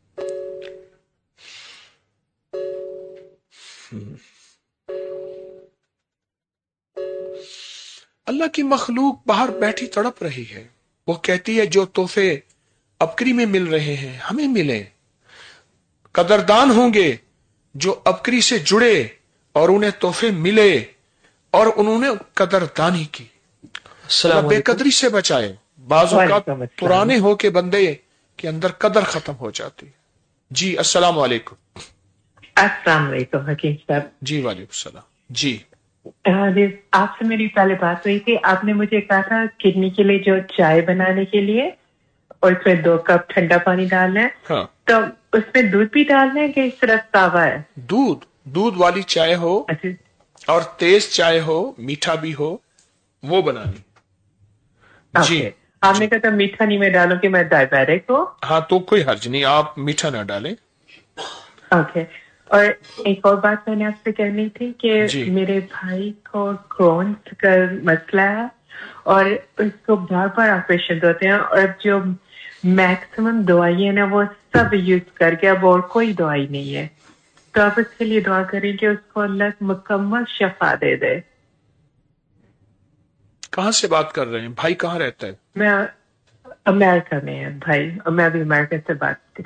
اللہ کی مخلوق باہر بیٹھی تڑپ رہی ہے, وہ کہتی ہے جو تحفے ابکری میں مل رہے ہیں ہمیں ملے. قدردان ہوں گے جو ابکری سے جڑے اور انہیں تحفے ملے اور انہوں نے قدردانی کی, بے قدری سے بچائے. بعض اوقات پرانے ہو کے بندے کے اندر قدر ختم ہو جاتی ہے. جی السلام علیکم. السلام علیکم حکیم صاحب. جی وعلیکم السلام. جی آپ سے میری پہلے بات ہوئی تھی, آپ نے مجھے کہا تھا کڈنی کے لیے جو چائے بنانے کے لیے اور اس میں 2 کپ ٹھنڈا پانی ڈالنا ہے, تو اس میں دودھ بھی ڈالنا ہے کہ صرف کہوا ہے؟ دودھ والی چائے ہو اور तेज चाय हो, मीठा भी हो, वो बनानी। जी आपने कहा था मीठा नहीं मैं डालूं कि मैं डायबिटिक हूँ। हाँ तो कोई हर्ज नहीं, आप मीठा ना डालें। ओके और एक और बात मैंने आपसे कहनी थी कि मेरे भाई को क्रोन्स का मसला है और उसको बार बार ऑपरेशन होते हैं और जो मैक्सिमम दवाई है ना वो सब यूज करके अब और कोई दवाई नहीं है, तो आप इसके लिए दुआ करें कि उसको अल्लाह मुकम्मल शफा दे दे। कहाँ से बात कर रहे हैं? भाई कहाँ रहता है? मैं अमेरिका में है भाई, और मैं अभी अमेरिका से बात कर।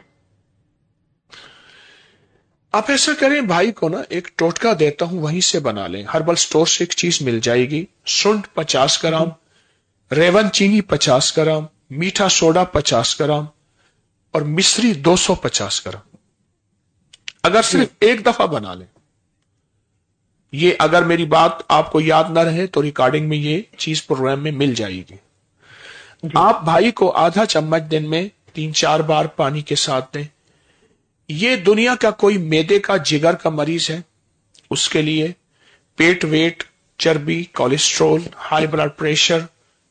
आप ऐसा करें, भाई को ना एक टोटका देता हूं, वहीं से बना लें। हर्बल स्टोर से एक चीज मिल जाएगी, सुंठ 50 ग्राम, रेवन चीनी 50 ग्राम, मीठा सोडा 50 ग्राम और मिश्री 250 ग्राम। अगर सिर्फ एक दफा बना लें, ये अगर मेरी बात आपको याद ना रहे तो रिकॉर्डिंग में ये चीज प्रोग्राम में मिल जाएगी। आप भाई को आधा चम्मच दिन में 3-4 बार पानी के साथ दें। ये दुनिया का कोई मैदे का जिगर का मरीज है, उसके लिए पेट वेट, चर्बी, कोलेस्ट्रॉल, हाई ब्लड प्रेशर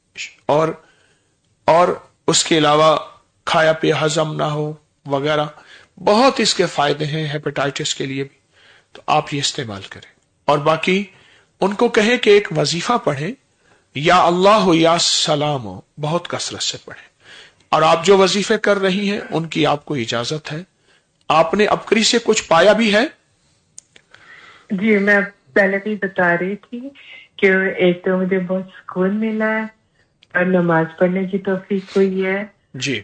और उसके अलावा खाया पिया हजम ना हो वगैरह, बहुत इसके फायदे हैं। हेपेटाइटिस के लिए भी, तो आप ये इस्तेमाल करें। और बाकी उनको कहें कि एक वजीफा पढ़ें, या अल्लाह हो या सलाम हो, बहुत कसरत से पढ़ें। और आप जो वजीफे कर रही हैं उनकी आपको इजाजत है। आपने अपकरी से कुछ पाया भी है? जी मैं पहले भी बता रही थी कि एक तो मुझे बहुत सुकून मिला है और नमाज पढ़ने की तौफीक हुई है जी।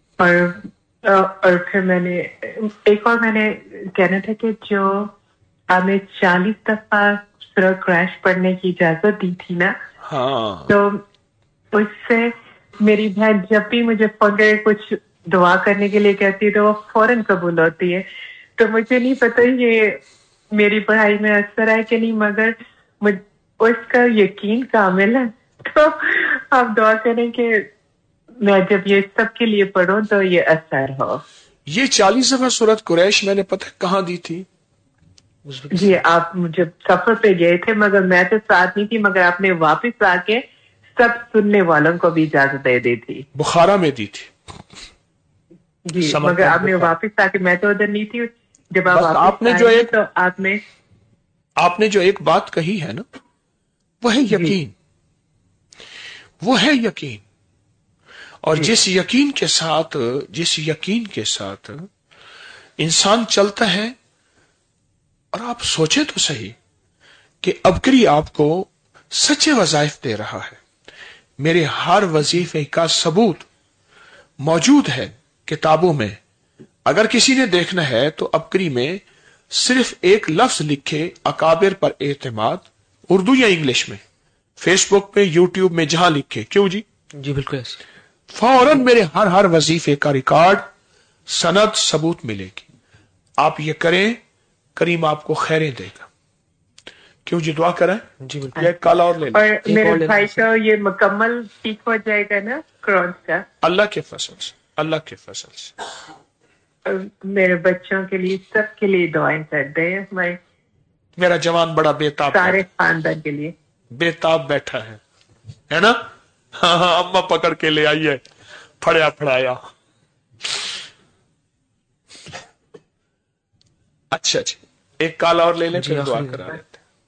और फिर मैंने कहना था कि जो हमें 40 दफा सूरह क्रैश पढ़ने की इजाजत दी थी ना, हाँ, तो उससे मेरी बहन जब भी मुझे पकड़े कुछ दुआ करने के लिए कहती है तो वो फौरन कबूल होती है। तो मुझे नहीं पता ये मेरी पढ़ाई में असर है कि नहीं, मगर उसका यकीन कामिल है। तो आप दुआ करें कि मैं जब ये सब के लिए पढ़ूं तो ये असर हो। ये 40 दफा सूरत कुरैश मैंने पता कहाँ दी थी? जी आप मुझे सफर पे गए थे मगर मैं तो साथ नहीं थी, मगर आपने वापस आके सब सुनने वालों को भी इजाजत दे दी थी। बुखारा में दी थी जी, मगर आपने वापस आके, मैं तो उधर नहीं थी जब आप आपने जो एक तो आपने जो एक बात कही है ना, वो है यकीन, वो है यकीन। और जिस यकीन के साथ इंसान चलता है, और आप सोचे तो सही कि अबकरी आपको सच्चे वज़ाइफ दे रहा है। मेरे हर वजीफे का सबूत मौजूद है किताबों में। अगर किसी ने देखना है तो अबकरी में सिर्फ एक लफ्ज लिखे, अकाबिर पर एतमाद, उर्दू या इंग्लिश में, फेसबुक पे, यूट्यूब में, जहां लिखे। क्यों जी? जी बिल्कुल ऐसे। फौरन मेरे हर वजीफे का रिकॉर्ड, सनद, सबूत मिलेगी। आप ये करें, करीम आपको खैरें देगा। क्यों जी? दुआ करें। जी बिल्कुल। एक कल और ले और मेरे भाई का ये मुकम्मल ठीक हो जाएगा ना क्रोन्स का? अल्लाह के फजल से, अल्लाह के फजल से। मेरे बच्चों के लिए, सबके लिए दुआएं कर दे। मेरा जवान बड़ा बेताब, सारे खानदान के लिए बेताब बैठा है ना? हाँ, अम्मा पकड़ के ले आई है, फड़या फड़ाया। अच्छा जी, एक कॉल और ले लें, फिर दुआ करा लेते।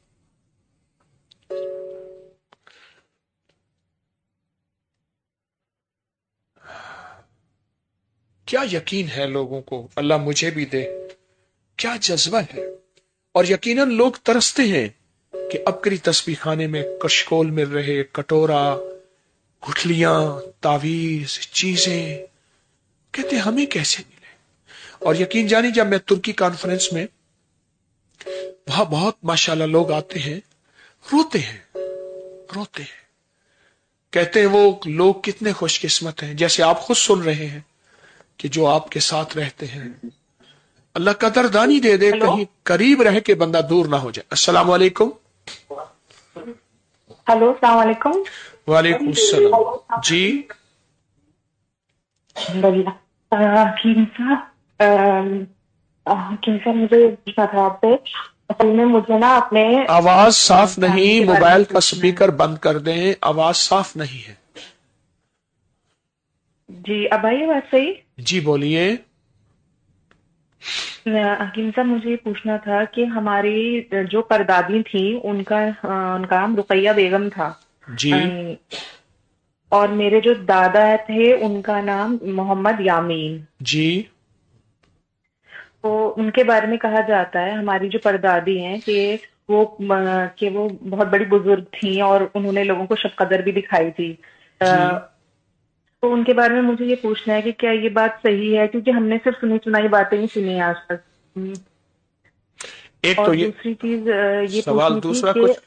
क्या यकीन है लोगों को, अल्लाह मुझे भी दे। क्या जज्बा है। और यकीनन लोग तरसते हैं कि अबकरी तस्बीह खाने में कशकोल मिल रहे, कटोरा, गुठलियां, तावीज, चीजें, कहते हमें कैसे मिले। और यकीन जानी, जब मैं तुर्की कॉन्फ्रेंस में, वहां बहुत माशाल्लाह लोग आते हैं, रोते हैं, कहते हैं वो लोग कितने खुशकिस्मत हैं, जैसे आप खुद सुन रहे हैं कि जो आपके साथ रहते हैं। अल्लाह कदरदानी दे दे, कहीं करीब रह के बंदा दूर ना हो जाए। अस्सलाम वालेकुम। हेलो, अस्सलाम वालेकुम। वालेकुम सलाम जी। मुझे पूछना था आपसे اصل میں مجھے نا اپنے آواز صاف نہیں، موبائل کا سپیکر بند کر دیں، آواز صاف نہیں ہے. جی اب آئی بات صحیح؟ جی بولیے. حکیم صاحب مجھے یہ پوچھنا تھا کہ ہماری جو پردادی تھی ان کا نام رقیہ بیگم تھا جی، اور میرے جو دادا تھے ان کا نام محمد یامین جی. تو ان کے بارے میں کہا جاتا ہے ہماری جو پردادی ہیں کہ وہ بہت بڑی بزرگ تھیں اور انہوں نے لوگوں کو شب قدر بھی دکھائی تھی. تو ان کے بارے میں مجھے یہ پوچھنا ہے کہ کیا یہ بات صحیح ہے، کیونکہ ہم نے صرف سنی سنائی باتیں ہی سنی ہیں آج تک. ایک اور تو یہ دوسری چیز یہ سوال، پوچھنی دوسرا تھی کچھ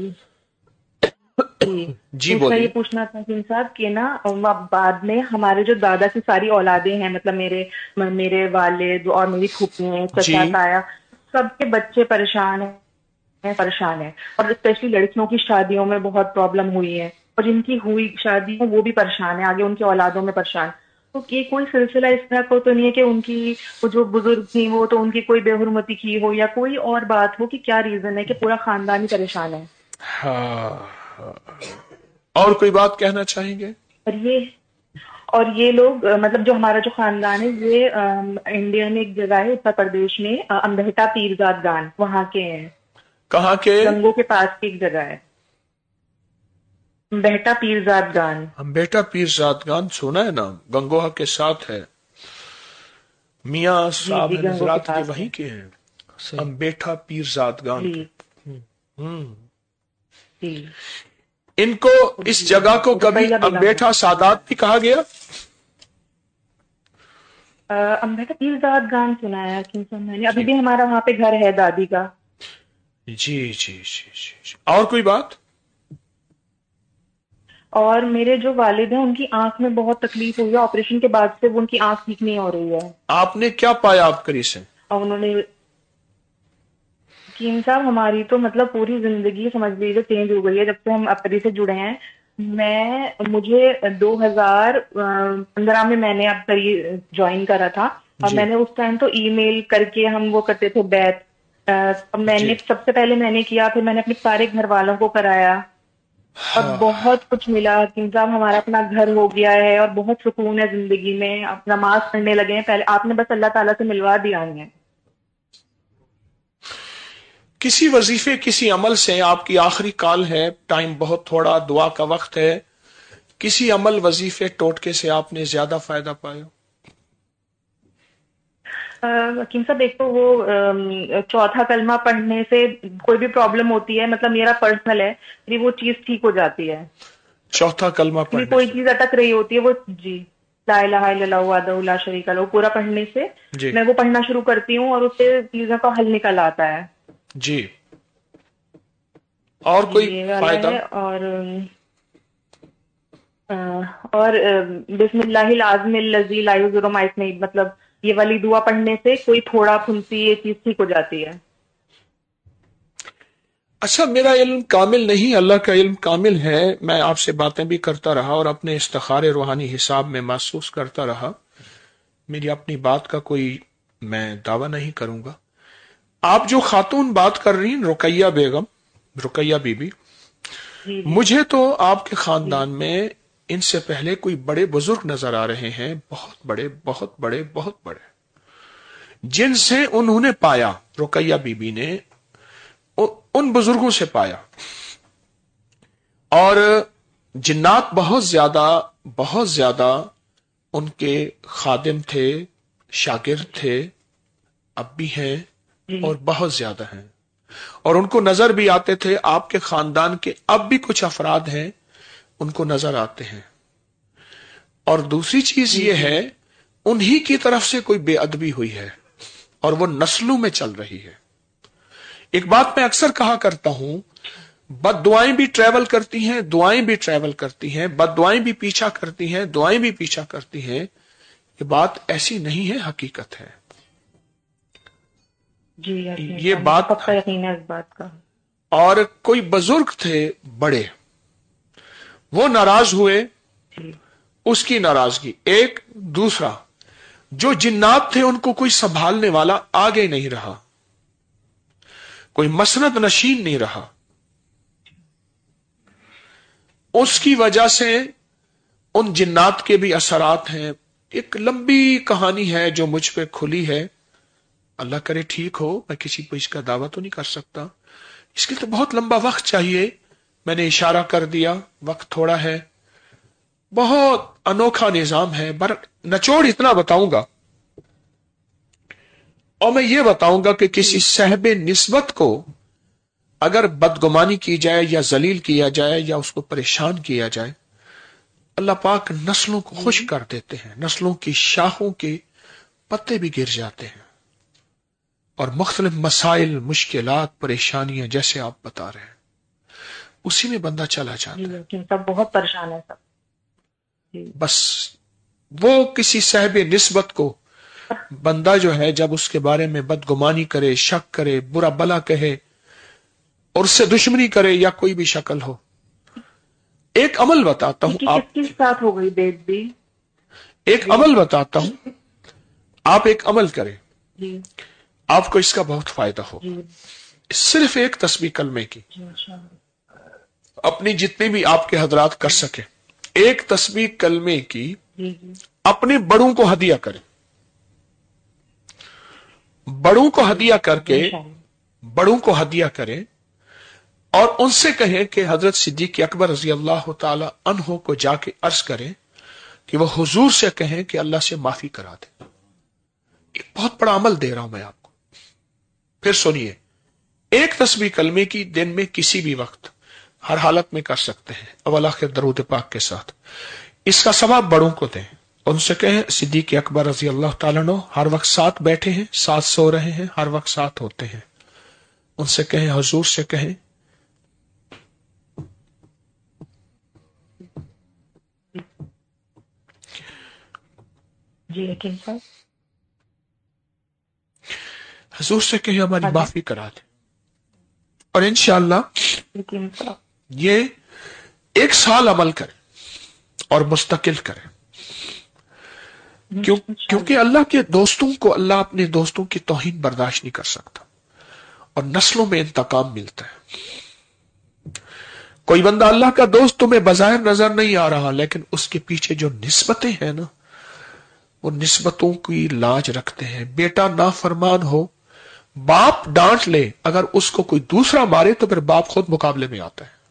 جی دوسرا یہ پوچھنا تھا حکیم صاحب کہ نا بعد میں ہمارے جو دادا کی ساری اولادیں ہیں، مطلب میرے والد اور میری پھوپھی چچا تایا، سب کے بچے پریشان ہیں اور اسپیشلی لڑکیوں کی شادیوں میں بہت پرابلم ہوئی ہے، اور جن کی ہوئی شادی وہ بھی پریشان ہے، آگے ان کی اولادوں میں پریشان. تو یہ کوئی سلسلہ اس طرح کو تو نہیں ہے کہ ان کی وہ جو بزرگ تھیں وہ تو ان کی کوئی بے حرمتی کی ہو یا کوئی اور بات ہو، کہ کیا ریزن ہے کہ پورا خاندان ہی پریشان ہے؟ ہاں، اور کوئی بات کہنا چاہیں گے؟ اور یہ لوگ مطلب جو ہمارا جو خاندان ہے یہ انڈیا میں ایک جگہ ہے اتر پردیش میں، امبہٹا پیرزاد گان، وہاں کے ہیں. کہاں کے؟ گنگو کے پاس کی ایک جگہ ہے امبہٹا پیرزاد گان. امبہٹا پیرزاد گان سنا ہے نام، گنگوہا کے ساتھ ہے. میاں صاحب حضرات یہ وہیں کے ہیں، امبہٹا پیرزاد گان کے. ان کو اس جگہ کو کبھی امبہٹا سادات بھی کہا گیا؟ امبہٹا پیرزاد گان سنا ہے میں نے، ابھی بھی ہمارا وہاں پہ گھر ہے دادی کا. جی جی جی جی. اور کوئی بات؟ اور میرے جو والد ہیں ان کی آنکھ میں بہت تکلیف ہوئی ہے، آپریشن کے بعد سے ان کی آنکھ ٹھیک نہیں ہو رہی ہے. آپ نے کیا پایا آپ کری سے؟ اور انہوں نے حکیم صاحب ہماری تو مطلب پوری زندگی سمجھ لیجیے چینج ہو گئی ہے جب سے ہم اپری سے جڑے ہیں. مجھے 2015 میں نے اب جوائن کرا تھا، اور میں نے اس ٹائم تو ای میل کر کے ہم وہ کرتے تھے بیت. میں نے سب سے پہلے میں نے کیا، پھر میں نے اپنے سارے گھر والوں کو کرایا اور بہت کچھ ملا. حکیم صاحب ہمارا اپنا گھر ہو گیا ہے اور بہت سکون ہے زندگی میں، اب نماز پڑھنے لگے ہیں. پہلے آپ نے بس اللہ تعالیٰ سے ملوا دیا ہے. کسی وظیفے کسی عمل سے، آپ کی آخری کال ہے، ٹائم بہت تھوڑا، دعا کا وقت ہے، کسی عمل وظیفے ٹوٹکے سے آپ نے زیادہ فائدہ پایا؟ حکیم صاحب ایک تو وہ چوتھا کلمہ پڑھنے سے کوئی بھی پرابلم ہوتی ہے، مطلب میرا پرسنل ہے، میری وہ چیز ٹھیک ہو جاتی ہے. چوتھا کلمہ پڑھنے کوئی چیز اٹک رہی ہوتی ہے وہ لا الہ الا اللہ وحدہ لا شریک لہ، پورا پڑھنے سے میں وہ پڑھنا شروع کرتی ہوں اور اس سے چیزوں کا حل نکل آتا ہے. جی. اور کوئی فائدہ؟ اور بسم اللہ العظیم الذی لا یضر مع اسمہ، مطلب یہ والی دعا پڑھنے سے کوئی تھوڑا پھنسی یہ چیز ٹھیک ہو جاتی ہے. اچھا، میرا علم کامل نہیں، اللہ کا علم کامل ہے. میں آپ سے باتیں بھی کرتا رہا اور اپنے استخارِ روحانی حساب میں محسوس کرتا رہا. میری اپنی بات کا کوئی میں دعویٰ نہیں کروں گا. آپ جو خاتون بات کر رہی ہیں رقیہ بیگم، رقیہ بی بی، مجھے تو آپ کے خاندان میں ان سے پہلے کوئی بڑے بزرگ نظر آ رہے ہیں، بہت بڑے بہت بڑے بہت بڑے، جن سے انہوں نے پایا، رقیہ بی بی نے ان بزرگوں سے پایا. اور جنات بہت زیادہ ان کے خادم تھے، شاگرد تھے، اب بھی ہیں اور بہت زیادہ ہیں، اور ان کو نظر بھی آتے تھے. آپ کے خاندان کے اب بھی کچھ افراد ہیں ان کو نظر آتے ہیں. اور دوسری چیز یہ ہے انہی کی طرف سے کوئی بے ادبی ہوئی ہے اور وہ نسلوں میں چل رہی ہے. ایک بات میں اکثر کہا کرتا ہوں، بد دعائیں بھی ٹریول کرتی ہیں، دعائیں بھی ٹریول کرتی ہیں، بد دعائیں بھی پیچھا کرتی ہیں، دعائیں بھی پیچھا کرتی ہیں. یہ بات ایسی نہیں ہے، حقیقت ہے. جی یہ بات پکا یقین ہے اس بات کا. اور کوئی بزرگ تھے بڑے، وہ ناراض ہوئے، اس کی ناراضگی ایک. دوسرا، جو جنات تھے ان کو کوئی سنبھالنے والا آگے نہیں رہا، کوئی مسند نشین نہیں رہا. اس کی وجہ سے ان جنات کے بھی اثرات ہیں. ایک لمبی کہانی ہے جو مجھ پہ کھلی ہے, اللہ کرے ٹھیک ہو, میں کسی کو اس کا دعویٰ تو نہیں کر سکتا, اس کے تو بہت لمبا وقت چاہیے. میں نے اشارہ کر دیا, وقت تھوڑا ہے. بہت انوکھا نظام ہے. نچوڑ اتنا بتاؤں گا, اور میں یہ بتاؤں گا کہ کسی صاحب نسبت کو اگر بدگمانی کی جائے یا ذلیل کیا جائے یا اس کو پریشان کیا جائے, اللہ پاک نسلوں کو خشک کر دیتے ہیں, نسلوں کی شاخوں کے پتے بھی گر جاتے ہیں, اور مختلف مسائل, مشکلات, پریشانیاں جیسے آپ بتا رہے ہیں اسی میں بندہ چلا جاتا ہے. سب بہت پریشان ہے سب. بس وہ کسی صاحب نسبت کو بندہ جو ہے جب اس کے بارے میں بدگمانی کرے, شک کرے, برا بلا کہے اور اس سے دشمنی کرے یا کوئی بھی شکل ہو, ایک عمل بتاتا ہوں. آپ کس ساتھ ہو گئی بیٹ بھی؟ ایک عمل بتاتا ہوں, آپ ایک عمل کریں, آپ کو اس کا بہت فائدہ ہو. صرف ایک تسبیح کلمے کی, اپنی جتنی بھی آپ کے حضرات کر سکے, ایک تسبیح کلمے کی اپنے بڑوں کو ہدیہ کریں. بڑوں کو ہدیہ کر کے, بڑوں کو ہدیہ کریں اور ان سے کہیں کہ حضرت صدیق اکبر رضی اللہ تعالی عنہ کو جا کے عرض کریں کہ وہ حضور سے کہیں کہ اللہ سے معافی کرا دے. ایک بہت بڑا عمل دے رہا ہوں میں آپ کو. پھر سنیے, ایک تسبیح کلمے کی دن میں کسی بھی وقت ہر حالت میں کر سکتے ہیں, اول آخر درود پاک کے ساتھ. اس کا ثواب بڑوں کو دیں, ان سے کہیں صدیق اکبر رضی اللہ تعالیٰ عنہ ہر وقت ساتھ بیٹھے ہیں, ساتھ سو رہے ہیں, ہر وقت ساتھ ہوتے ہیں. ان سے کہیں, حضور سے کہیں جی حکیم صاحب, حضور سے کہیں ہماری معافی کرا دیں, اور انشاءاللہ یہ 1 سال عمل کریں اور مستقل کریں. کیونکہ اللہ کے دوستوں کو اللہ اپنے دوستوں کی توہین برداشت نہیں کر سکتا, اور نسلوں میں انتقام ملتا ہے. کوئی بندہ اللہ کا دوست تمہیں بظاہر نظر نہیں آ رہا, لیکن اس کے پیچھے جو نسبتیں ہیں نا, وہ نسبتوں کی لاج رکھتے ہیں. بیٹا نافرمان ہو, باپ ڈانٹ لے, اگر اس کو کوئی دوسرا مارے تو پھر باپ خود مقابلے میں آتا ہے.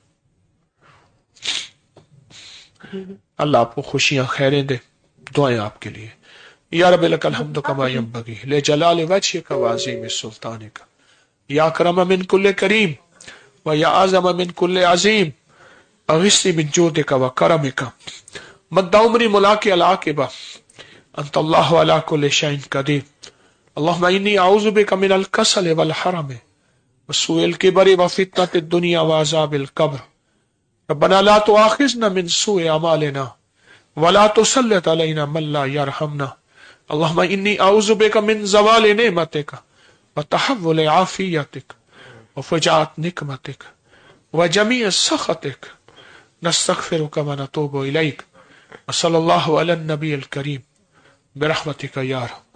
اللہ آپ کو خوشیاں خیریں دے. دعائیں آپ کے لیے. یا رب لک الحمد کما ینبغی لجلال وجهک وعظیم سلطانک, یا اکرم من کل کریم و یا اعظم من کل عظیم, اغثنی من جودک و کرمک مد عمری ملاک العاقبہ, انت اللہ علی کل شیء قدیر. اللهم انی اعوذ بک من الکسل والحرم وسوء الکبر وفتنة الدنیا وعذاب القبر. ربنا لا تؤاخذنا من سوء اعمالنا ولا تسلط علينا من لا يرحمنا. اللهم انی اعوذ بک من زوال نعمتک وتحول عافیتک وفجاءت نقمتک وجمیع سخطک. نستغفرک ونتوب الیک. وصلی اللہ علی النبی الکریم برحمتک یا رب.